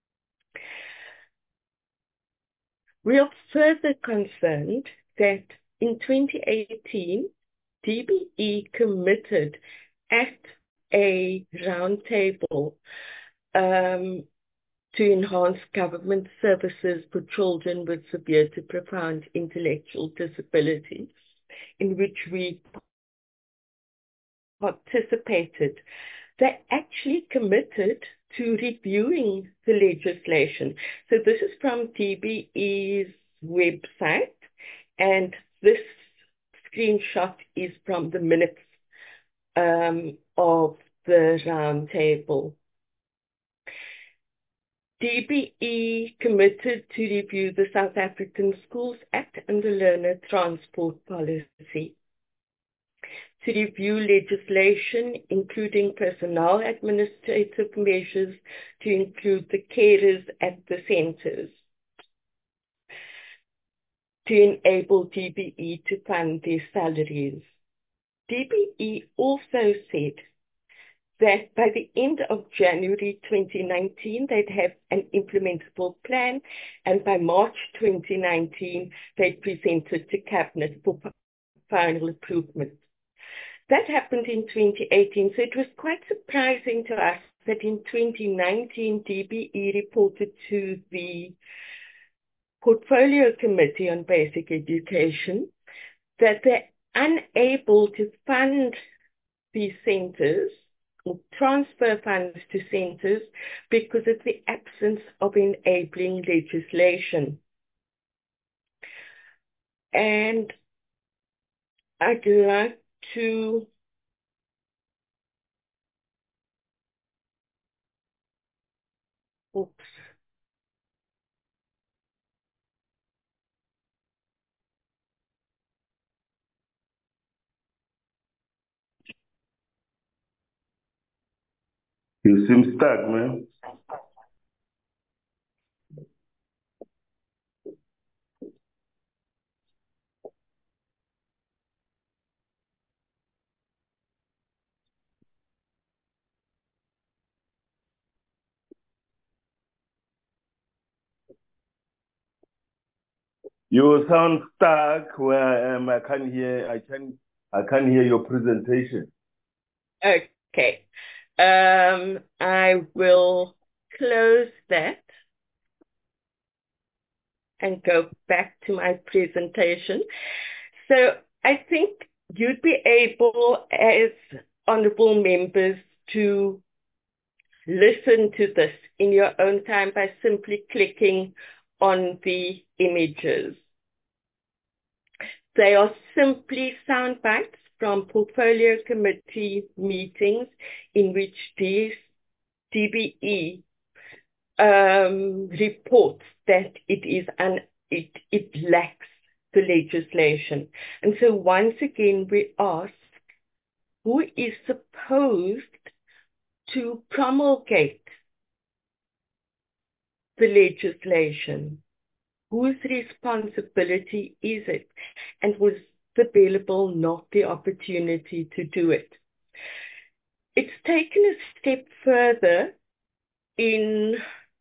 We are further concerned that in twenty eighteen, D B E committed at a roundtable um, to enhance government services for children with severe to profound intellectual disability, in which we participated. They actually committed to reviewing the legislation. So this is from D B E's website, and this screenshot is from the minutes um, of the roundtable. D B E committed to review the South African Schools Act and the Learner Transport Policy, to review legislation, including personnel administrative measures to include the carers at the centres, to enable D B E to fund their salaries. D B E also said that by the end of January twenty nineteen, they'd have an implementable plan, and by March twenty nineteen, they'd present it to Cabinet for final approval. That happened in twenty eighteen, so it was quite surprising to us that in twenty nineteen, D B E reported to the Portfolio Committee on Basic Education that they're unable to fund these centres or transfer funds to centres because of the absence of enabling legislation. And I'd like to oops. You seem stuck, man. You sound stuck where I am. I can't hear. I can. I can't hear your presentation. Okay. Um, I will close that and go back to my presentation. So I think you'd be able, as honourable members, to listen to this in your own time by simply clicking on the images. They are simply sound bites from portfolio committee meetings in which D B E um, reports that it is un, it, it lacks the legislation. And so once again we ask, who is supposed to promulgate the legislation? Whose responsibility is it? And was the Bail Bill not the opportunity to do it? It's taken a step further in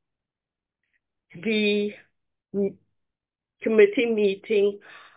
the committee meeting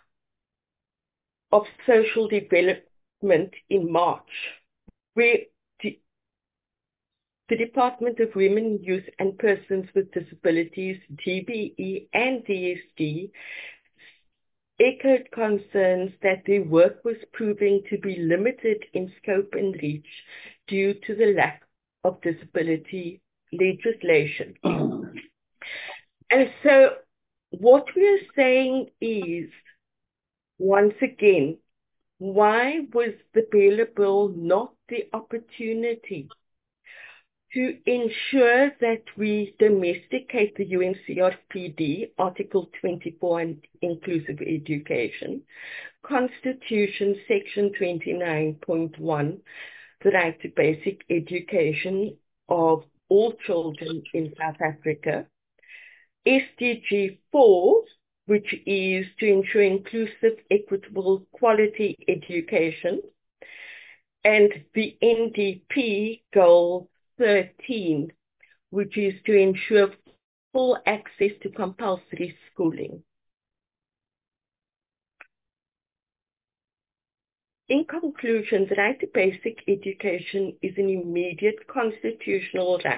of social development in March, where the, the Department of Women, Youth and Persons with Disabilities, D B E and D S D, echoed concerns that their work was proving to be limited in scope and reach due to the lack of disability legislation. And so what we are saying is, once again, why was the Bail Bill not the opportunity to ensure that we domesticate the U N C R P D, Article twenty-four, and inclusive education, Constitution, Section twenty-nine point one, the right to basic education of all children in South Africa, S D G four, which is to ensure inclusive, equitable, quality education, and the N D P Goal thirteen, which is to ensure full access to compulsory schooling. In conclusion, the right to basic education is an immediate constitutional right,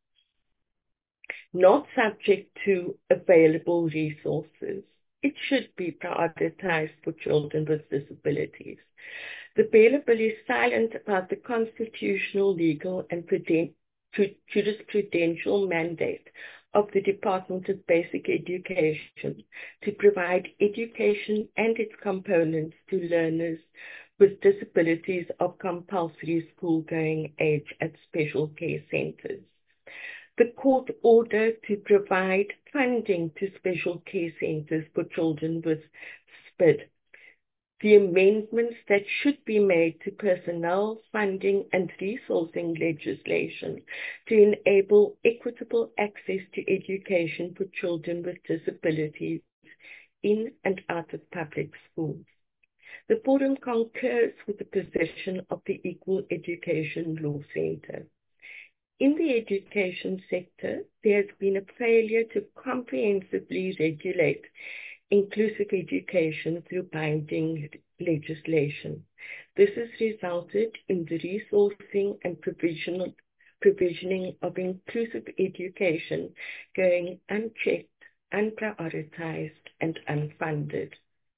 not subject to available resources. It should be prioritized for children with disabilities. The Bail Bill is silent about the constitutional, legal, and jurisprudential mandate of the Department of Basic Education to provide education and its components to learners with disabilities of compulsory school-going age at special care centres. The court order to provide funding to special care centres for children with S P I D, the amendments that should be made to personnel, funding and resourcing legislation to enable equitable access to education for children with disabilities in and out of public schools. The Forum concurs with the position of the Equal Education Law Centre. In the education sector, there has been a failure to comprehensively regulate inclusive education through binding legislation. This has resulted in the resourcing and provisional, provisioning of inclusive education going unchecked, unprioritized, and unfunded.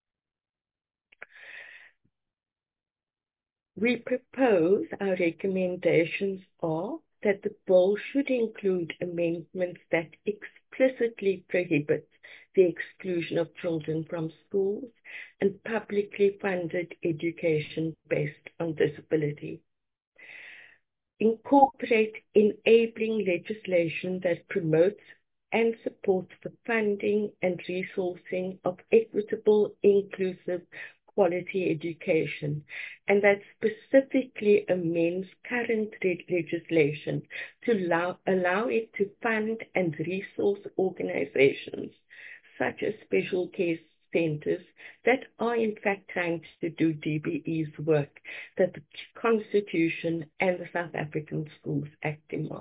We propose, our recommendations are that the bill should include amendments that explicitly prohibit the exclusion of children from schools and publicly funded education based on disability. Incorporate enabling legislation that promotes and supports the funding and resourcing of equitable, inclusive, quality education, and that specifically amends current legislation to allow, allow it to fund and resource organizations such as special care centers that are in fact trying to do D B E's work that the Constitution and the South African Schools Act demand.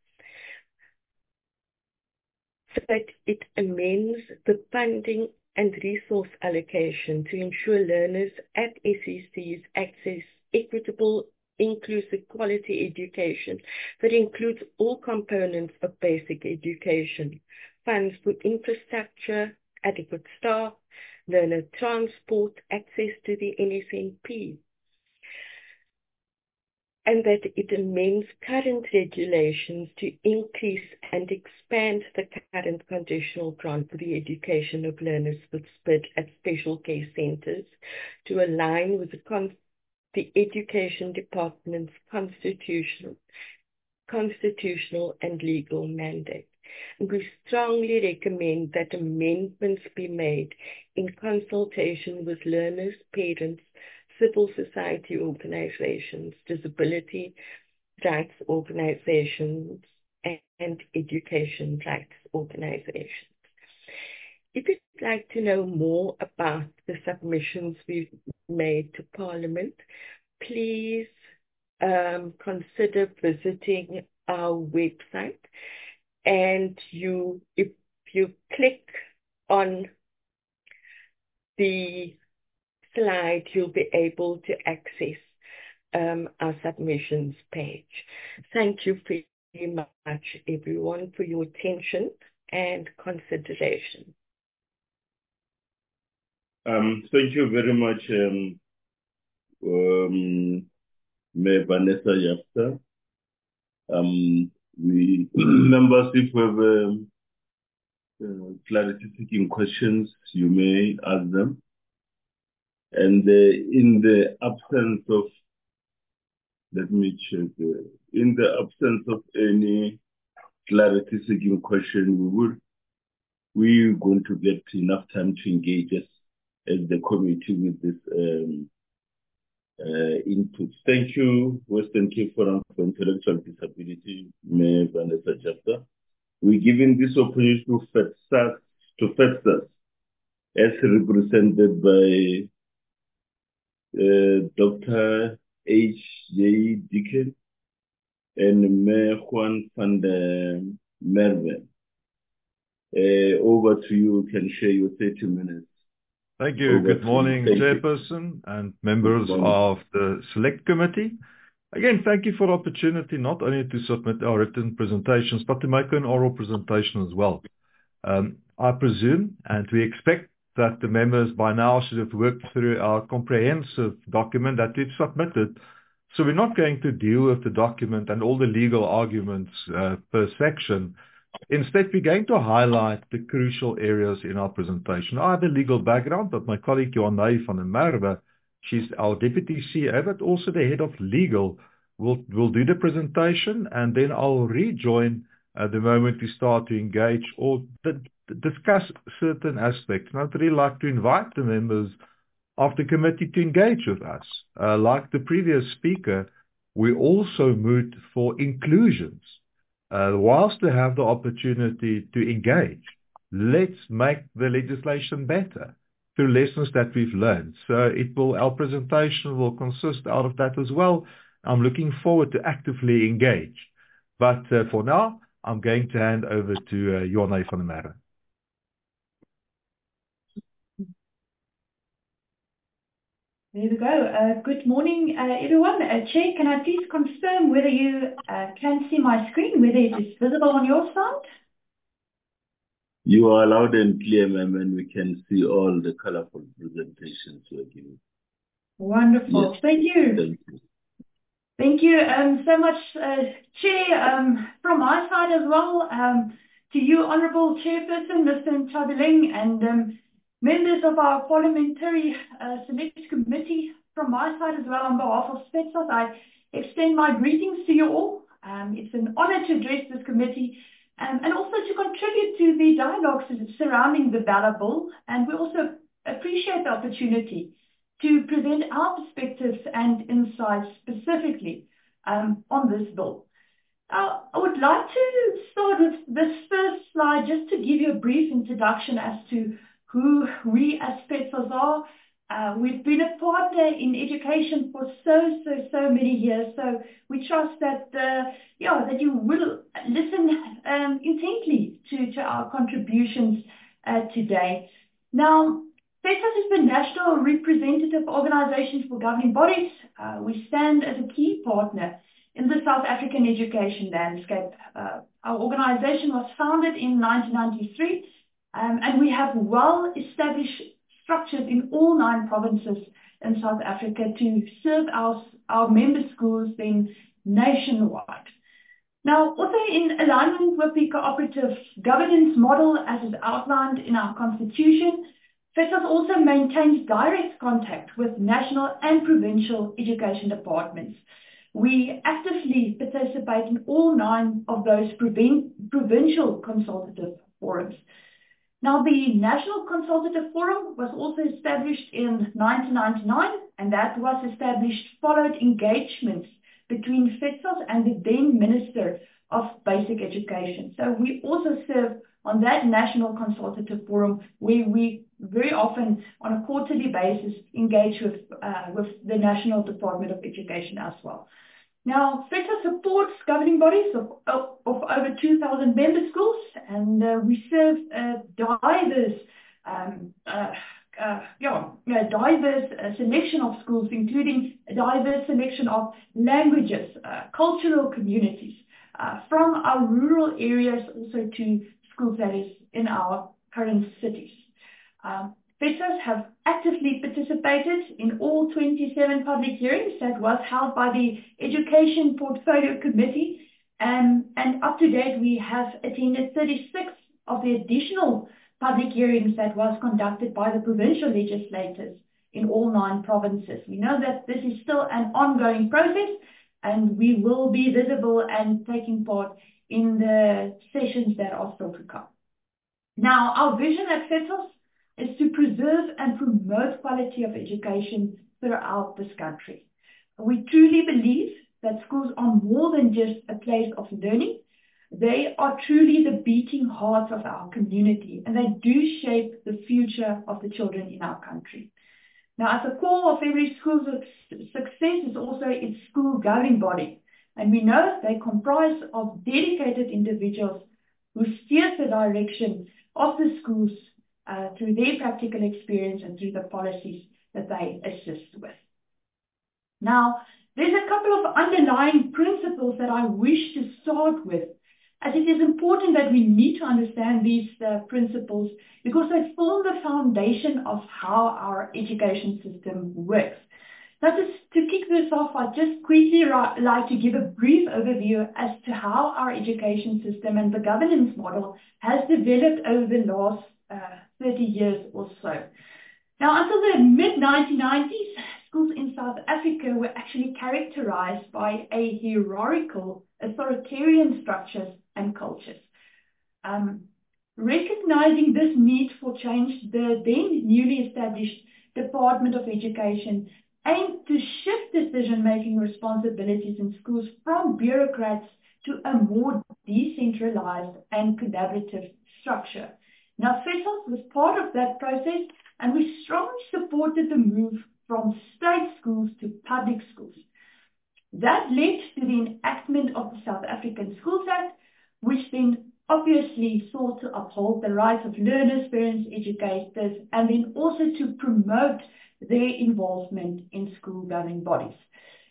So that it amends the funding and resource allocation to ensure learners at S E Cs access equitable, inclusive, quality education that includes all components of basic education, funds for infrastructure, adequate staff, learner transport, access to the N S N P, and that it amends current regulations to increase and expand the current conditional grant for the education of learners with S P I D at special care centres to align with the con the Education Department's constitutional, constitutional and legal mandate. And we strongly recommend that amendments be made in consultation with learners, parents, civil society organizations, disability rights organizations, and education rights organizations. If you'd like to know more about the submissions we've made to Parliament, please um, consider visiting our website. And you, if you click on the slide, you'll be able to access um, our submissions page. Thank you very much, everyone, for your attention and consideration. Um, thank you very much, um, um, Mayor Vanessa Jafta. Um, we members, if we have um, uh, clarity-seeking questions, you may ask them. And uh, in the absence of, let me check, uh, in the absence of any clarity-seeking question, we will, we're going to get enough time to engage us as the committee with this um, uh, input. Thank you, Western Cape Forum for Intellectual Disability, Mayor Vanessa Jafta. We're giving this opportunity to FEDSAS, to FEDSAS as represented by uh, Doctor H J Deacon and Mayor Juan van der Merwe. Uh, over to you, you can share your thirty minutes. Thank you. Over Good morning, Thank Chairperson you. and members of the Select Committee. Again, thank you for the opportunity not only to submit our written presentations, but to make an oral presentation as well. Um, I presume, and we expect, that the members by now should have worked through our comprehensive document that we've submitted. So we're not going to deal with the document and all the legal arguments uh, per section. Instead, we're going to highlight the crucial areas in our presentation. I have a legal background, but my colleague Johanay van der Merwe, she's our Deputy C E O, but also the Head of Legal, will will do the presentation, and then I'll rejoin at the moment we start to engage or the, discuss certain aspects. And I'd really like to invite the members of the committee to engage with us. Uh, like the previous speaker, we also moved for inclusions. Uh, whilst they have the opportunity to engage, let's make the legislation better through lessons that we've learned. So it will, our presentation will consist out of that as well. I'm looking forward to actively engage. But uh, for now, I'm going to hand over to uh, Johanay van der Merwe. There we go. Uh, good morning, uh, everyone. Uh, Chair, can I please confirm whether you uh, can see my screen, whether it is visible on your side? You are loud and clear, ma'am, and we can see all the colorful presentations you are giving. Wonderful. Yes. Thank you. Thank you. Thank you um, so much, uh, Chair. Um, from my side as well, um, to you, Honourable Chairperson, Mister Ntabeling, and um, members of our Parliamentary uh, Select Committee, from my side as well, on behalf of FEDSAS, I extend my greetings to you all. Um, it's an honour to address this committee um, and also to contribute to the dialogue surrounding the ballot bill. And we also appreciate the opportunity to present our perspectives and insights specifically um, on this bill. Uh, I would like to start with this first slide just to give you a brief introduction as to who we as FEDSAS are. Uh, we've been a partner in education for so, so, so many years. So we trust that, uh, yeah, that you will listen um, intently to, to our contributions uh, today. Now, FEDSAS is the national representative organization for governing bodies. Uh, we stand as a key partner in the South African education landscape. Uh, our organization was founded in nineteen ninety-three. Um, and we have well-established structures in all nine provinces in South Africa to serve our, our member schools then nationwide. Now, also in alignment with the cooperative governance model as is outlined in our constitution, FETSAS also maintains direct contact with national and provincial education departments. We actively participate in all nine of those provin provincial consultative forums. Now, the National Consultative Forum was also established in nineteen ninety-nine, and that was established followed engagements between FETSAS and the then Minister of Basic Education. So we also serve on that National Consultative Forum, where we very often, on a quarterly basis, engage with, uh, with the National Department of Education as well. Now, FETSAS supports governing bodies of, of, of over two thousand member schools, and uh, we serve a diverse, um, uh, uh, yeah, a diverse uh, selection of schools, including a diverse selection of languages, uh, cultural communities, uh, from our rural areas also to schools that is in our current cities. Um, FETSAS have actively participated in all twenty-seven public hearings that was held by the Education Portfolio Committee, um, and up to date we have attended thirty-six of the additional public hearings that was conducted by the provincial legislators in all nine provinces. We know that this is still an ongoing process, and we will be visible and taking part in the sessions that are still to come. Now, our vision at FETSAS is to preserve and promote quality of education throughout this country. We truly believe that schools are more than just a place of learning. They are truly the beating hearts of our community, and they do shape the future of the children in our country. Now, at the core of every school's success is also its school governing body, and we know they comprise of dedicated individuals who steer the direction of the schools Uh, through their practical experience and through the policies that they assist with. Now, there's a couple of underlying principles that I wish to start with, as it is important that we need to understand these uh, principles because they form the foundation of how our education system works. Now, just to kick this off, I'd just quickly like to give a brief overview as to how our education system and the governance model has developed over the last uh, thirty years or so. Now, until the mid nineteen nineties, schools in South Africa were actually characterized by a hierarchical, authoritarian structures and cultures. Um, recognizing this need for change, the then newly established Department of Education aimed to shift decision-making responsibilities in schools from bureaucrats to a more decentralized and collaborative structure. Now, FETSAS was part of that process, and we strongly supported the move from state schools to public schools. That led to the enactment of the South African Schools Act, which then obviously sought to uphold the rights of learners, parents, educators, and then also to promote their involvement in school governing bodies.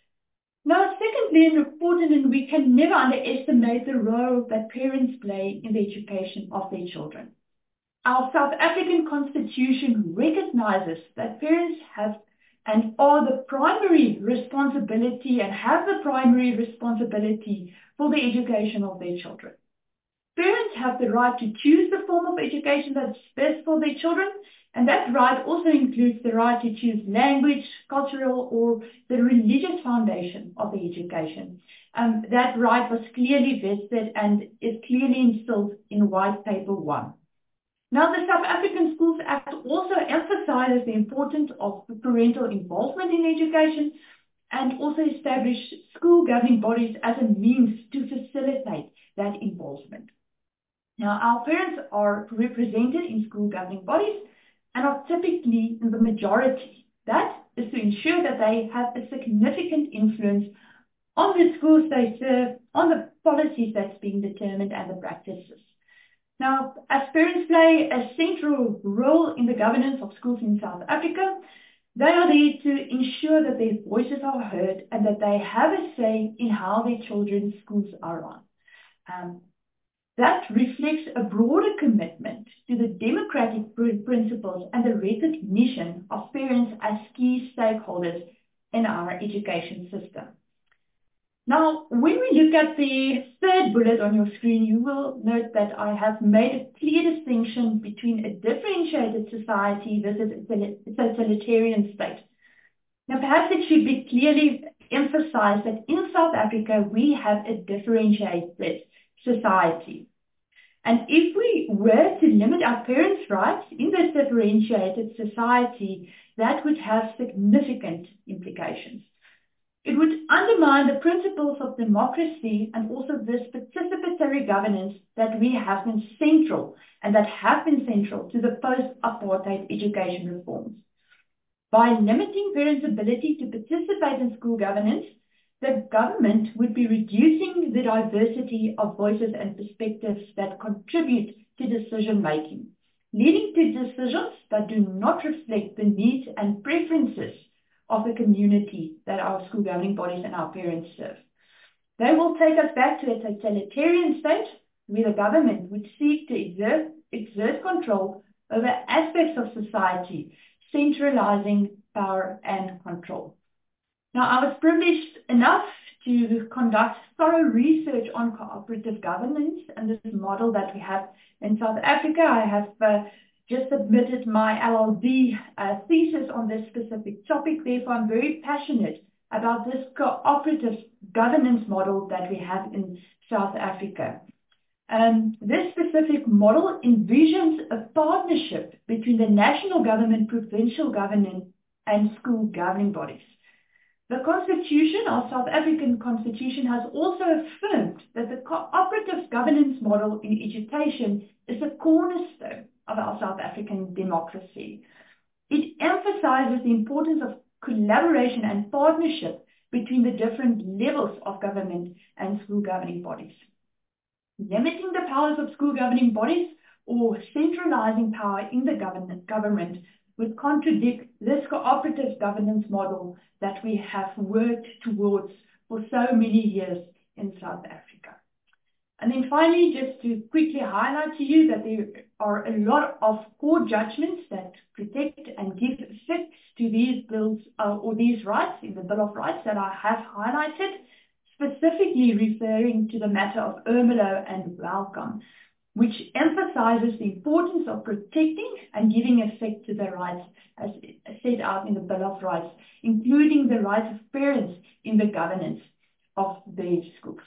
Now, secondly, and important, and we can never underestimate the role that parents play in the education of their children. Our South African Constitution recognizes that parents have and are the primary responsibility and have the primary responsibility for the education of their children. Parents have the right to choose the form of education that's best for their children, and that right also includes the right to choose language, cultural, or the religious foundation of the education. Um, that right was clearly vested and is clearly instilled in White Paper one. Now, the South African Schools Act also emphasizes the importance of parental involvement in education and also established school governing bodies as a means to facilitate that involvement. Now, our parents are represented in school governing bodies and are typically in the majority. That is to ensure that they have a significant influence on the schools they serve, on the policies that's being determined and the practices. Now, as parents play a central role in the governance of schools in South Africa, they are there to ensure that their voices are heard and that they have a say in how their children's schools are run. Um, that reflects a broader commitment to the democratic principles and the recognition of parents as key stakeholders in our education system. Now, when we look at the third bullet on your screen, you will note that I have made a clear distinction between a differentiated society versus a totalitarian state. Now, perhaps it should be clearly emphasized that in South Africa, we have a differentiated society. And if we were to limit our parents' rights in this differentiated society, that would have significant implications. It would undermine the principles of democracy and also this participatory governance that we have been central and that have been central to the post-apartheid education reforms. By limiting parents' ability to participate in school governance, the government would be reducing the diversity of voices and perspectives that contribute to decision-making, leading to decisions that do not reflect the needs and preferences of the community that our school governing bodies and our parents serve. They will take us back to a totalitarian state where the government would seek to exert, exert control over aspects of society, centralizing power and control. Now, I was privileged enough to conduct thorough research on cooperative governance and this model that we have in South Africa. I have uh, just submitted my L L D uh, thesis on this specific topic. Therefore, I'm very passionate about this cooperative governance model that we have in South Africa. Um, this specific model envisions a partnership between the national government, provincial government, and school governing bodies. The Constitution, our South African Constitution, has also affirmed that the cooperative governance model in education is a cornerstone of our South African democracy. It emphasizes the importance of collaboration and partnership between the different levels of government and school governing bodies. Limiting the powers of school governing bodies or centralizing power in the government, government would contradict this cooperative governance model that we have worked towards for so many years in South Africa. And then finally, just to quickly highlight to you that there are a lot of court judgments that protect and give effect to these bills uh, or these rights in the Bill of Rights that I have highlighted, specifically referring to the matter of Ermelo and Welkom, which emphasizes the importance of protecting and giving effect to the rights as set out in the Bill of Rights, including the rights of parents in the governance of their schools.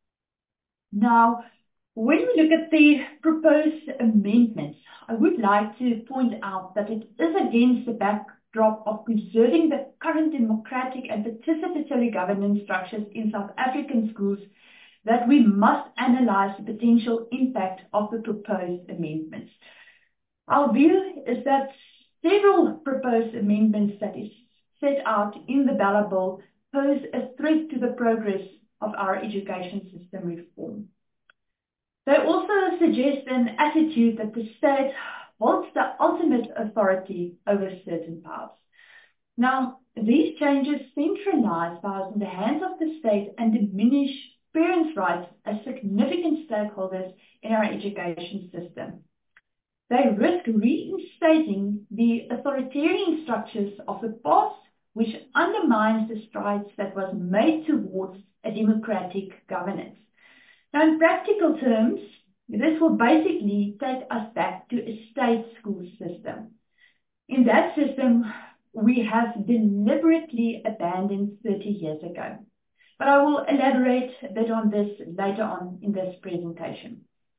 Now, when we look at the proposed amendments, I would like to point out that it is against the backdrop of preserving the current democratic and participatory governance structures in South African schools that we must analyze the potential impact of the proposed amendments. Our view is that several proposed amendments that is set out in the Ballot Bill pose a threat to the progress of our education system reform. They also suggest an attitude that the state holds the ultimate authority over certain powers. Now, these changes centralize powers in the hands of the state and diminish parents' rights as significant stakeholders in our education system. They risk reinstating the authoritarian structures of the past, which undermines the strides that was made towards a democratic governance. Now, in practical terms, this will basically take us back to a state school system. In that system, we have deliberately abandoned thirty years ago. But I will elaborate a bit on this later on in this presentation.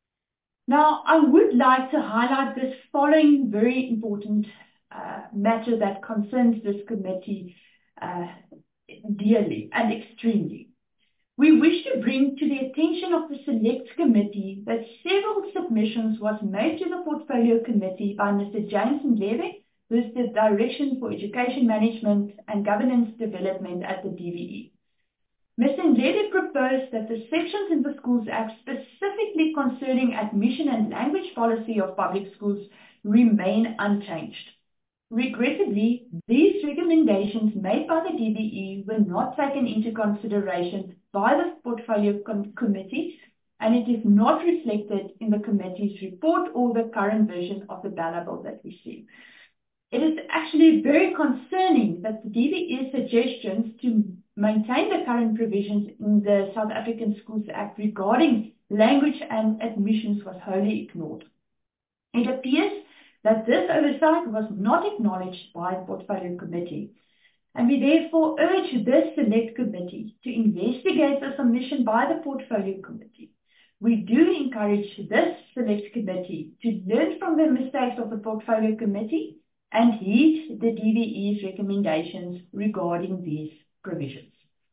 Now, I would like to highlight this following very important uh, matter that concerns this committee uh, dearly and extremely. We wish to bring to the attention of the Select Committee that several submissions was made to the Portfolio Committee by Mister James Ndlebe, who is the Direction for Education Management and Governance Development at the D V E. Mister Ndlebe proposed that the sections in the Schools Act specifically concerning admission and language policy of public schools remain unchanged. Regrettably, these recommendations made by the D B E were not taken into consideration by the Portfolio Com- Committee, and it is not reflected in the committee's report or the current version of the Ballot Bill that we see. It is actually very concerning that the D B E's suggestions to maintain the current provisions in the South African Schools Act regarding language and admissions was wholly ignored. It appears that this oversight was not acknowledged by the Portfolio Committee, and we therefore urge this Select Committee to investigate the submission by the Portfolio Committee. We do encourage this Select Committee to learn from the mistakes of the Portfolio Committee and heed the D V E's recommendations regarding these provisions.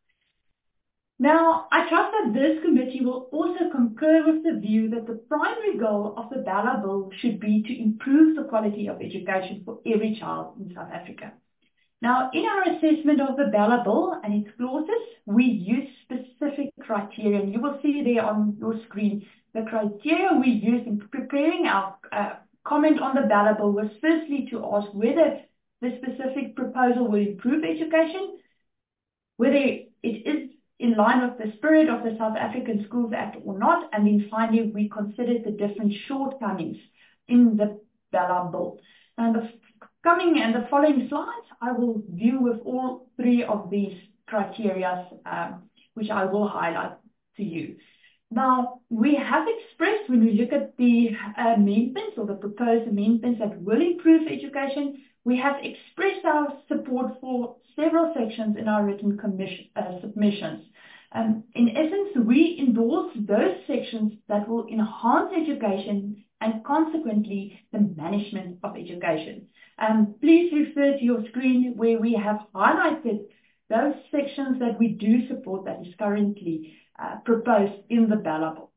Now, I trust that this committee will also concur with the view that the primary goal of the Bella Bill should be to improve the quality of education for every child in South Africa. Now, in our assessment of the Bella Bill and its clauses, we use specific criteria, and you will see there on your screen the criteria we used in preparing our uh, comment on the Bella Bill was firstly to ask whether the specific proposal will improve education, whether it is in line with the spirit of the South African Schools Act or not, and then finally we considered the different shortcomings in the Bella Bill. And the coming and the following slides, I will deal with all three of these criteria, um, which I will highlight to you. Now, we have expressed, when we look at the amendments or the proposed amendments that will improve education, we have expressed our support for several sections in our written commission, uh, submissions. Um, in essence, we endorse those sections that will enhance education and consequently the management of education. Um, please refer to your screen where we have highlighted those sections that we do support that is currently uh, proposed in the Bella Bill.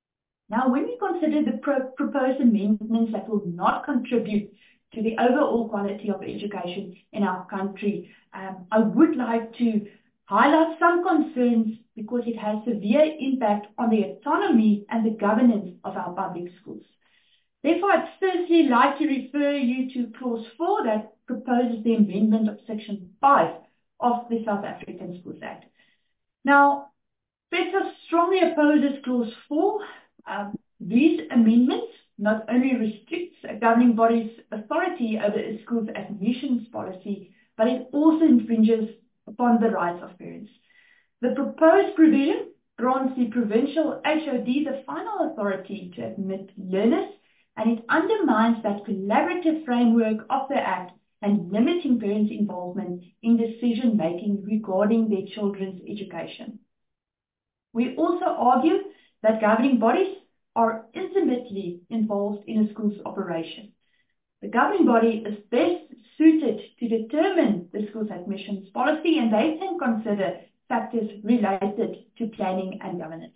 Now, when we consider the pro proposed amendments that will not contribute to the overall quality of education in our country, um, I would like to highlight some concerns because it has severe impact on the autonomy and the governance of our public schools. Therefore, I'd firstly like to refer you to Clause four that proposes the amendment of Section five of the South African Schools Act. Now, PETA strongly opposes Clause four. Um, these amendments not only restricts a governing body's authority over a school's admissions policy, but it also infringes upon the rights of parents. The proposed provision grants the provincial H O D the final authority to admit learners, and it undermines that collaborative framework of the Act and limiting parents' involvement in decision-making regarding their children's education. We also argue that governing bodies are intimately involved in a school's operation. The governing body is best suited to determine the school's admissions policy, and they can consider factors related to planning and governance.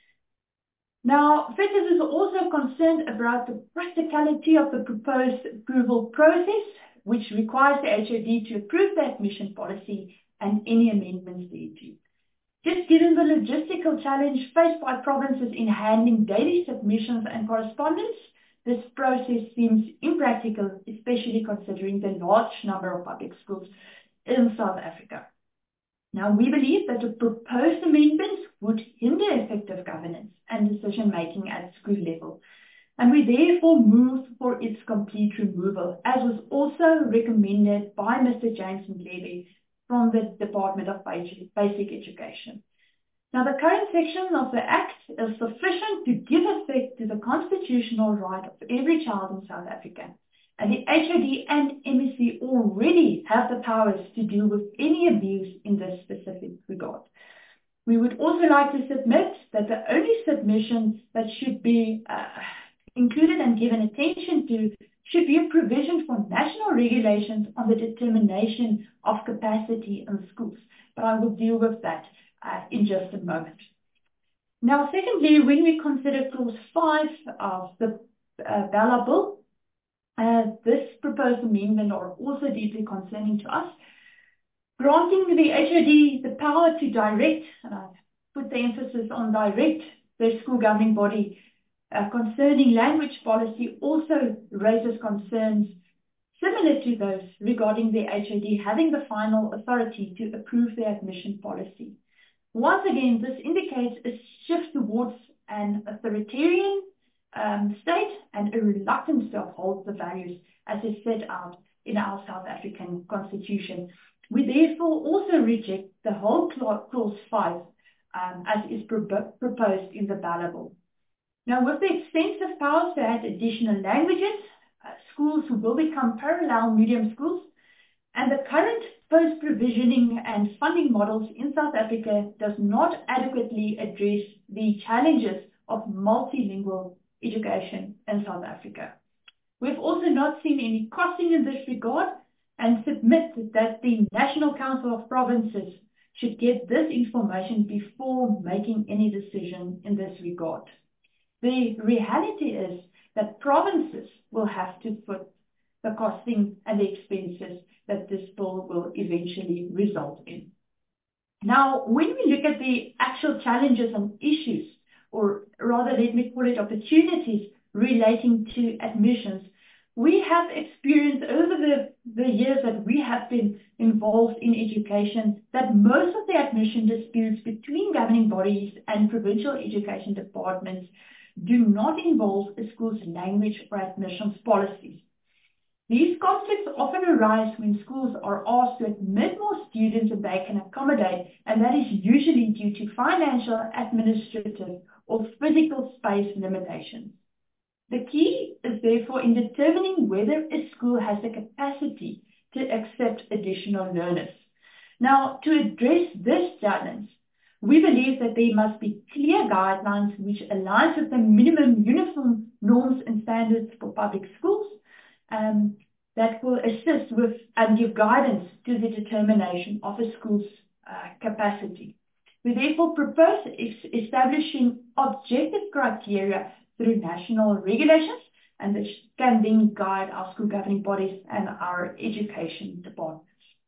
Now, FETAS is also concerned about the practicality of the proposed approval process, which requires the H O D to approve the admission policy and any amendments thereto. Just given the logistical challenge faced by provinces in handling daily submissions and correspondence, this process seems impractical, especially considering the large number of public schools in South Africa. Now, we believe that the proposed amendments would hinder effective governance and decision-making at school level, and we therefore move for its complete removal, as was also recommended by Mister James Mdlebe from the Department of Basic Education. Now, the current section of the Act is sufficient to give effect to the constitutional right of every child in South Africa, and the H O D and M E C already have the powers to deal with any abuse in this specific regard. We would also like to submit that the only submission that should be uh, included and given attention to should be a provision for national regulations on the determination of capacity in schools. But I will deal with that uh, in just a moment. Now, secondly, when we consider Clause five of the uh, Bella Bill, uh, this proposed amendment are also deeply concerning to us, granting the H O D the power to direct, and I put the emphasis on direct, the school governing body Uh, concerning language policy also raises concerns similar to those regarding the H O D having the final authority to approve the admission policy. Once again, this indicates a shift towards an authoritarian um, state and a reluctance to uphold the values as is set out in our South African Constitution. We therefore also reject the whole clause five um, as is pro proposed in the Bill. Now, with the extensive powers to add additional languages, uh, schools will become parallel medium schools, and the current post-provisioning and funding models in South Africa does not adequately address the challenges of multilingual education in South Africa. We've also not seen any costing in this regard and submit that the National Council of Provinces should get this information before making any decision in this regard. The reality is that provinces will have to foot the costing and the expenses that this bill will eventually result in. Now, when we look at the actual challenges and issues, or rather let me call it opportunities relating to admissions, we have experienced over the, the years that we have been involved in education that most of the admission disputes between governing bodies and provincial education departments do not involve a school's language or admissions policies. These conflicts often arise when schools are asked to admit more students than they can accommodate, and that is usually due to financial, administrative, or physical space limitations. The key is therefore in determining whether a school has the capacity to accept additional learners. Now, to address this challenge, we believe that there must be clear guidelines which align with the minimum uniform norms and standards for public schools um, that will assist with and give guidance to the determination of a school's uh, capacity. We therefore propose establishing objective criteria through national regulations, and this can then guide our school governing bodies and our education departments.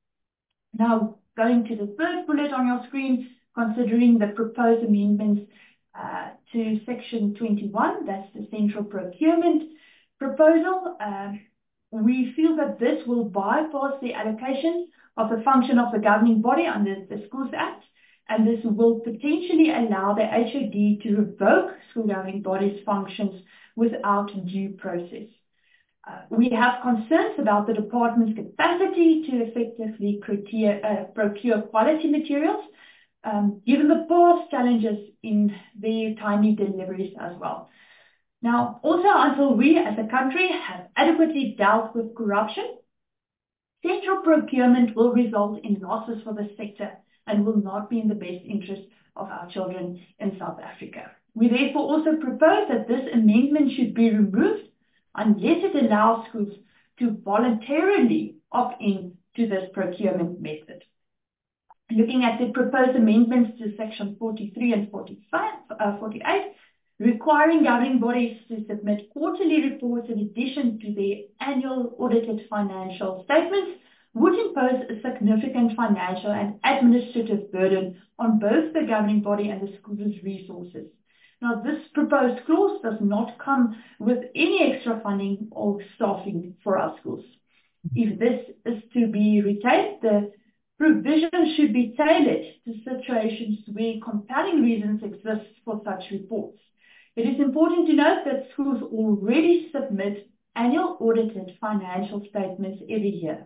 Now, going to the third bullet on your screen, considering the proposed amendments uh, to Section twenty-one, that's the central procurement proposal. Uh, we feel that this will bypass the allocation of the function of the governing body under the Schools Act, and this will potentially allow the H O D to revoke school governing bodies' functions without due process. Uh, we have concerns about the department's capacity to effectively procure, uh, procure quality materials, um, given the past challenges in their timely deliveries as well. Now, also until we as a country have adequately dealt with corruption, central procurement will result in losses for the sector and will not be in the best interest of our children in South Africa. We therefore also propose that this amendment should be removed unless it allows schools to voluntarily opt in to this procurement method. Looking at the proposed amendments to Section forty-three and forty-five, uh, forty-eight, requiring governing bodies to submit quarterly reports in addition to their annual audited financial statements would impose a significant financial and administrative burden on both the governing body and the school's resources. Now, this proposed clause does not come with any extra funding or staffing for our schools. If this is to be retained, the provision should be tailored to situations where compelling reasons exist for such reports. It is important to note that schools already submit annual audited financial statements every year.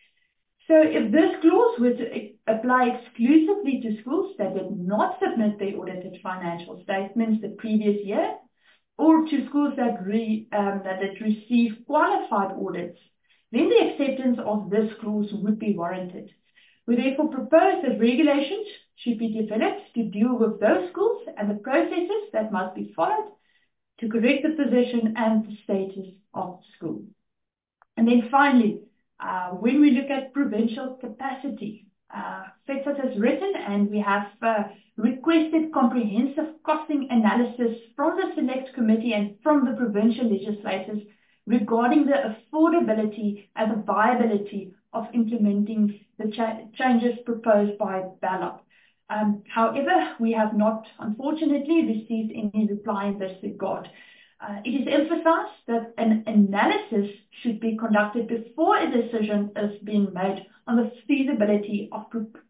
So if this clause were to apply exclusively to schools that did not submit their audited financial statements the previous year, or to schools that, re, um, that had received qualified audits, then the acceptance of this clause would be warranted. We therefore propose that regulations should be developed to deal with those schools and the processes that must be followed to correct the position and the status of the school. And then finally, uh, when we look at provincial capacity, uh, FETSAS has written and we have uh, requested comprehensive costing analysis from the Select Committee and from the provincial legislators regarding the affordability and the viability of implementing the cha changes proposed by Ballot. Um, however, we have not, unfortunately, received any reply in this regard. Uh, it is emphasized that an analysis should be conducted before a decision is being made on the feasibility of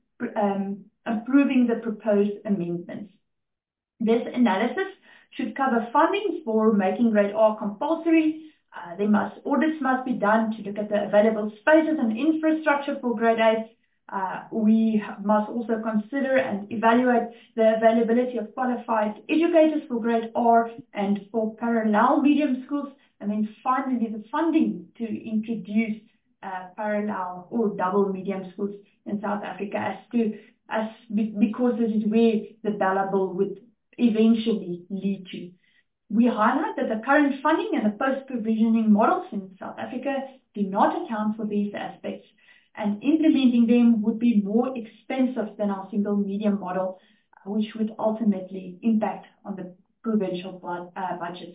um, approving the proposed amendments. This analysis should cover funding for making grade R compulsory. Uh, there must, audits must be done to look at the available spaces and infrastructure for grade A, Uh, we must also consider and evaluate the availability of qualified educators for grade R and for parallel medium schools. And then finally, the funding to introduce uh, parallel or double medium schools in South Africa as to, as because this is where the billable would eventually lead to. We highlight that the current funding and the post-provisioning models in South Africa do not account for these aspects, and implementing them would be more expensive than our single medium model, which would ultimately impact on the provincial uh, budgets.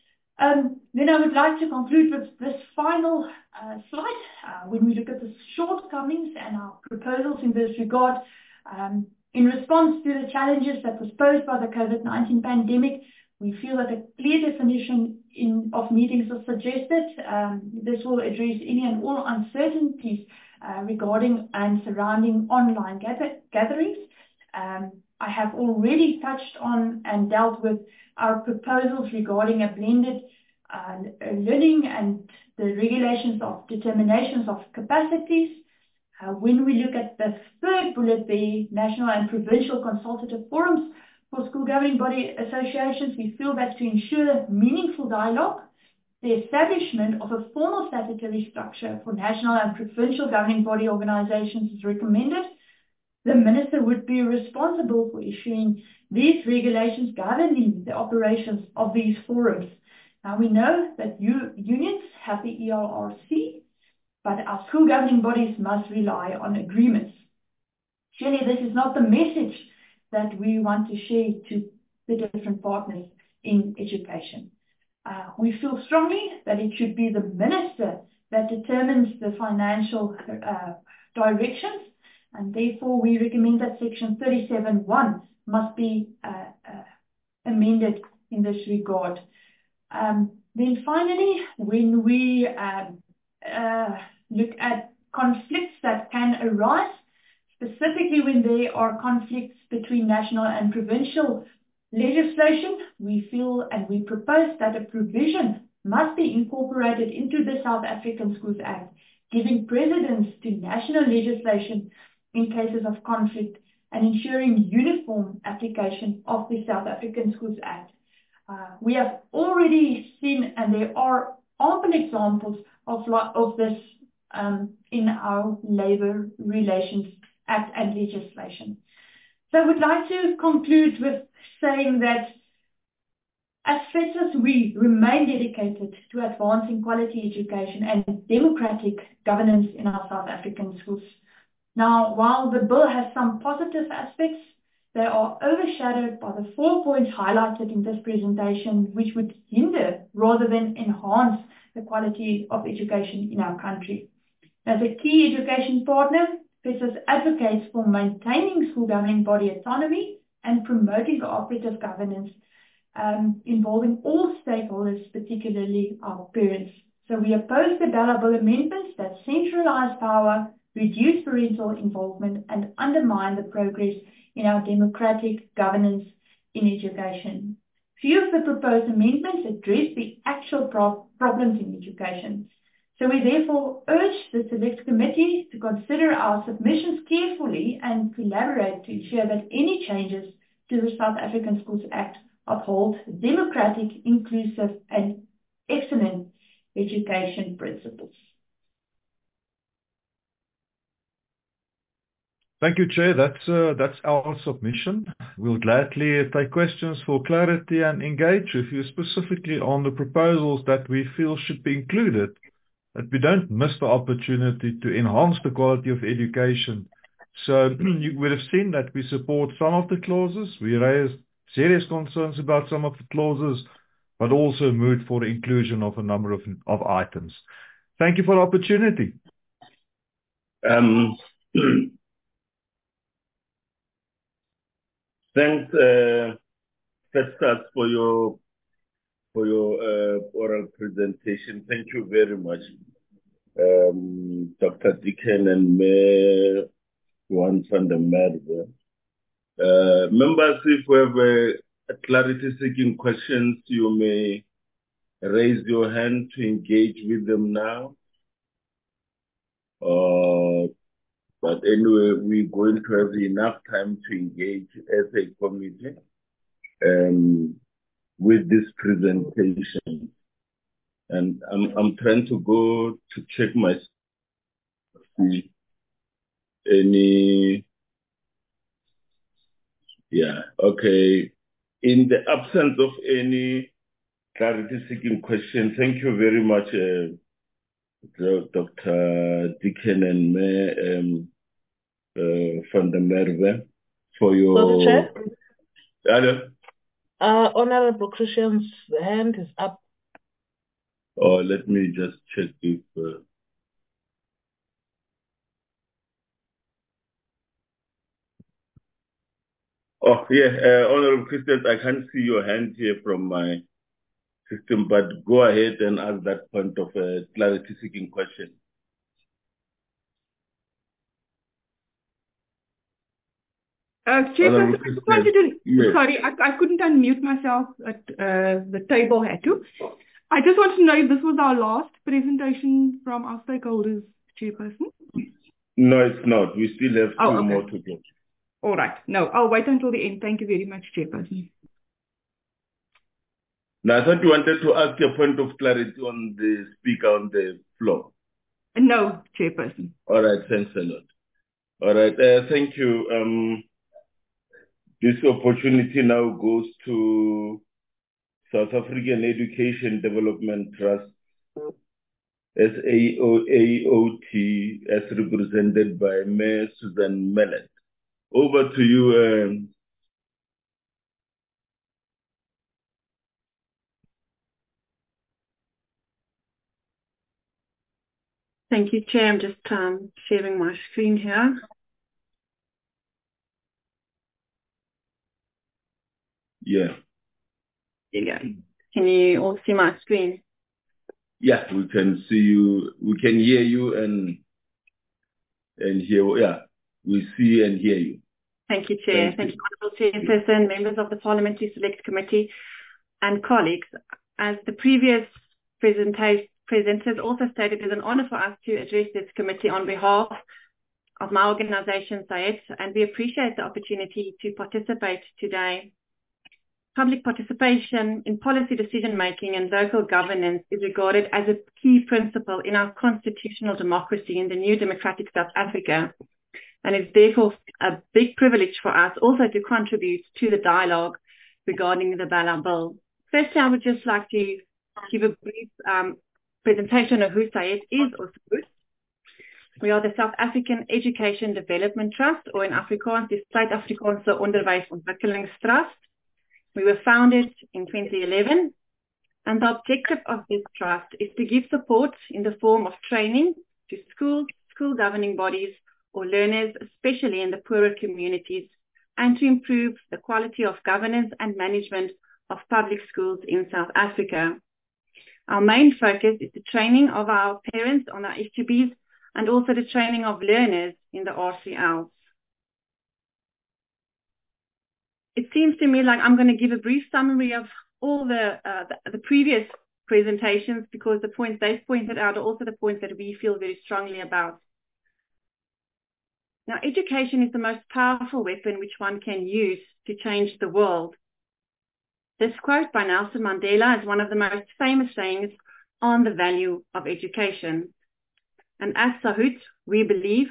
Um, then I would like to conclude with this final uh, slide. Uh, when we look at the shortcomings and our proposals in this regard, um, in response to the challenges that was posed by the COVID nineteen pandemic, we feel that a clear definition in, of meetings is suggested. Um, this will address any and all uncertainties uh, regarding and surrounding online gather, gatherings. Um, I have already touched on and dealt with our proposals regarding a blended uh, learning and the regulations of determinations of capacities. Uh, when we look at the third bullet, the national and provincial consultative forums for school governing body associations, we feel that to ensure meaningful dialogue, the establishment of a formal statutory structure for national and provincial governing body organizations is recommended. The minister would be responsible for issuing these regulations governing the operations of these forums. Now, we know that u- unions have the E L R C, but our school governing bodies must rely on agreements. Surely this is not the message that we want to share to the different partners in education. Uh, we feel strongly that it should be the minister that determines the financial uh, directions, and therefore we recommend that section thirty-seven one must be uh, uh, amended in this regard. Um, then finally, when we uh, uh, look at conflicts that can arise, specifically when there are conflicts between national and provincial legislation, we feel and we propose that a provision must be incorporated into the South African Schools Act, giving precedence to national legislation in cases of conflict and ensuring uniform application of the South African Schools Act. Uh, we have already seen, and there are ample examples of, of this um, in our Labour Relations Act and legislation. So I would like to conclude with saying that as FETSAS, we remain dedicated to advancing quality education and democratic governance in our South African schools. Now, while the bill has some positive aspects, they are overshadowed by the four points highlighted in this presentation, which would hinder rather than enhance the quality of education in our country. As a key education partner, FETSAS advocates for maintaining school governing body autonomy and promoting cooperative governance um, involving all stakeholders, particularly our parents. So we oppose the billable amendments that centralize power, reduce parental involvement, and undermine the progress in our democratic governance in education. Few of the proposed amendments address the actual pro- problems in education. So we therefore urge the Select Committee to consider our submissions carefully and collaborate to ensure that any changes to the South African Schools Act uphold democratic, inclusive, and excellent education principles. Thank you, Chair. That's uh, that's our submission. We'll gladly take questions for clarity and engage with you specifically on the proposals that we feel should be included, that we don't miss the opportunity to enhance the quality of education. So you would have seen that we support some of the clauses. We raised serious concerns about some of the clauses, but also moved for the inclusion of a number of, of items. Thank you for the opportunity. Um, Thanks, uh, FETSAS, for your for your uh, oral presentation. Thank you very much, um, Doctor Dicken and Mayor Juan van der Merwe. Uh, members, if we have uh, clarity-seeking questions, you may raise your hand to engage with them now. Uh, But anyway, we're going to have enough time to engage as a committee um, with this presentation. And I'm, I'm trying to go to check my see any, yeah, okay. In the absence of any clarity-seeking question, thank you very much, uh, Doctor Deacon and Mayor um, uh, van der Merwe, for your... So the chair? Hello? Uh, Honorable Christian's hand is up. Oh, let me just check if... Uh, oh, yeah, uh, Honorable Christian, I can't see your hand here from my system, but go ahead and ask that point of uh, clarity-seeking question. Uh, Chairperson, I just wanted to, yes. sorry, I, I couldn't unmute myself at uh, the table had to. I just wanted to know if this was our last presentation from our stakeholders, Chairperson. No, it's not. We still have two oh, okay. more to go. All right. No, I'll wait until the end. Thank you very much, Chairperson. Now, I thought you wanted to ask a point of clarity on the speaker on the floor. No, Chairperson. All right. Thanks a lot. All right. Uh, thank you. Um, this opportunity now goes to South African Education Development Trust, S A O T, as represented by Mayor Susan Mellett. Over to you. Um, Thank you, Chair. I'm just um, sharing my screen here. Yeah. There you go. Can you all see my screen? Yeah, we can see you. We can hear you and and hear. Yeah, we see and hear you. Thank you, Chair. Thank, Thank you, Honourable Chairperson, members of the Parliamentary Select Committee, and colleagues. As the previous presentation presenters also stated, it is an honour for us to address this committee on behalf of my organisation, SAET, and we appreciate the opportunity to participate today. Public participation in policy decision-making and local governance is regarded as a key principle in our constitutional democracy in the new democratic South Africa, and it's therefore a big privilege for us also to contribute to the dialogue regarding the BALA Bill. Firstly, I would just like to give a brief um, presentation of who SAET is or SAET. We are the South African Education Development Trust, or in Afrikaans, the Suid-Afrikaanse Onderwysontwikkelingstrust. We were founded in twenty eleven, and the objective of this trust is to give support in the form of training to schools, school governing bodies, or learners, especially in the poorer communities, and to improve the quality of governance and management of public schools in South Africa. Our main focus is the training of our parents on our S G Bs and also the training of learners in the R C Ls. It seems to me like I'm going to give a brief summary of all the, uh, the, the previous presentations, because the points they've pointed out are also the points that we feel very strongly about. Now, education is the most powerful weapon which one can use to change the world. This quote by Nelson Mandela is one of the most famous sayings on the value of education. And as SAHUT, we believe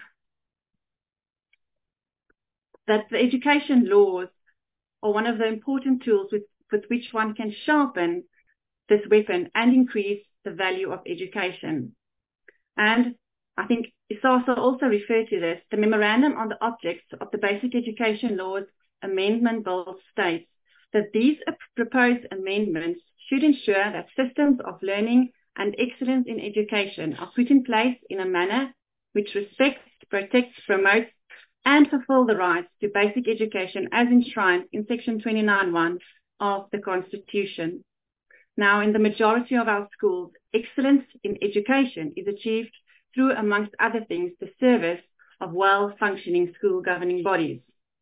that the education laws are one of the important tools with, with which one can sharpen this weapon and increase the value of education. And I think ISASA also referred to this. The Memorandum on the Objects of the Basic Education Laws Amendment Bill states that these proposed amendments should ensure that systems of learning and excellence in education are put in place in a manner which respects, protects, promotes, and fulfill the rights to basic education as enshrined in Section twenty-nine point one of the Constitution. Now, in the majority of our schools, excellence in education is achieved through, amongst other things, the service of well-functioning school governing bodies.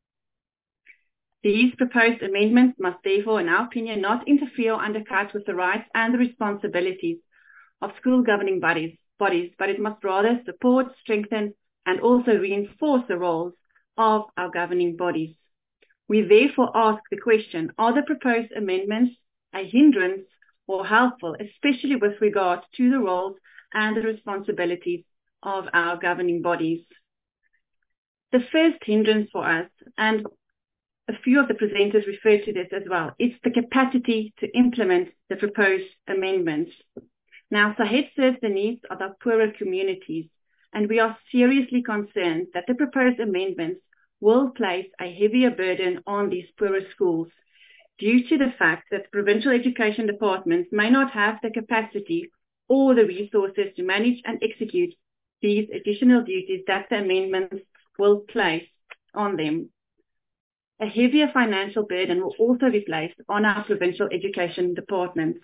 These proposed amendments must therefore, in our opinion, not interfere or undercut with the rights and the responsibilities of school governing bodies, bodies, but it must rather support, strengthen, and also reinforce the roles of our governing bodies. We therefore ask the question, are the proposed amendments a hindrance or helpful, especially with regard to the roles and the responsibilities of our governing bodies? The first hindrance for us, and a few of the presenters referred to this as well, it's the capacity to implement the proposed amendments. Now, SAHED serves the needs of our poorer communities, and we are seriously concerned that the proposed amendments will place a heavier burden on these poorer schools due to the fact that provincial education departments may not have the capacity or the resources to manage and execute these additional duties that the amendments will place on them. A heavier financial burden will also be placed on our provincial education departments.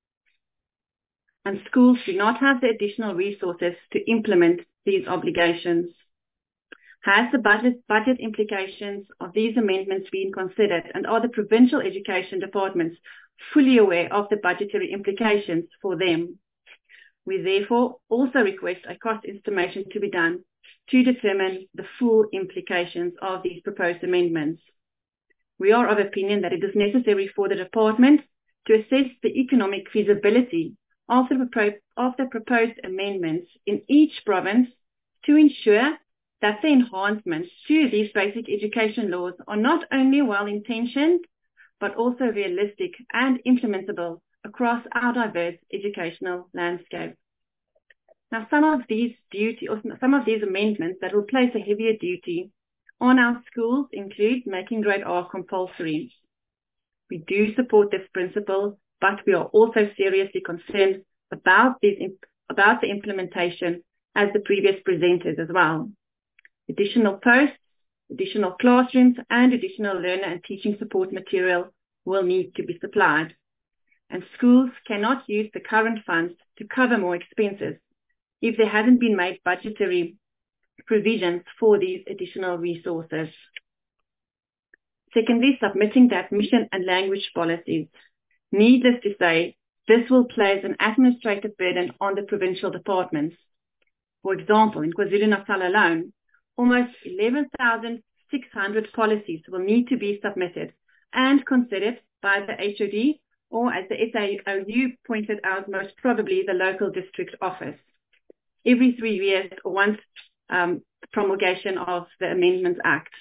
And schools do not have the additional resources to implement these obligations. Has the budget, budget implications of these amendments been considered, and are the provincial education departments fully aware of the budgetary implications for them? We therefore also request a cost estimation to be done to determine the full implications of these proposed amendments. We are of opinion that it is necessary for the department to assess the economic feasibility of the, propo of the proposed amendments in each province to ensure that the enhancements to these basic education laws are not only well-intentioned, but also realistic and implementable across our diverse educational landscape. Now, some of these duty, or some of these amendments that will place a heavier duty on our schools include making grade R compulsory. We do support this principle, but we are also seriously concerned about, these, about the implementation as the previous presenters as well. Additional posts, additional classrooms, and additional learner and teaching support material will need to be supplied. And schools cannot use the current funds to cover more expenses if there hasn't been made budgetary provisions for these additional resources. Secondly, submitting the admission and language policies. Needless to say, this will place an administrative burden on the provincial departments. For example, in KwaZulu-Natal alone, almost eleven thousand six hundred policies will need to be submitted and considered by the H O D, or as the S A O U pointed out, most probably the local district office, every three years or once um, promulgation of the Amendments Act.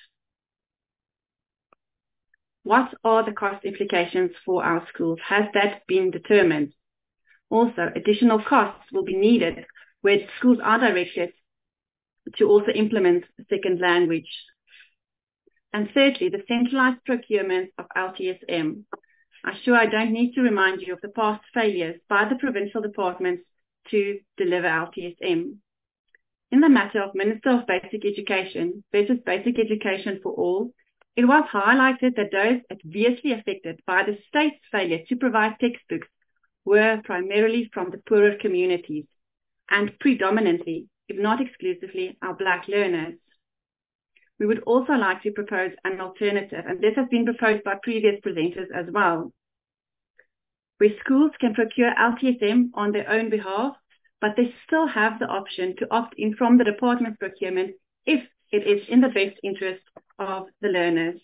What are the cost implications for our schools? Has that been determined? Also, additional costs will be needed where schools are directed to also implement a second language. And thirdly, the centralized procurement of L T S M. I'm sure I don't need to remind you of the past failures by the provincial departments to deliver L T S M. In the matter of Minister of Basic Education versus Basic Education for All, it was highlighted that those adversely affected by the state's failure to provide textbooks were primarily from the poorer communities and predominantly, if not exclusively, our Black learners. We would also like to propose an alternative, and this has been proposed by previous presenters as well, where schools can procure L T S M on their own behalf, but they still have the option to opt in from the department's procurement if it is in the best interest of the learners.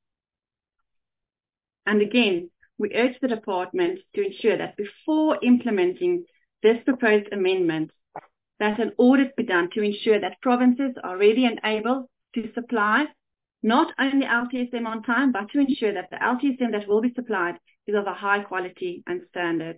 And again, we urge the department to ensure that before implementing this proposed amendment, that an audit be done to ensure that provinces are ready and able to supply not only L T S M on time, but to ensure that the L T S M that will be supplied is of a high quality and standard.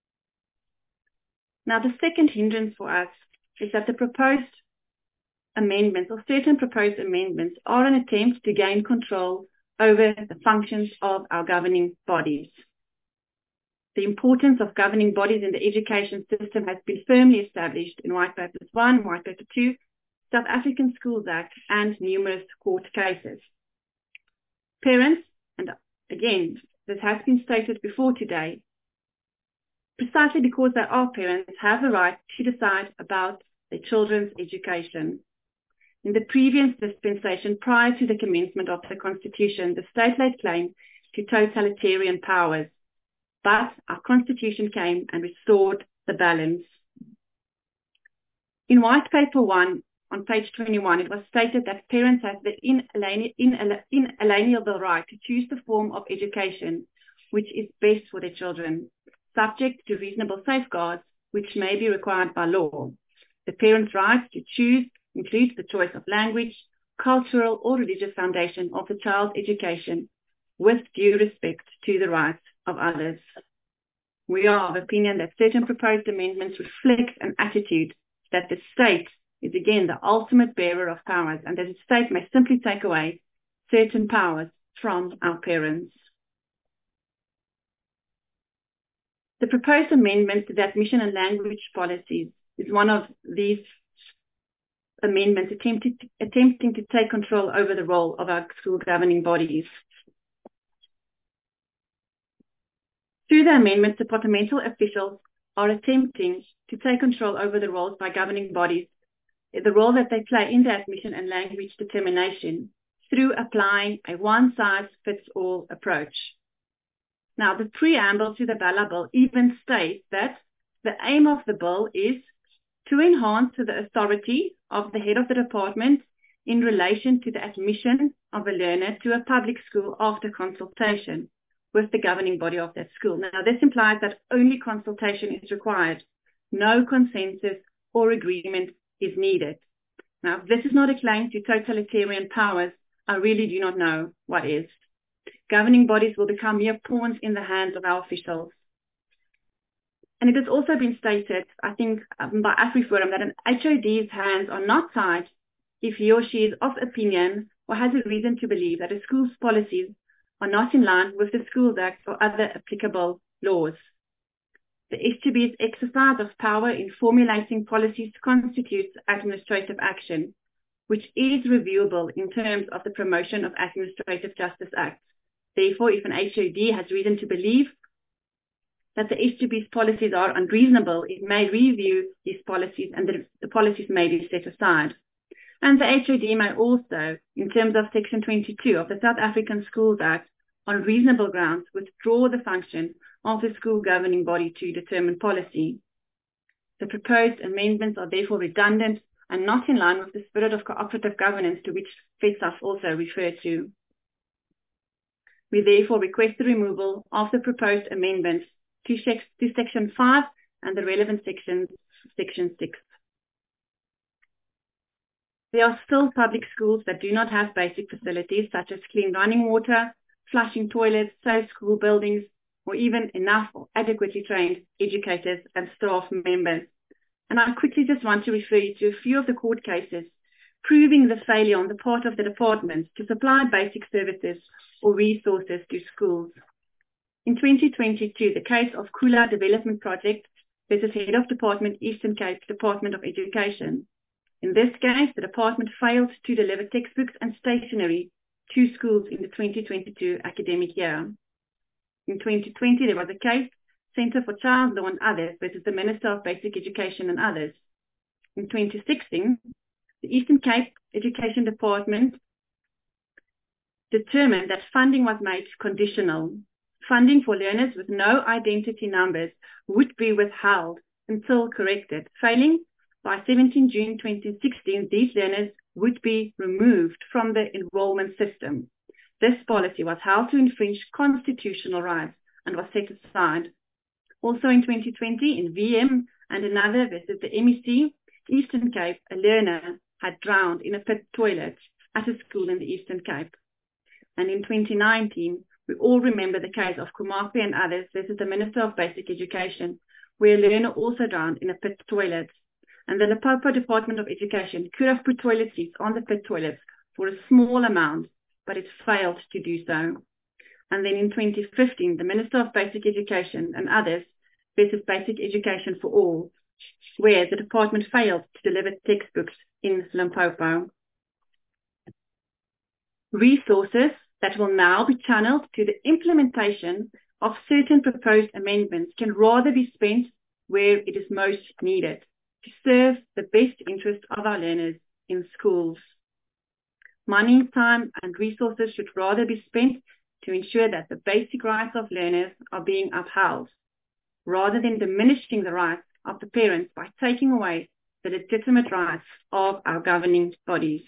Now, the second hindrance for us is that the proposed amendments or certain proposed amendments are an attempt to gain control over the functions of our governing bodies. The importance of governing bodies in the education system has been firmly established in White Papers one, White Paper two, South African Schools Act, and numerous court cases. Parents, and again, this has been stated before today, precisely because they are parents, have the right to decide about their children's education. In the previous dispensation, prior to the commencement of the Constitution, the state laid claim to totalitarian powers, but our Constitution came and restored the balance. In White Paper one, on page twenty-one, it was stated that parents have the inalienable, inalienable right to choose the form of education which is best for their children, subject to reasonable safeguards which may be required by law. The parents' right to choose includes the choice of language, cultural or religious foundation of the child's education, with due respect to the rights of others. We are of opinion that certain proposed amendments reflect an attitude that the state is again the ultimate bearer of powers and that the state may simply take away certain powers from our parents. The proposed amendment to the admission and language policies is one of these amendments attempting to, attempting to take control over the role of our school governing bodies. Through the amendments, departmental officials are attempting to take control over the roles by governing bodies, the role that they play in the admission and language determination through applying a one-size-fits-all approach. Now, the preamble to the Bala Bill even states that the aim of the bill is to enhance the authority of the head of the department in relation to the admission of a learner to a public school after consultation with the governing body of that school. Now, this implies that only consultation is required. No consensus or agreement is needed. Now, if this is not a claim to totalitarian powers, I really do not know what is. Governing bodies will become mere pawns in the hands of our officials. And it has also been stated, I think, um, by AfriForum that an H O D's hands are not tied if he or she is of opinion or has a reason to believe that a school's policies are not in line with the Schools Act or other applicable laws. The S G B's exercise of power in formulating policies constitutes administrative action, which is reviewable in terms of the Promotion of Administrative Justice Act. Therefore, if an H O D has reason to believe that the S G B's policies are unreasonable, it may review these policies and the, the policies may be set aside. And the H O D may also, in terms of Section twenty-two of the South African Schools Act, on reasonable grounds, withdraw the function of the school governing body to determine policy. The proposed amendments are therefore redundant and not in line with the spirit of cooperative governance to which FEDSAF also referred to. We therefore request the removal of the proposed amendments to, to Section five and the relevant sections, Section six. There are still public schools that do not have basic facilities such as clean running water, flushing toilets, safe school buildings, or even enough or adequately trained educators and staff members. And I quickly just want to refer you to a few of the court cases proving the failure on the part of the department to supply basic services or resources to schools. In twenty twenty-two, the case of Kula Development Project versus Head of Department, Eastern Cape Department of Education. In this case, the department failed to deliver textbooks and stationery to schools in the twenty twenty-two academic year. In twenty twenty, there was a case, Centre for Child Law and others versus the Minister of Basic Education and others. In twenty sixteen, the Eastern Cape Education Department determined that funding was made conditional. Funding for learners with no identity numbers would be withheld until corrected. Failing, by seventeenth June twenty sixteen, these learners would be removed from the enrollment system. This policy was held to infringe constitutional rights and was set aside. Also in twenty twenty, in V M and another versus the M E C, Eastern Cape, a learner had drowned in a pit toilet at a school in the Eastern Cape. And in twenty nineteen, we all remember the case of Kumapi and others versus the Minister of Basic Education, where a learner also drowned in a pit toilet. And the Limpopo Department of Education could have put toilet seats on the pit toilets for a small amount, but it failed to do so. And then in twenty fifteen, the Minister of Basic Education and others versus Basic Education for All, where the department failed to deliver textbooks in Limpopo. Resources that will now be channeled to the implementation of certain proposed amendments can rather be spent where it is most needed, to serve the best interest of our learners in schools. Money, time, and resources should rather be spent to ensure that the basic rights of learners are being upheld, rather than diminishing the rights of the parents by taking away the legitimate rights of our governing bodies.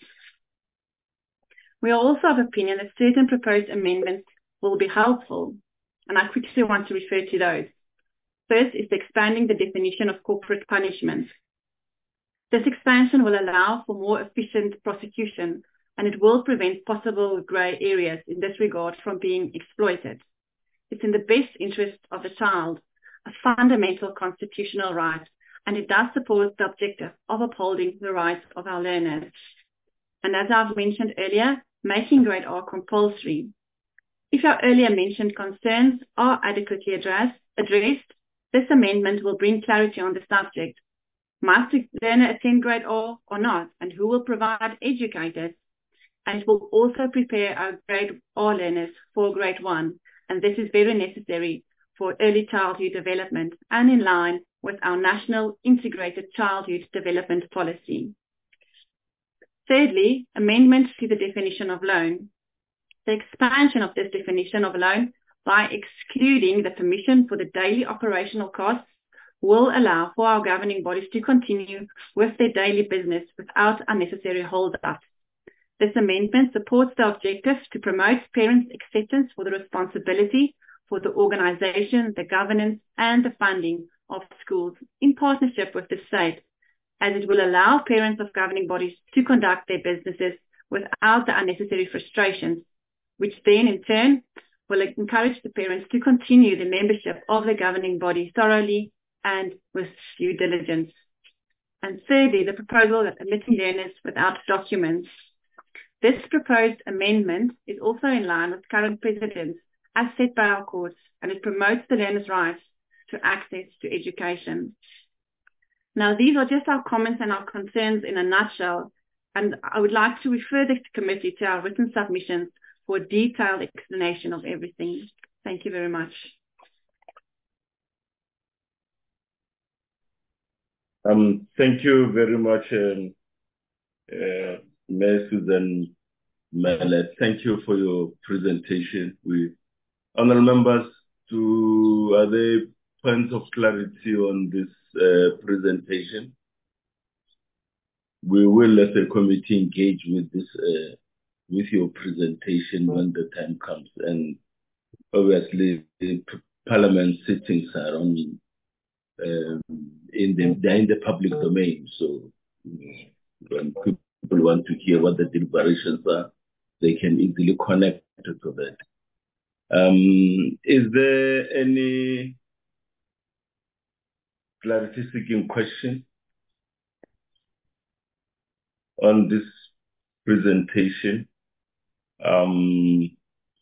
We are also of opinion that certain proposed amendments will be helpful, and I quickly want to refer to those. First is expanding the definition of corporate punishment. This expansion will allow for more efficient prosecution, and it will prevent possible grey areas in this regard from being exploited. It's in the best interest of the child, a fundamental constitutional right, and it does support the objective of upholding the rights of our learners. And as I've mentioned earlier, making grade R compulsory. If our earlier mentioned concerns are adequately addressed, addressed, this amendment will bring clarity on the subject. Must the learner attend grade R or not, and who will provide educators? And it will also prepare our grade R learners for grade one, and this is very necessary for early childhood development and in line with our National Integrated Childhood Development Policy. Thirdly, amendments to the definition of loan. The expansion of this definition of loan by excluding the permission for the daily operational costs will allow for our governing bodies to continue with their daily business without unnecessary hold-ups. This amendment supports the objective to promote parents' acceptance for the responsibility for the organization, the governance, and the funding of schools in partnership with the state, as it will allow parents of governing bodies to conduct their businesses without the unnecessary frustrations, which then in turn will encourage the parents to continue the membership of the governing body thoroughly and with due diligence. And thirdly, the proposal of admitting learners without documents. This proposed amendment is also in line with current precedents as set by our courts, and it promotes the learner's rights to access to education. Now, these are just our comments and our concerns in a nutshell, and I would like to refer this committee to our written submissions for a detailed explanation of everything. Thank you very much. Um, thank you very much, um, uh, Mayor Susan Mallet. Thank you for your presentation. We, honourable members, do, are there points of clarity on this uh, presentation? We will, as a committee, engage with this, uh, with your presentation when the time comes. And obviously, the Parliament sittings are only um, in the they're in the public domain. So when people want to hear what the deliberations are, they can easily connect to that. Um, is there any clarity-seeking question on this presentation? Um,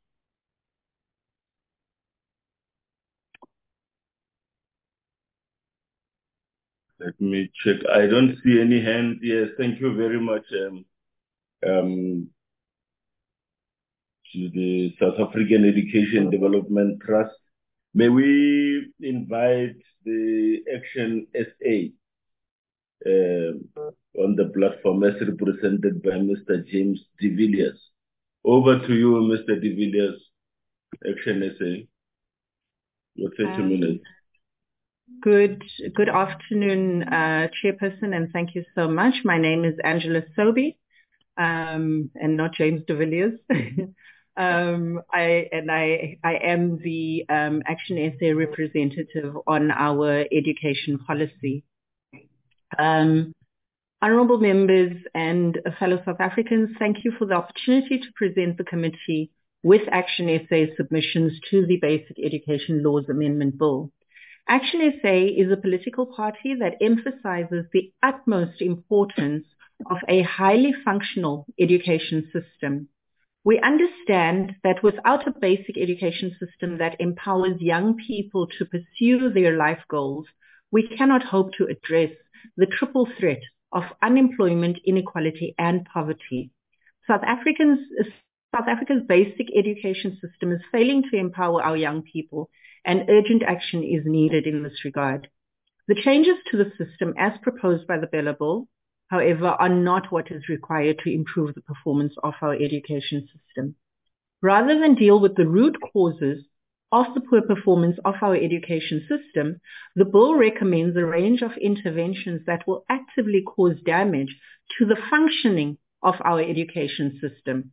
let me check. I don't see any hand. Yes, thank you very much um, um, to the South African Education Development Trust. May we invite the Action S A uh, on the platform as represented by Mister James de Villiers. Over to you, Mister de Villiers, Action S A. Your thirty um, minutes. Good, good afternoon, uh, Chairperson, and thank you so much. My name is Angela Sobey, um, and not James de Villiers. um, I, and I, I am the um, Action S A representative on our education policy. Um, Honourable members and fellow South Africans, thank you for the opportunity to present the committee with Action S A submissions to the Basic Education Laws Amendment Bill. Action S A is a political party that emphasizes the utmost importance of a highly functional education system. We understand that without a basic education system that empowers young people to pursue their life goals, we cannot hope to address the triple threat of unemployment, inequality, and poverty. South Africans, South Africa's basic education system is failing to empower our young people, and urgent action is needed in this regard. The changes to the system as proposed by the Bella Bill, however, are not what is required to improve the performance of our education system. Rather than deal with the root causes of the poor performance of our education system, the bill recommends a range of interventions that will actively cause damage to the functioning of our education system.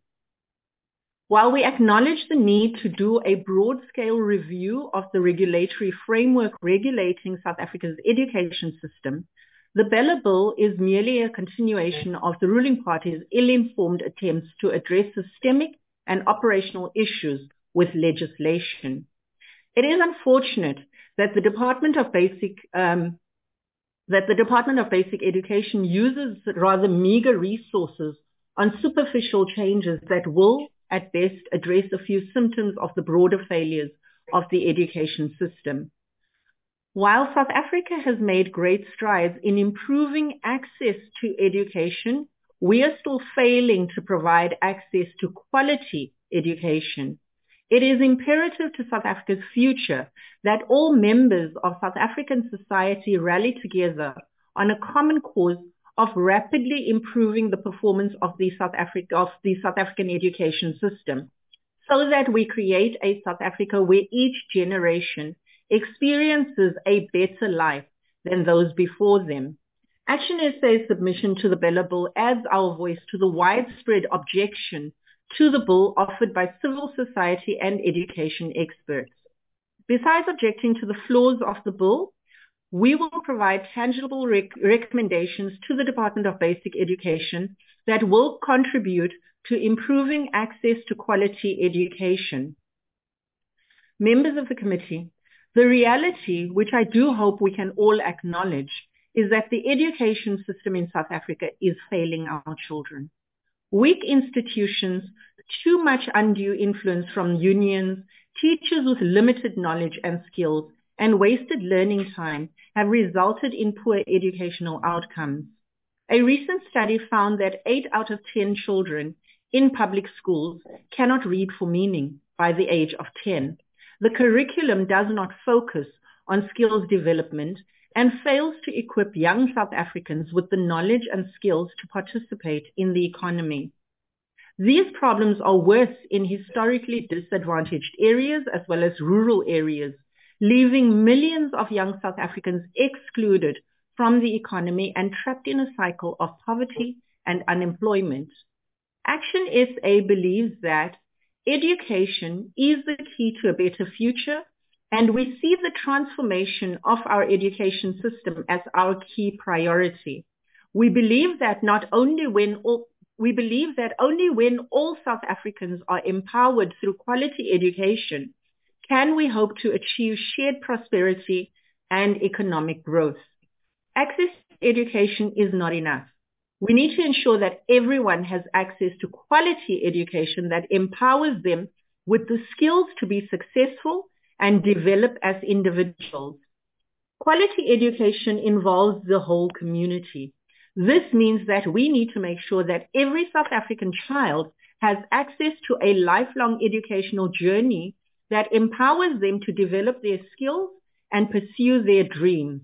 While we acknowledge the need to do a broad-scale review of the regulatory framework regulating South Africa's education system, the Bella Bill is merely a continuation of the ruling party's ill-informed attempts to address systemic and operational issues with legislation. It is unfortunate that the Department of Basic um, that the Department of Basic Education uses rather meager resources on superficial changes that will, at best, address a few symptoms of the broader failures of the education system. While South Africa has made great strides in improving access to education, we are still failing to provide access to quality education. It is imperative to South Africa's future that all members of South African society rally together on a common cause of rapidly improving the performance of the South Africa, of the South African education system, so that we create a South Africa where each generation experiences a better life than those before them. Action S A's submission to the Bella Bill adds our voice to the widespread objection to the bill offered by civil society and education experts. Besides objecting to the flaws of the bill, we will provide tangible rec- recommendations to the Department of Basic Education that will contribute to improving access to quality education. Members of the committee, the reality, which I do hope we can all acknowledge, is that the education system in South Africa is failing our children. Weak institutions, too much undue influence from unions, teachers with limited knowledge and skills, and wasted learning time have resulted in poor educational outcomes. A recent study found that eight out of ten children in public schools cannot read for meaning by the age of ten. The curriculum does not focus on skills development and fails to equip young South Africans with the knowledge and skills to participate in the economy. These problems are worse in historically disadvantaged areas as well as rural areas, leaving millions of young South Africans excluded from the economy and trapped in a cycle of poverty and unemployment. Action S A believes that education is the key to a better future, and we see the transformation of our education system as our key priority. We believe that not only when all, we believe that only when all South Africans are empowered through quality education can we hope to achieve shared prosperity and economic growth. Access to education is not enough. We need to ensure that everyone has access to quality education that empowers them with the skills to be successful and develop as individuals. Quality education involves the whole community. This means that we need to make sure that every South African child has access to a lifelong educational journey that empowers them to develop their skills and pursue their dreams.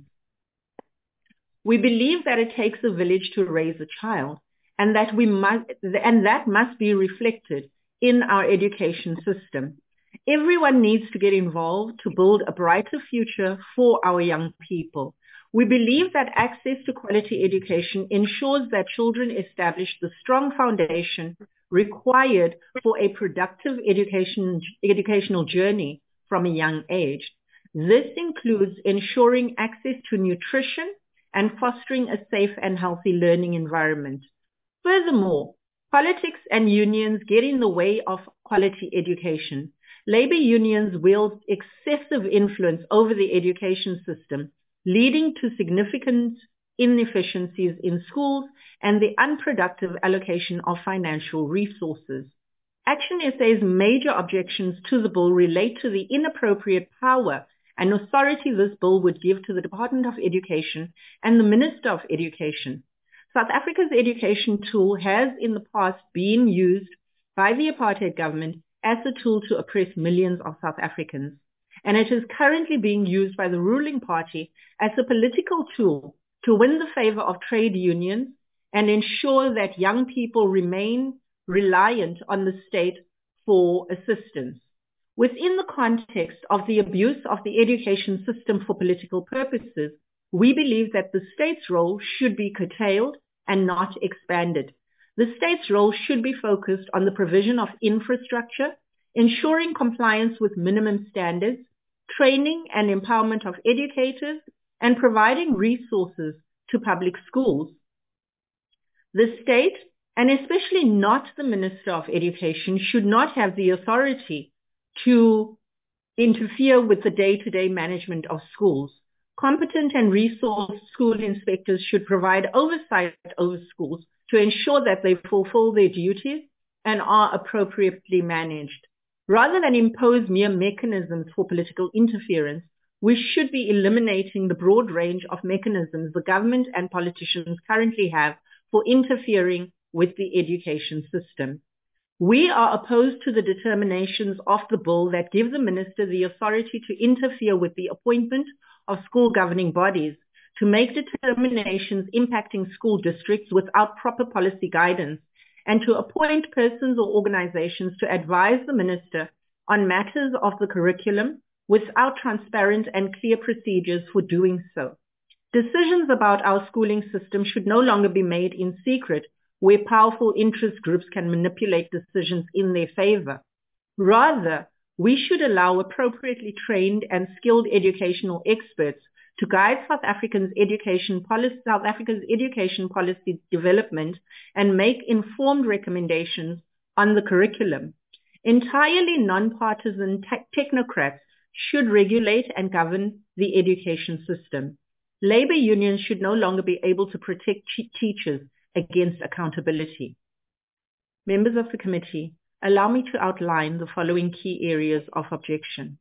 We believe that it takes a village to raise a child, and that we must, and that must be reflected in our education system. Everyone needs to get involved to build a brighter future for our young people. We believe that access to quality education ensures that children establish the strong foundation required for a productive education, educational journey from a young age. This includes ensuring access to nutrition and fostering a safe and healthy learning environment. Furthermore, politics and unions get in the way of quality education. Labor unions wield excessive influence over the education system, leading to significant inefficiencies in schools and the unproductive allocation of financial resources. Action S A's major objections to the bill relate to the inappropriate power and authority this bill would give to the Department of Education and the Minister of Education. South Africa's education tool has in the past been used by the apartheid government as a tool to oppress millions of South Africans, and it is currently being used by the ruling party as a political tool to win the favor of trade unions and ensure that young people remain reliant on the state for assistance. Within the context of the abuse of the education system for political purposes, we believe that the state's role should be curtailed and not expanded. The state's role should be focused on the provision of infrastructure, ensuring compliance with minimum standards, training and empowerment of educators, and providing resources to public schools. The state, and especially not the Minister of Education, should not have the authority to interfere with the day-to-day management of schools. Competent and resourced school inspectors should provide oversight over schools to ensure that they fulfill their duties and are appropriately managed. Rather than impose mere mechanisms for political interference, we should be eliminating the broad range of mechanisms the government and politicians currently have for interfering with the education system. We are opposed to the determinations of the bill that give the minister the authority to interfere with the appointment of school governing bodies, to make determinations impacting school districts without proper policy guidance, and to appoint persons or organizations to advise the minister on matters of the curriculum without transparent and clear procedures for doing so. Decisions about our schooling system should no longer be made in secret, where powerful interest groups can manipulate decisions in their favor. Rather, we should allow appropriately trained and skilled educational experts to guide South Africa's education policy, South Africa's education policy development and make informed recommendations on the curriculum. Entirely non-partisan te- technocrats should regulate and govern the education system. Labor unions should no longer be able to protect che- teachers against accountability. Members of the committee, allow me to outline the following key areas of objection.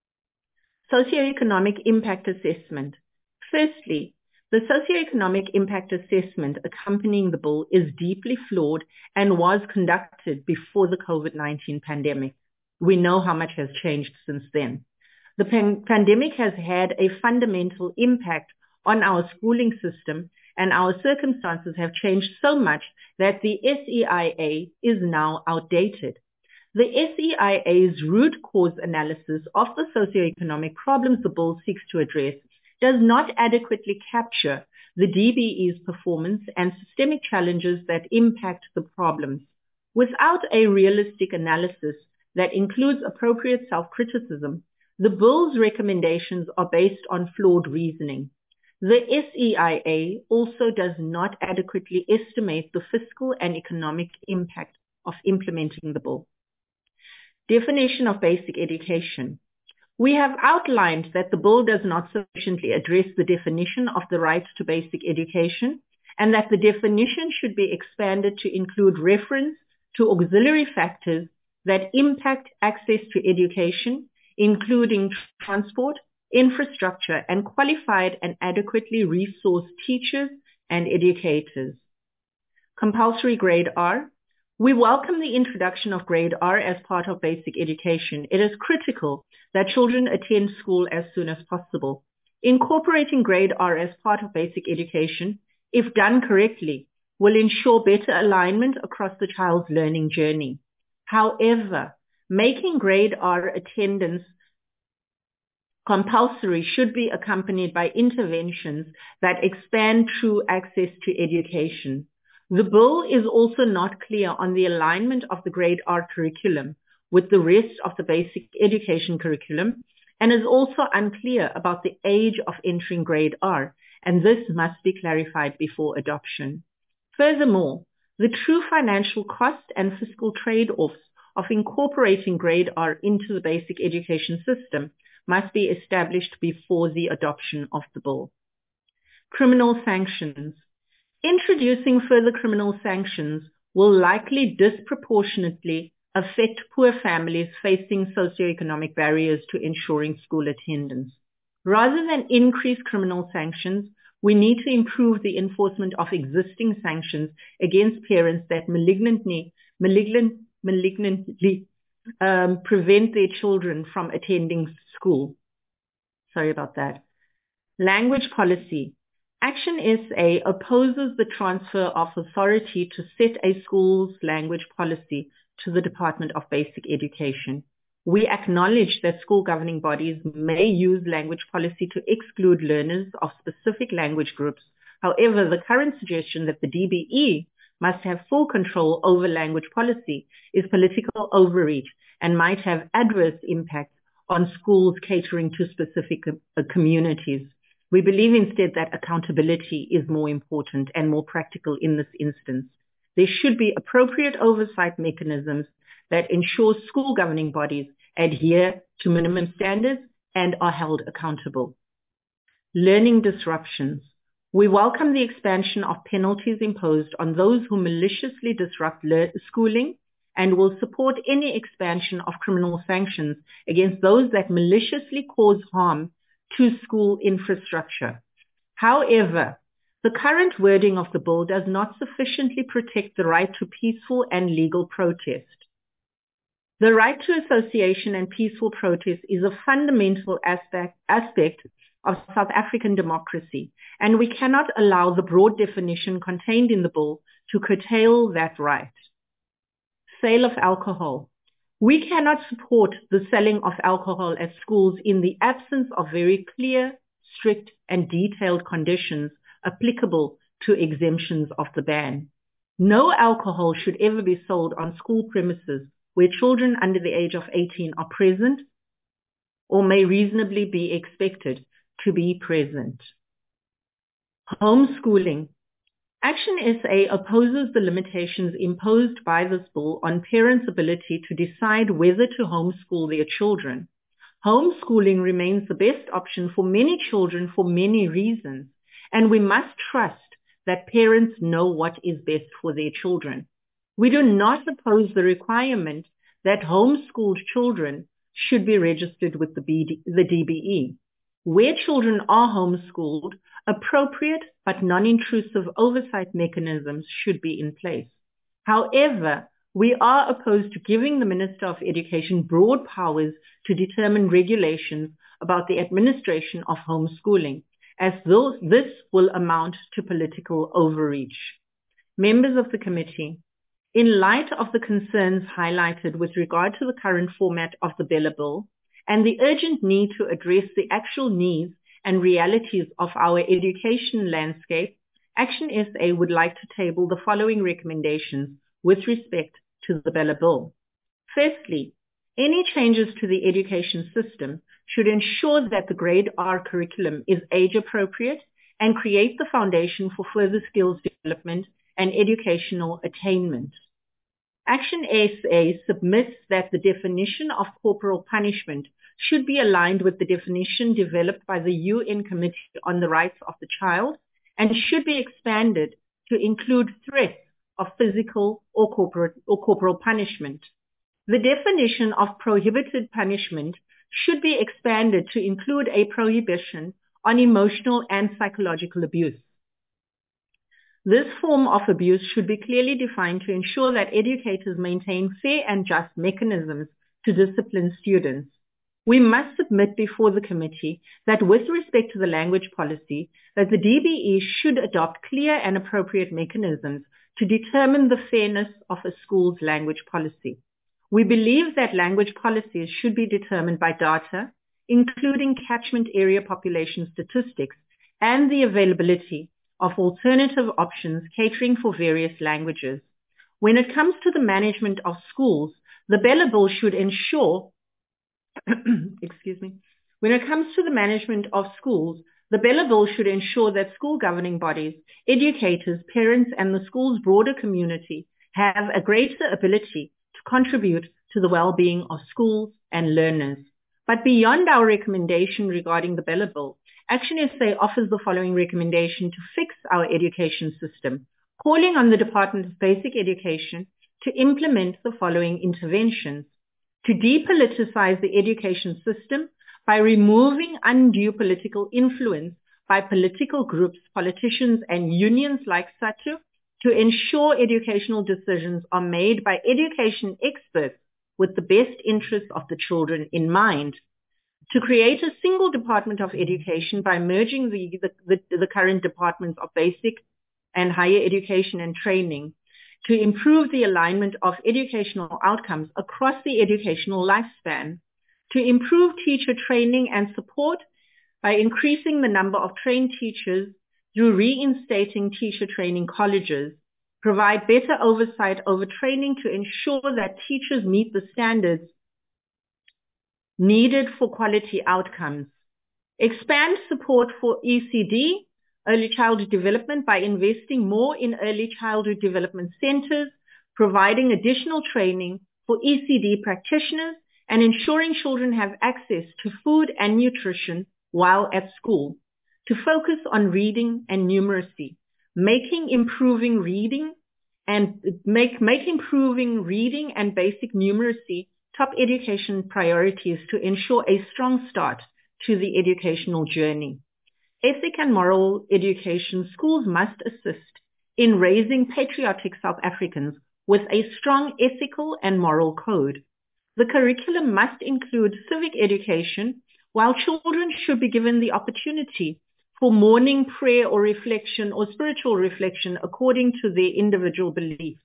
Socioeconomic impact assessment. Firstly, the socioeconomic impact assessment accompanying the bill is deeply flawed and was conducted before the COVID nineteen pandemic. We know how much has changed since then. The pan- pandemic has had a fundamental impact on our schooling system, and our circumstances have changed so much that the S E I A is now outdated. The S E I A's root cause analysis of the socioeconomic problems the bill seeks to address does not adequately capture the D B E's performance and systemic challenges that impact the problems. Without a realistic analysis that includes appropriate self-criticism, the bill's recommendations are based on flawed reasoning. The S E I A also does not adequately estimate the fiscal and economic impact of implementing the bill. Definition of basic education. We have outlined that the bill does not sufficiently address the definition of the right to basic education, and that the definition should be expanded to include reference to auxiliary factors that impact access to education, including transport, infrastructure, and qualified and adequately resourced teachers and educators. Compulsory grade R. We welcome the introduction of grade R as part of basic education. It is critical that children attend school as soon as possible. Incorporating grade R as part of basic education, if done correctly, will ensure better alignment across the child's learning journey. However, making grade R attendance compulsory should be accompanied by interventions that expand true access to education. The bill is also not clear on the alignment of the grade R curriculum with the rest of the basic education curriculum, and is also unclear about the age of entering grade R, and this must be clarified before adoption. Furthermore, the true financial cost and fiscal trade-offs of incorporating grade R into the basic education system must be established before the adoption of the bill. Criminal sanctions. Introducing further criminal sanctions will likely disproportionately affect poor families facing socioeconomic barriers to ensuring school attendance. Rather than increase criminal sanctions, we need to improve the enforcement of existing sanctions against parents that malignantly, malignant, malignantly um, prevent their children from attending school. Sorry about that. Language policy. Action S A opposes the transfer of authority to set a school's language policy to the Department of Basic Education. We acknowledge that school governing bodies may use language policy to exclude learners of specific language groups. However, the current suggestion that the D B E must have full control over language policy is political overreach and might have adverse impacts on schools catering to specific uh, communities. We believe instead that accountability is more important and more practical in this instance. There should be appropriate oversight mechanisms that ensure school governing bodies adhere to minimum standards and are held accountable. Learning disruptions. We welcome the expansion of penalties imposed on those who maliciously disrupt schooling and will support any expansion of criminal sanctions against those that maliciously cause harm to school infrastructure. However, the current wording of the bill does not sufficiently protect the right to peaceful and legal protest. The right to association and peaceful protest is a fundamental aspect, aspect of South African democracy, and we cannot allow the broad definition contained in the bill to curtail that right. Sale of alcohol. We cannot support the selling of alcohol at schools in the absence of very clear, strict, and detailed conditions applicable to exemptions of the ban. No alcohol should ever be sold on school premises where children under the age of eighteen are present or may reasonably be expected to be present. Homeschooling. Action S A opposes the limitations imposed by this bill on parents' ability to decide whether to homeschool their children. Homeschooling remains the best option for many children for many reasons, and we must trust that parents know what is best for their children. We do not oppose the requirement that homeschooled children should be registered with the, B D, the D B E. Where children are homeschooled, appropriate but non-intrusive oversight mechanisms should be in place. However, we are opposed to giving the Minister of Education broad powers to determine regulations about the administration of homeschooling, as those, this will amount to political overreach. Members of the committee, in light of the concerns highlighted with regard to the current format of the Bella Bill and the urgent need to address the actual needs and realities of our education landscape, Action S A would like to table the following recommendations with respect to the Bella Bill. Firstly, any changes to the education system should ensure that the grade R curriculum is age appropriate and create the foundation for further skills development and educational attainment. Action S A submits that the definition of corporal punishment should be aligned with the definition developed by the U N Committee on the Rights of the Child and should be expanded to include threats of physical or corporate or corporal punishment. The definition of prohibited punishment should be expanded to include a prohibition on emotional and psychological abuse. This form of abuse should be clearly defined to ensure that educators maintain fair and just mechanisms to discipline students. We must submit before the committee that with respect to the language policy, that the D B E should adopt clear and appropriate mechanisms to determine the fairness of a school's language policy. We believe that language policies should be determined by data, including catchment area population statistics and the availability of alternative options catering for various languages. When it comes to the management of schools, the Bella Bill should ensure, excuse me, when it comes to the management of schools, the Bella Bill should ensure that school governing bodies, educators, parents, and the school's broader community have a greater ability to contribute to the well-being of schools and learners. But beyond our recommendation regarding the Bella Bill, Action S A offers the following recommendation to fix our education system, calling on the Department of Basic Education to implement the following interventions: to depoliticize the education system by removing undue political influence by political groups, politicians, and unions like SATU, to ensure educational decisions are made by education experts with the best interests of the children in mind, to create a single Department of Education by merging the, the, the, the current departments of basic and higher education and training, to improve the alignment of educational outcomes across the educational lifespan, to improve teacher training and support by increasing the number of trained teachers through reinstating teacher training colleges, provide better oversight over training to ensure that teachers meet the standards needed for quality outcomes, expand support for E C D, early childhood development, by investing more in early childhood development centers, providing additional training for E C D practitioners, and ensuring children have access to food and nutrition while at school, to focus on reading and numeracy, making improving reading and make, make improving reading and basic numeracy top education priorities to ensure a strong start to the educational journey. Ethic and moral education, schools must assist in raising patriotic South Africans with a strong ethical and moral code. The curriculum must include civic education, while children should be given the opportunity for morning prayer or reflection or spiritual reflection according to their individual beliefs.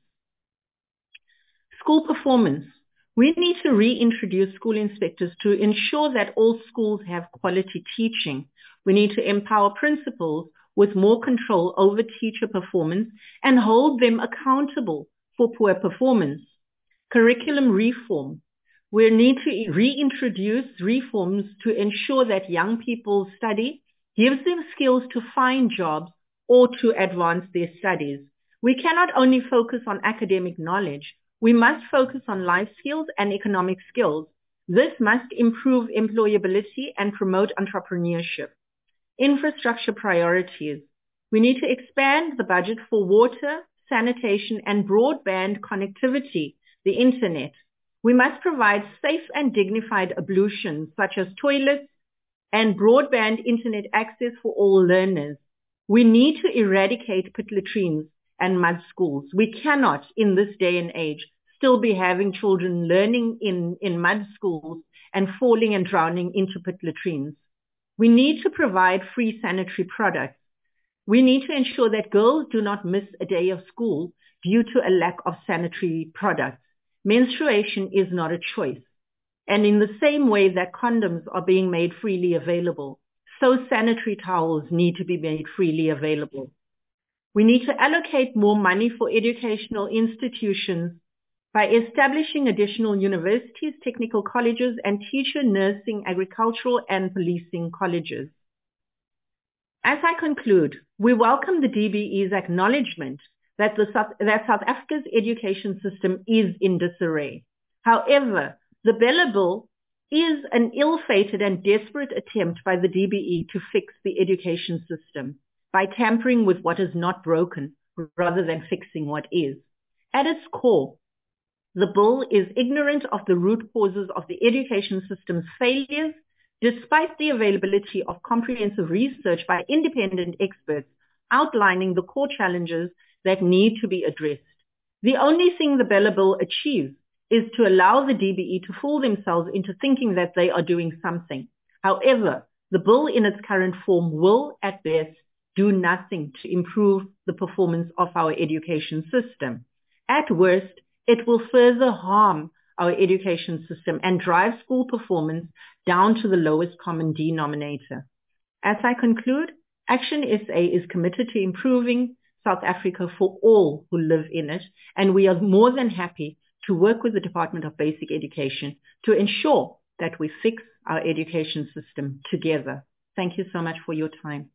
School performance. We need to reintroduce school inspectors to ensure that all schools have quality teaching. We need to empower principals with more control over teacher performance and hold them accountable for poor performance. Curriculum reform. We need to reintroduce reforms to ensure that young people's study gives them skills to find jobs or to advance their studies. We cannot only focus on academic knowledge. We must focus on life skills and economic skills. This must improve employability and promote entrepreneurship. Infrastructure priorities. We need to expand the budget for water, sanitation, and broadband connectivity, the internet. We must provide safe and dignified ablutions, such as toilets and broadband internet access for all learners. We need to eradicate pit latrines and mud schools. We cannot, in this day and age, still be having children learning in, in mud schools and falling and drowning into pit latrines. We need to provide free sanitary products. We need to ensure that girls do not miss a day of school due to a lack of sanitary products. Menstruation is not a choice. And in the same way that condoms are being made freely available, so sanitary towels need to be made freely available. We need to allocate more money for educational institutions by establishing additional universities, technical colleges, and teacher, nursing, agricultural, and policing colleges. As I conclude, we welcome the D B E's acknowledgement that, the South, that South Africa's education system is in disarray. However, the Bella Bill is an ill-fated and desperate attempt by the D B E to fix the education system by tampering with what is not broken rather than fixing what is. At its core, the bill is ignorant of the root causes of the education system's failures, despite the availability of comprehensive research by independent experts outlining the core challenges that need to be addressed. The only thing the Bella Bill achieves is to allow the D B E to fool themselves into thinking that they are doing something. However, the bill in its current form will, at best, do nothing to improve the performance of our education system. At worst, it will further harm our education system and drive school performance down to the lowest common denominator. As I conclude, Action S A is committed to improving South Africa for all who live in it, and we are more than happy to work with the Department of Basic Education to ensure that we fix our education system together. Thank you so much for your time.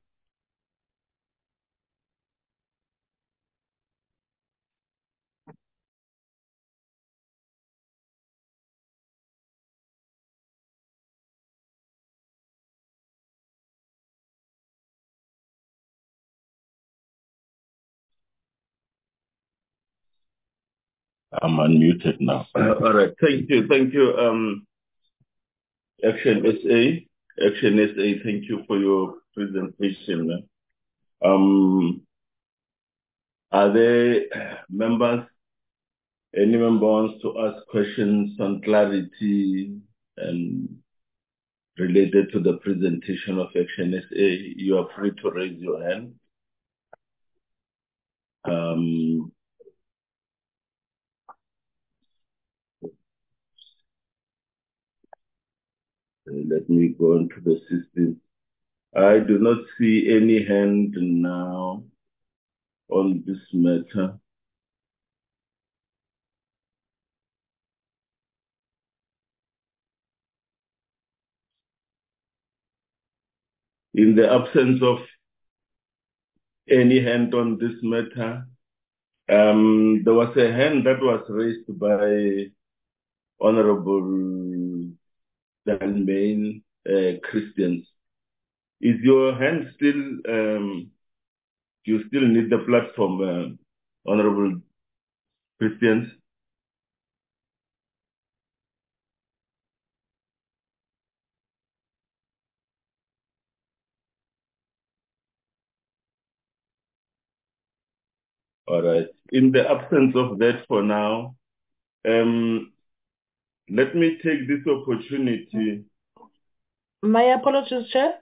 I'm unmuted now. Uh, all right. Thank you. Thank you, um, Action S A. Action S A, thank you for your presentation. Um, are there members, any member wants to ask questions on clarity and related to the presentation of Action S A? You are free to raise your hand. Um, let me go into the system. I do not see any hand now on this matter. In the absence of any hand on this matter, um, there was a hand that was raised by Honorable Dalmain uh, Christians. Is your hand still, um, do you still need the platform, uh, Honorable Christians? All right. In the absence of that for now, um, let me take this opportunity. My apologies, Chair.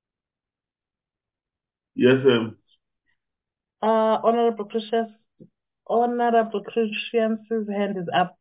Yes, um, Uh, Honorable Christians, Honorable Christians' hand is up.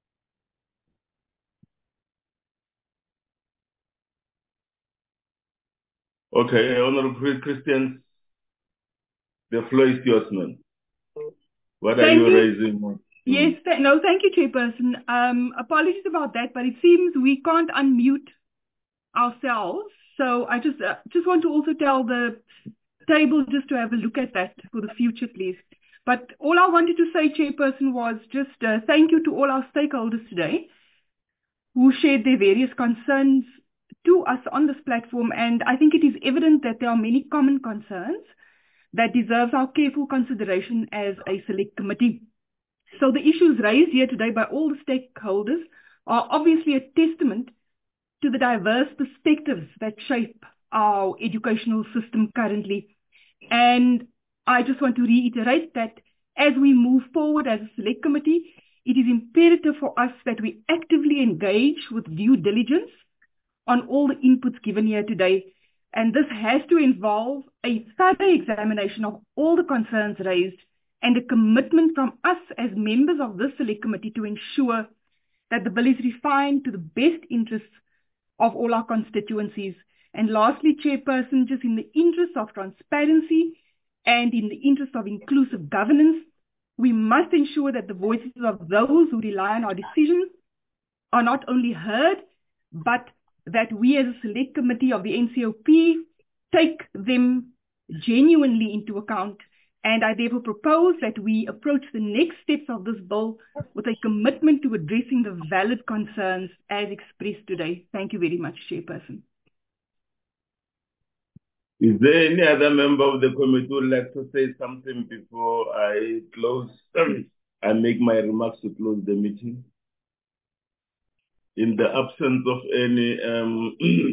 okay, Honorable Christians, the floor is yours, man. What are Thank you you. raising? Yes, th- no, thank you, Chairperson. Um, apologies about that, but it seems we can't unmute ourselves. So I just uh, just want to also tell the table just to have a look at that for the future, please. But all I wanted to say, Chairperson, was just uh, thank you to all our stakeholders today who shared their various concerns to us on this platform. And I think it is evident that there are many common concerns that deserve our careful consideration as a select committee. So the issues raised here today by all the stakeholders are obviously a testament to the diverse perspectives that shape our educational system currently. And I just want to reiterate that as we move forward as a select committee, it is imperative for us that we actively engage with due diligence on all the inputs given here today. And this has to involve a thorough examination of all the concerns raised and a commitment from us as members of this select committee to ensure that the bill is refined to the best interests of all our constituencies. And lastly, Chairperson, just in the interest of transparency and in the interest of inclusive governance, we must ensure that the voices of those who rely on our decisions are not only heard, but that we as a select committee of the N C O P take them genuinely into account. And I therefore propose that we approach the next steps of this bill with a commitment to addressing the valid concerns as expressed today. Thank you very much, Chairperson. Is there any other member of the committee who would like to say something before I close? I make my remarks to close the meeting. In the absence of any, um,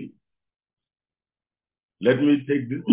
let me take this.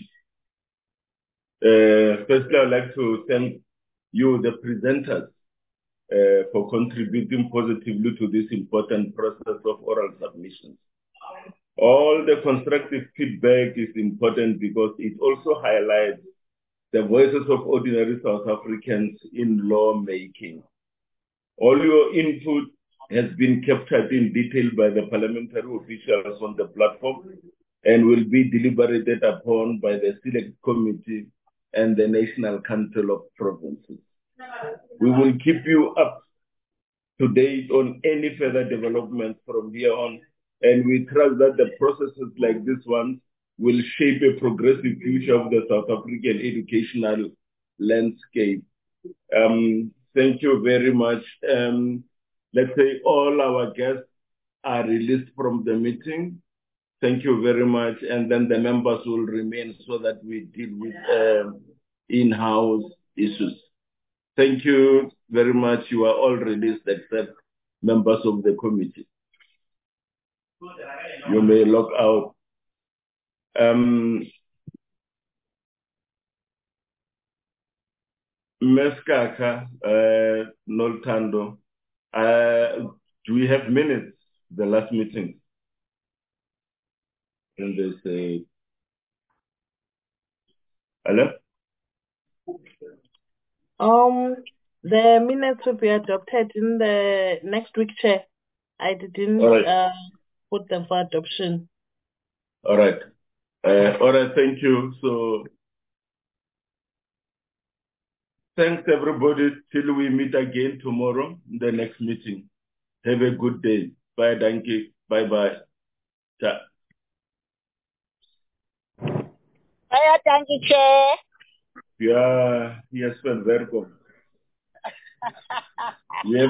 uh, firstly, I'd like to thank you, the presenters, uh, for contributing positively to this important process of oral submissions. All the constructive feedback is important because it also highlights the voices of ordinary South Africans in lawmaking. All your input has been captured in detail by the parliamentary officials on the platform and will be deliberated upon by the Select Committee and the National Council of Provinces. We will keep you up to date on any further developments from here on, and we trust that the processes like this one will shape a progressive future of the South African educational landscape. Um, thank you very much. Um, let's say all our guests are released from the meeting. Thank you very much. And then the members will remain so that we deal with um, in-house issues. Thank you very much. You are all released except members of the committee. You may log out. Um, Meskaka, uh, Noltando, uh, do we have minutes, the last meeting? And they say, hello? Um, the minutes will be adopted in the next week, Chair. I didn't All right. uh, put them for adoption. All right. Uh, all right, thank you. So thanks everybody till we meet again tomorrow in the next meeting. Have a good day. Bye, Danke. Bye bye. Ciao. Bye, thank you, Chair. Yeah, yes, well, welcome. We have